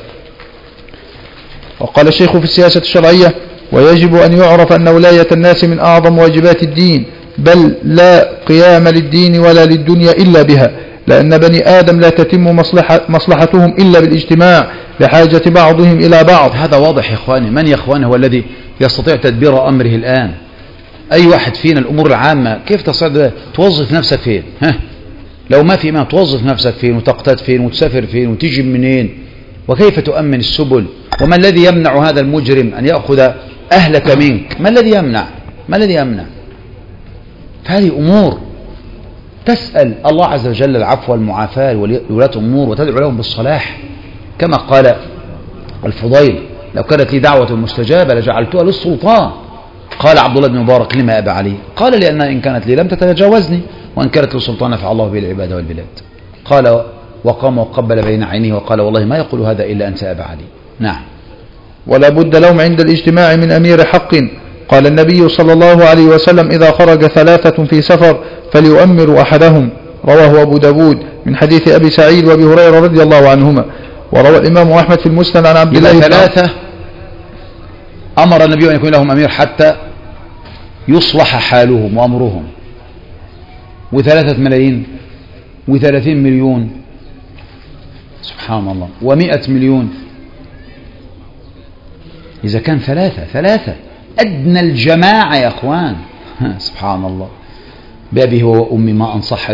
وقال الشيخ في السياسة الشرعية ويجب أن يعرف أن ولاية الناس من أعظم واجبات الدين، بل لا قيام للدين ولا للدنيا إلا بها، لأن بني آدم لا تتم مصلحتهم إلا بالاجتماع لحاجة بعضهم إلى بعض. هذا واضح يا إخواني. من يا إخواني هو الذي يستطيع تدبير أمره الآن؟ أي واحد فينا الأمور العامة كيف تستطيع توظف نفسك فين؟ لو ما في إمام توظف نفسك فين وتقتات فين وتسافر فين وتجي منين وكيف تؤمن السبل؟ وما الذي يمنع هذا المجرم أن يأخذ أهلك منك؟ ما الذي يمنع؟ فهذه أمور تسأل الله عز وجل العفو والمعافاة لولاة أمور وتدعو لهم بالصلاح، كما قال الفضيل لو كانت لي دعوة مستجابة لجعلتها للسلطان. قال عبد الله بن مبارك لما أبى علي؟ قال لأن إن كانت لي لم تتجاوزني، وإن كانت للسلطان فالله به العباد والبلاد. قال وقام وقبل بين عينيه وقال والله ما يقول هذا إلا أنت أبى علي. نعم. ولا بد لهم عند الاجتماع من أمير حق. قال النبي صلى الله عليه وسلم إذا خرج ثلاثة في سفر فليؤمر أحدهم، رواه أبو داود من حديث أبي سعيد وأبي هريرة رضي الله عنهما. وروى الإمام أحمد في المسند عن عبد الله ثلاثة أمر النبي أن يكون لهم أمير حتى يصلح حالهم وأمرهم، و3 ملايين و30 مليون سبحان الله و100 مليون. إذا كان ثلاثة أدنى الجماعة يا أخوان سبحان الله. بأبي هو وأمي ما أنصح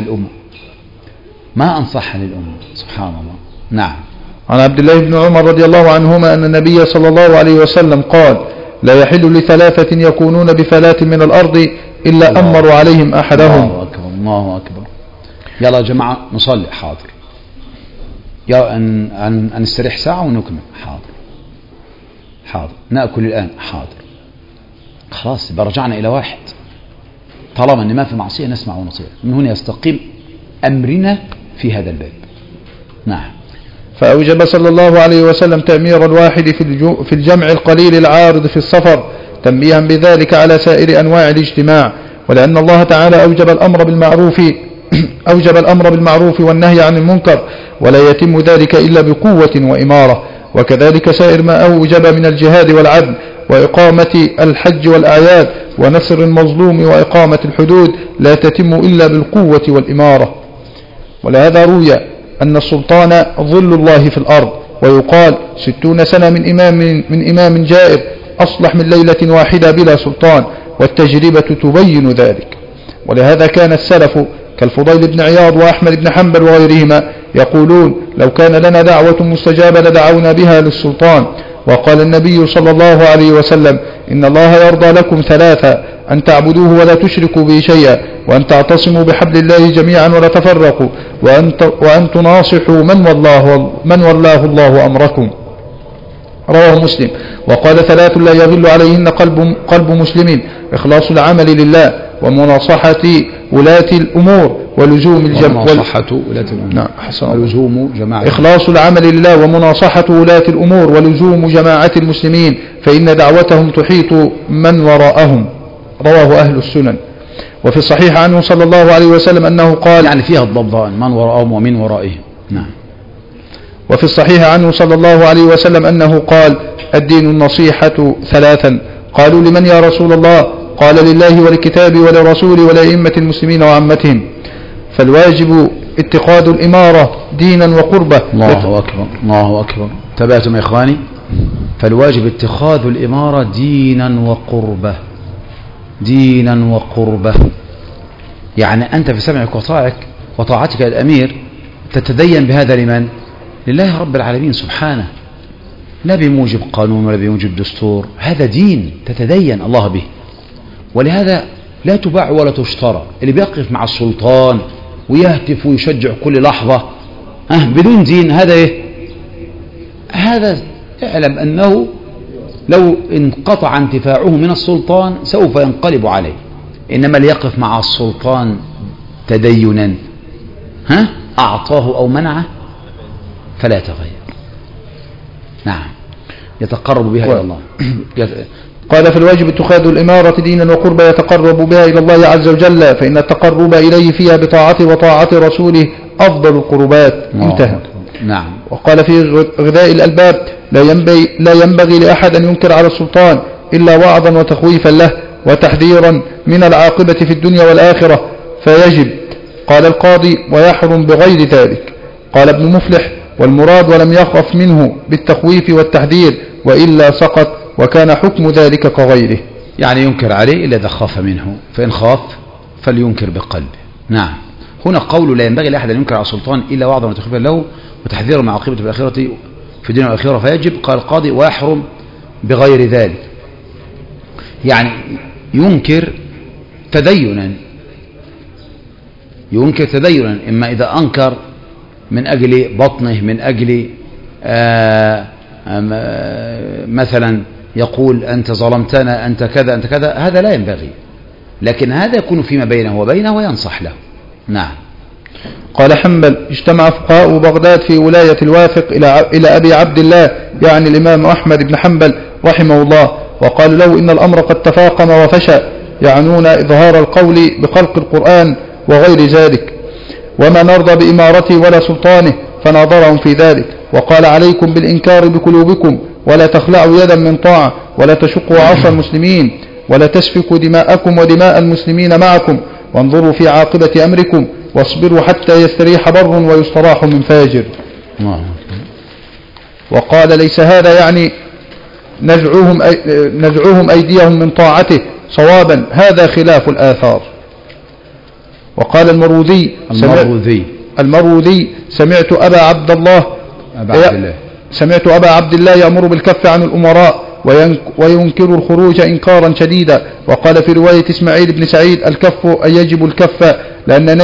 للأمة سبحان الله. نعم. عن عبد الله بن عمر رضي الله عنهما أن النبي صلى الله عليه وسلم قال لا يحل ل3 يكونون بفلاة من الأرض إلا أمروا عليهم أحدهم. الله أكبر. يلا يا جماعة نصلي. حاضر. يا أن نستريح ساعة ونكمل. حاضر. نأكل الآن. حاضر. خلاص برجعنا إلى واحد. طالما أن ما في معصية نسمع ونطيع، من هنا يستقيم أمرنا في هذا الباب. نعم. فأوجب صلى الله عليه وسلم تأمير الواحد في الجمع القليل العارض في السفر تنبيها بذلك على سائر أنواع الاجتماع، ولأن الله تعالى أوجب الأمر بالمعروف والنهي عن المنكر، ولا يتم ذلك إلا بقوة وإمارة. وكذلك سائر ما أوجب من الجهاد والعدل وإقامة الحج والأعياد ونصر المظلوم وإقامة الحدود لا تتم إلا بالقوة والإمارة. ولهذا روي أن السلطان ظل الله في الأرض، ويقال 60 سنة من إمام جائر أصلح من ليلة واحدة بلا سلطان، والتجربة تبين ذلك. ولهذا كان السلف كالفضيل بن عياض وأحمد بن حنبل وغيرهما يقولون لو كان لنا دعوة مستجابة لدعونا بها للسلطان. وقال النبي صلى الله عليه وسلم إن الله يرضى لكم ثلاثة: أن تعبدوه ولا تشركوا به شيئا، وأن تعتصموا بحبل الله جميعا ولا تفرقوا، وأن تناصحوا من والله الله أمركم. رواه مسلم. وقال ثلاث لا يغل عليهن قلب مسلم: إخلاص العمل لله، ومناصحة ولاة الأمور، ولزوم إخلاص العمل لله ومناصحة ولاة الأمور ولزوم جماعة المسلمين، فإن دعوتهم تحيط من وراءهم. رواه أهل السنن. وفي الصحيح عنه صلى الله عليه وسلم أنه قال، يعني فيها الضبطان من وراءهم ومن ورائهم. نعم. وفي الصحيح عنه صلى الله عليه وسلم أنه قال: الدين النصيحة ثلاثا. قالوا: لمن يا رسول الله؟ قال: لله ولكتابه ولرسوله ولأئمة المسلمين وعامتهم. فالواجب اتخاذ الإمارة دينا وقربة. الله أكبر الله أكبر. تبعتم يا إخواني؟ فالواجب اتخاذ الإمارة دينا وقربة، دينا وقربة. يعني أنت في سمعك وطاعتك الأمير تتدين بهذا لمن؟ لله رب العالمين سبحانه، لا بموجب قانون ولا بموجب دستور، هذا دين تتدين الله به. ولهذا لا تباع ولا تشترى. اللي بيقف مع السلطان ويهتف ويشجع كل لحظة بدون دين، هذا ايه؟ هذا اعلم أنه لو انقطع انتفاعه من السلطان سوف ينقلب عليه. إنما ليقف مع السلطان تدينا أعطاه أو منعه فلا يتغير. نعم، يتقرب بها إلى الله. قال: فالواجب اتخاذ الإمارة دينا وقربة يتقرب بها إلى الله عز وجل، فإن التقرب إليه فيها بطاعته وطاعة رسوله أفضل القربات. انتهى. نعم. وقال في غذاء الألباب: لا ينبغي لأحد أن ينكر على السلطان إلا وعظا وتخويفا له وتحذيرا من العاقبة في الدنيا والآخرة، فيجب. قال القاضي: ويحرم بغير ذلك. قال ابن مفلح: والمراد ولم يخف منه بالتخويف والتحذير، وإلا سقط، وكان حكم ذلك كغيره. يعني ينكر عليه إلا إذا خاف منه، فإن خاف فلينكر بقلبه. نعم. هنا قول لا ينبغي لأحد أن ينكر على السلطان إلا وعظا وتخويفا له وتحذيرا من عاقبته في الآخرة في الدنيا والآخرة، فيجب. قال القاضي: ويحرم بغير ذلك. يعني ينكر تدينا، ينكر تدينا، إما إذا أنكر من أجل بطنه، من أجل مثلا يقول أنت ظلمتنا، أنت كذا أنت كذا، هذا لا ينبغي. لكن هذا يكون فيما بينه وبينه وينصح له. نعم. قال حنبل: اجتمع فقهاء بغداد في ولاية الواثق إلى أبي عبد الله، يعني الإمام أحمد بن حنبل رحمه الله، وقالوا له: إن الأمر قد تفاقم وفشى، يعنون إظهار القول بخلق القرآن وغير ذلك، وما نرضى بإمارته ولا سلطانه، فناظرهم في ذلك، وقال: عليكم بالإنكار بقلوبكم، ولا تخلعوا يدا من طاعة، ولا تشقوا عصا المسلمين، ولا تسفكوا دماءكم ودماء المسلمين معكم، وانظروا في عاقبة أمركم، واصبروا حتى يستريح بر ويستراح من فاجر. وقال: ليس هذا يعني نزعوهم أيديهم من طاعته صوابا، هذا خلاف الآثار. وقال المروذي: سمعت أبا عبد الله يأمر بالكف عن الأمراء وينكر الخروج إنكارا شديدا. وقال في رواية إسماعيل بن سعيد: الكف أي يجب الكف، لأن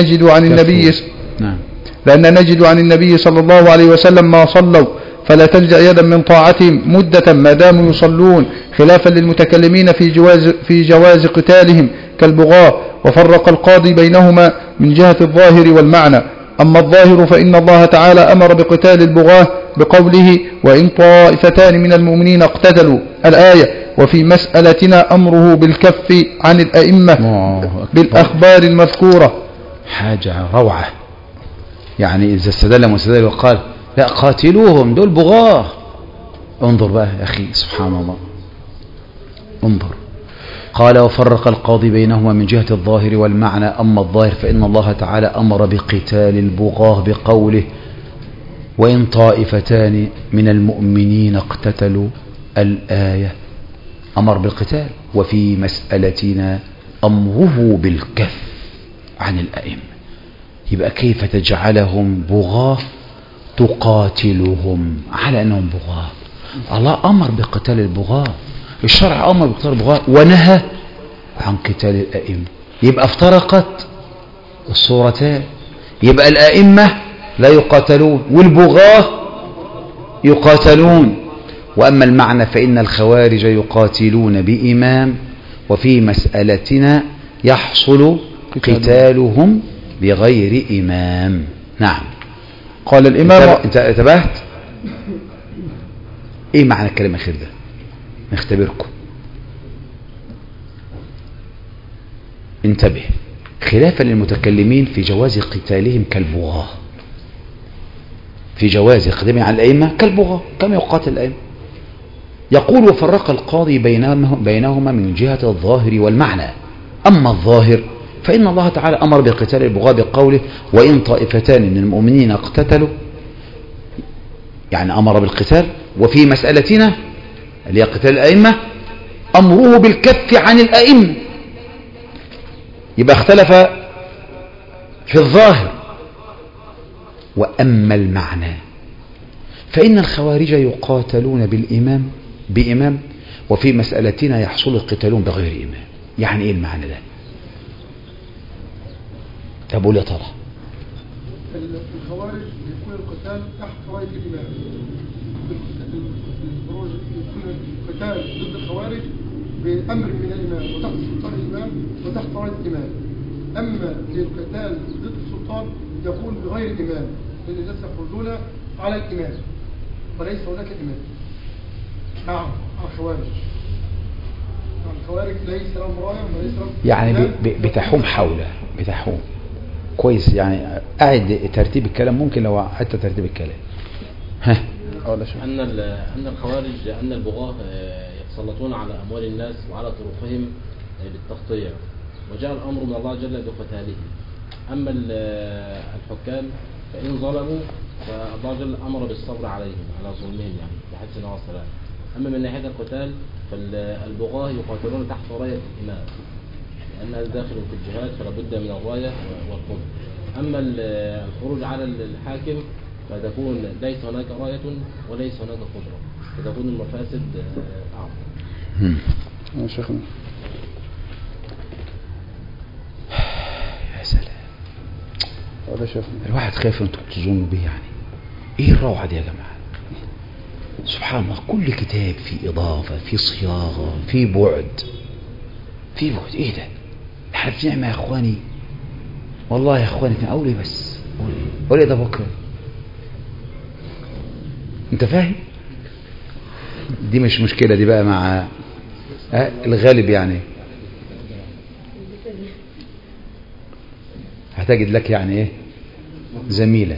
نجد عن النبي صلى الله عليه وسلم ما صلوا فلا تنزع يدا من طاعتهم مدة ما داموا يصلون، خلافا للمتكلمين في جواز قتالهم كالبغاة. وفرق القاضي بينهما من جهة الظاهر والمعنى. أما الظاهر فإن الله تعالى أمر بقتال البغاة بقوله: وإن طائفتان من المؤمنين اقتتلوا، الآية. وفي مسألتنا أمره بالكف عن الأئمة بالأخبار المذكورة. حاجة روعة. يعني إذا استدل وقال: لا قاتلوهم، دول بغاة، انظر بقى يا أخي سبحان الله، انظر. قال وفرق القاضي بينهما من جهة الظاهر والمعنى. أما الظاهر فإن الله تعالى أمر بقتال البغاة بقوله وإن طائفتان من المؤمنين اقتتلوا، الآية أمر بالقتال. وفي مسألتنا أمره بالكف عن الأئمة. يبقى كيف تجعلهم بغاة تقاتلهم على أنهم بغاة؟ الله أمر بقتال البغاة، الشرع أمر بقتال البغاة ونهى عن قتال الأئمة. يبقى افترقت الصورتان، يبقى الأئمة لا يقاتلون والبغاة يقاتلون. وأما المعنى فإن الخوارج يقاتلون بإمام، وفي مسألتنا يحصل قتالهم بغير إمام. نعم. قال الإمام انت انتبهت؟ ايه معنى الكلام الأخير ده؟ نختبركم. انتبه، خلافا للمتكلمين في جواز قتالهم كالبغاة، في جواز قتالهم على الأئمة كالبغاة كما يقاتل الأئمة. يقول وفرق القاضي بينهما من جهة الظاهر والمعنى. أما الظاهر فإن الله تعالى أمر بقتال البغاة بقوله وإن طائفتان من المؤمنين اقتتلوا، يعني أمر بالقتال. وفي مسألتنا اللي هي قتال الأئمة أمره بالكف عن الأئمة. يبقى اختلف في الظاهر. وأما المعنى فإن الخوارج يقاتلون بإمام، وفي مسألتنا يحصل القتالون بغير إمام. يعني إيه المعنى ده؟ تقول يا ترى الخوارج يكون القتال تحت راية الإمام، يكون القتال ضد الخوارج بأمر من الإمام وتحت سلطان الإمام وتحت راية الإمام. أما القتال ضد السلطان يكون بغير إمام، لأن الناس يخرجون على الإمام وليس هناك إمام. نعم الخوارج، الخوارج ليس لهم راية وليس لهم يعني بتحوم حوله، بتحوم كويس. يعني أعد ترتيب الكلام، ممكن لو عدت ترتيب الكلام. ها أن الخوارج أن البغاة يتسلطون على أموال الناس وعلى طرقهم بالتقطيع، وجاء الأمر من الله جل بقتالهم. أما الحكام فإن ظلموا فالله جل أمر بالصبر عليهم على ظلمهم، يعني بحيث نوع السلام. أما من ناحية القتال فالبغاة يقاتلون تحت راية الإمام، لأنها داخل في الجهاد فلا بد من الراية والقدرة. أما الخروج على الحاكم فتكون ليس هناك راية وليس هناك قدرة، فتكون المفاسد أعظم. يا شيخنا يا سلام، الواحد خايف انتم تظنوا به. يعني ايه الروعة دي يا جماعة؟ سبحان الله، كل كتاب في إضافة، في صياغة، في بعد، في بعد. ايه ده؟ احنا في نعمة يا اخواني والله يا اخواني. اقول ايه بس؟ اقول ايه ده بكره؟ انت فاهم؟ دي مش مشكلة، دي بقى مع الغالب. يعني هتجد لك يعني ايه زميلا.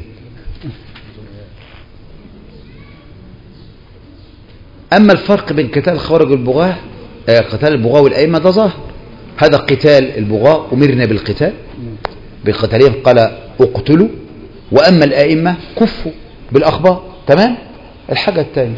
اما الفرق بين قتال الخوارج والبغاة، قتال البغاة والأئمة ده ظاهر. هذا قتال البغاة أمرنا بالقتال بقتالهم، قال اقتلوا. وأما الأئمة كفوا بالأخبار. تمام. الحاجة الثانية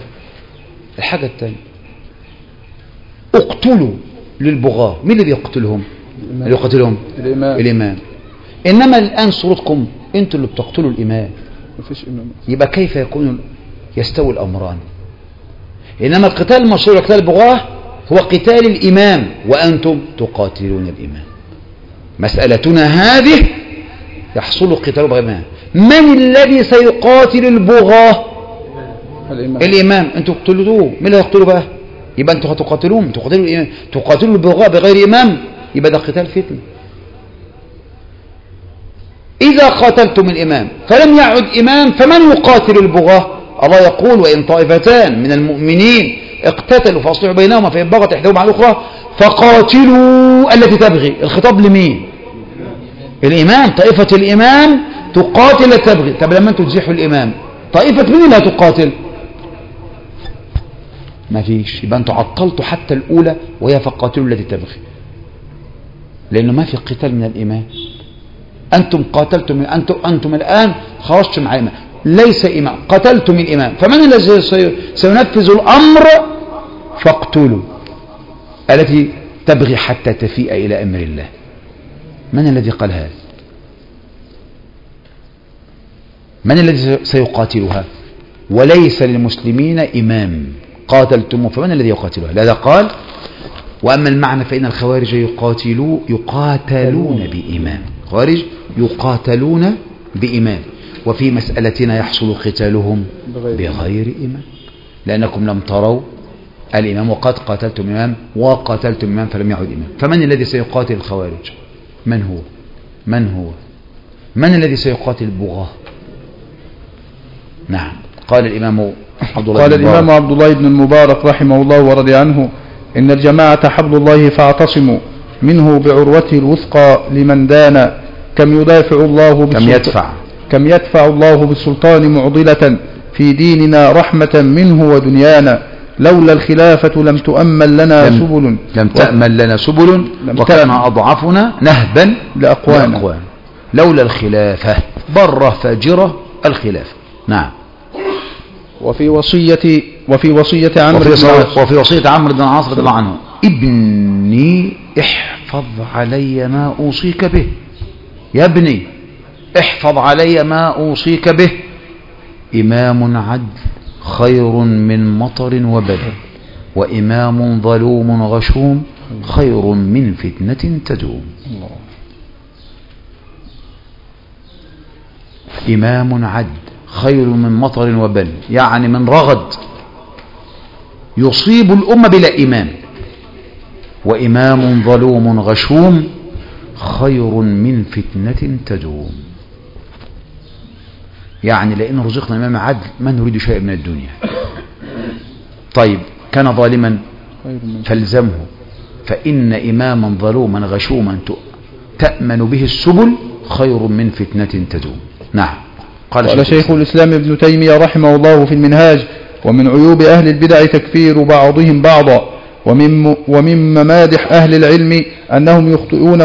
اقتلوا للبغاة. مين اللي بيقتلهم؟ اللي يقتلهم الإمام. إنما الآن صورتكم انتوا اللي بتقتلوا الإمام. مفيش إمام. يبقى كيف يستوي الأمران؟ إنما القتال المشروع قتال البغاة هو قتال الإمام، وأنتم تقاتلون الإمام. مسألتنا هذه يحصل قتال بغير. من الذي سيقاتل البغاة؟ الإمام. أنتم تقتلوه، مين اللي يقتلوا بقى؟ يبقى أنتم هتقاتلوهم، تقاتلوا البغاة بغير إمام، يبقى ده قتال فتنة. إذا قاتلتم الإمام فلم يعد إمام فمن يقاتل البغاة؟ الله يقول وإن طائفتان من المؤمنين اقتتلوا فأصلحوا بينهما فإن بغت إحداهما على الأخرى فقاتلوا التي تبغي. الخطاب لمين؟ الإمام. طائفة الإمام تقاتل التي تبغي. طب لما أنتم تزيحوا الإمام طائفة مين اللي هتقاتل؟ ما فيش. يبقى انتوا عطلتوا حتى الأولى وهي فقاتلوا التي تبغي، لأنه ما في قتال من الإيمان. أنتم قاتلتم، أنتم الآن خرجتم مع الإيمان، ليس إيمان، قتلتم الإيمان، فمن الذي سينفذ الأمر؟ فاقتلوا التي تبغي حتى تفيء إلى أمر الله. من الذي قال هذا؟ من الذي سيقاتلها؟ وليس للمسلمين إمام. قاتلتم فمن الذي يقاتلها؟ لذا قال وأما المعنى فإن الخوارج يقاتلون بإمام. خوارج يقاتلون بإمام، وفي مسألتنا يحصل قتالهم بغير إمام، لأنكم لم تروا الإمام وقد قاتلتم إمام وقاتلتم إمام فلم يعد إمام. فمن الذي سيقاتل الخوارج؟ من هو؟ من الذي سيقاتل البغاة؟ نعم. قال الإمام عبد الله بن المبارك رحمه الله ورضي عنه: إن الجماعة حبل الله فاعتصموا منه بعروته الوثقى لمن دان، كم يدفع الله بالسلطان معضلة في ديننا رحمة منه ودنيانا، لولا الخلافة لم تأمل لنا سبل وكان أضعفنا نهبا لأقوانا. لولا الخلافة برة فاجرة الخلافة. نعم. وفي وصية عمرو بن العاص رضي الله عنه: ابني احفظ علي ما أوصيك به. يا ابني احفظ علي ما أوصيك به، إمام عدل خير من مطر وبل، وإمام ظلوم غشوم خير من فتنة تدوم. إمام عدل خير من مطر وبل، يعني من رغد يصيب الأمة بلا إمام، وإمام ظلوم غشوم خير من فتنة تدوم. يعني لأن رزقنا إمام عدل ما نريد شيء من الدنيا. طيب كان ظالما فالزمه، فإن إماما ظلوما غشوما تأمن به السبل خير من فتنة تدوم. نعم. قال شيخ الإسلام ابن تيمية رحمه الله في المنهاج: ومن عيوب أهل البدع تكفير بعضهم بعضا، ومن ممادح أهل العلم أنهم يخطئون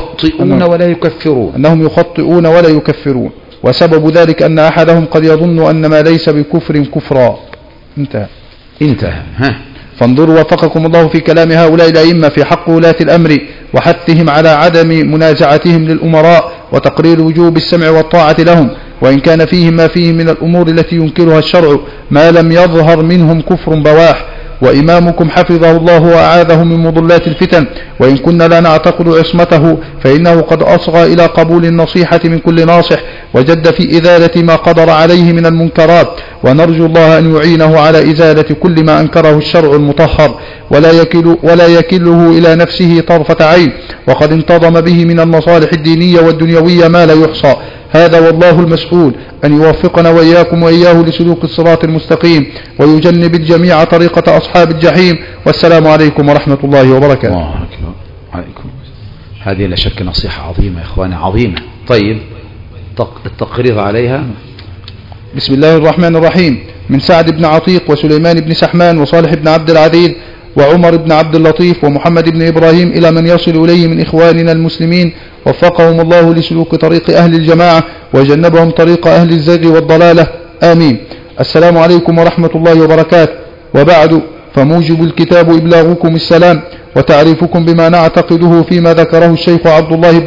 ولا يكفرون، وسبب ذلك أن أحدهم قد يظن أن ما ليس بكفر كفرا. انتهى. فانظروا وفقكم الله في كلام هؤلاء الأئمة في حق ولاة الأمر، وحثهم على عدم منازعتهم للأمراء، وتقرير وجوب السمع والطاعة لهم، وإن كان فيهم ما فيه من الأمور التي ينكرها الشرع ما لم يظهر منهم كفر بواح. وإمامكم حفظه الله وأعاذه من مضلات الفتن، وإن كنا لا نعتقد عصمته فإنه قد أصغى إلى قبول النصيحة من كل ناصح، وجد في إزالة ما قدر عليه من المنكرات، ونرجو الله أن يعينه على إزالة كل ما أنكره الشرع المطهر، ولا يكله إلى نفسه طرفة عين، وقد انتظم به من المصالح الدينية والدنيوية ما لا يحصى. هذا والله المسؤول أن يوفقنا وإياكم وإياه لسلوك الصراط المستقيم، ويجنب الجميع طريقة أصحاب الجحيم. والسلام عليكم ورحمة الله وبركاته. عليكم. هذه لا شك نصيحة عظيمة يا إخواني، عظيمة. طيب التقرير عليها. بسم الله الرحمن الرحيم. من سعد بن عتيق وسليمان بن سحمان وصالح بن عبد العزيز وعمر بن عبد اللطيف ومحمد بن إبراهيم إلى من يصل إليه من إخواننا المسلمين، وفقهم الله لسلوك طريق أهل الجماعة وجنبهم طريق أهل الزيغ والضلالة، آمين. السلام عليكم ورحمة الله وبركاته. وبعد، فموجب الكتاب إبلاغكم السلام وتعريفكم بما نعتقده فيما ذكره الشيخ عبد الله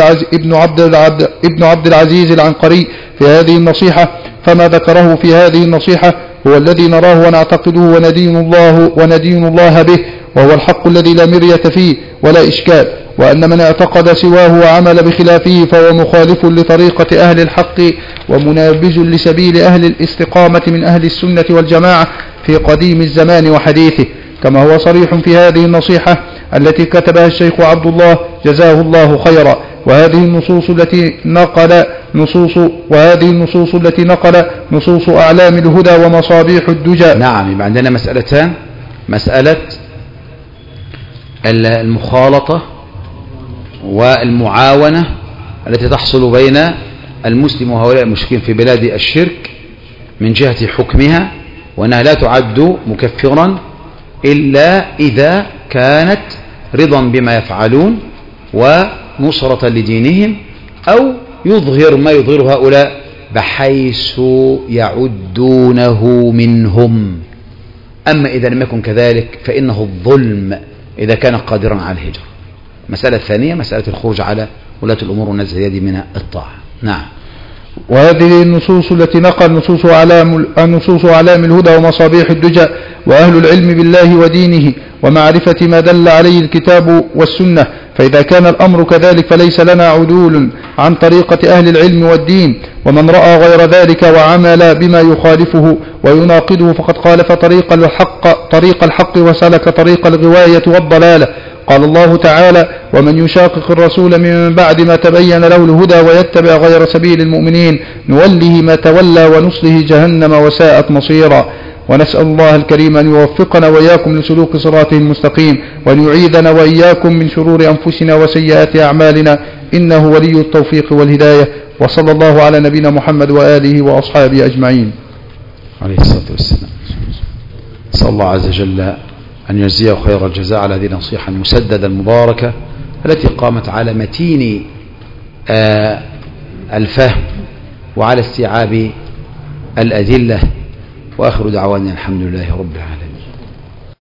ابن عبد العزيز العنقري في هذه النصيحة. فما ذكره في هذه النصيحة هو الذي نراه ونعتقده وندين الله به، وهو الحق الذي لا مرية فيه ولا إشكال، وأن من اعتقد سواه وعمل بخلافه فهو مخالف لطريقة أهل الحق ومنابز لسبيل أهل الاستقامة من أهل السنة والجماعة في قديم الزمان وحديثه، كما هو صريح في هذه النصيحة التي كتبها الشيخ عبد الله جزاه الله خيرا. وهذه النصوص التي نقل نصوص أعلام الهدى ومصابيح الدجى. نعم. يبقى عندنا مسألتان: مسألة المخالطة والمعاونة التي تحصل بين المسلم وهؤلاء المشركين في بلاد الشرك من جهة حكمها، وأنها لا تعد مكفرا إلا إذا كانت رضا بما يفعلون ونصرة لدينهم، أو يظهر ما يظهر هؤلاء بحيث يعدونه منهم. أما إذا لم يكن كذلك فإنه الظلم إذا كان قادرا على الهجرة. مسألة ثانية مسألة الخروج على ولاة الأمور ونزع اليد من الطاعة. نعم. وهذه النصوص التي نقل نصوص علام الهدى ومصابيح الدجى وأهل العلم بالله ودينه ومعرفة ما دل عليه الكتاب والسنة. فإذا كان الأمر كذلك فليس لنا عدول عن طريقة أهل العلم والدين، ومن رأى غير ذلك وعمل بما يخالفه ويناقضه فقد خالف طريق الحق وسلك طريق الغواية والضلالة. قال الله تعالى: ومن يشاقق الرسول من بعد ما تبين له الهدى ويتبع غير سبيل المؤمنين نوله ما تولى ونصله جهنم وساءت مصيرا. ونسأل الله الكريم أن يوفقنا وإياكم لسلوك صراطه المستقيم، وأن يعيذنا وإياكم من شرور أنفسنا وسيئات أعمالنا، إنه ولي التوفيق والهداية. وصلى الله على نبينا محمد وآله وأصحابه أجمعين. عليه الصلاة والسلام. نسأل الله عز وجل أن يجزيه خير الجزاء على هذه النصيحة المسددة المباركة التي قامت على متين الفهم وعلى استيعاب الأدلة. وآخر دعوانا الحمد لله رب العالمين.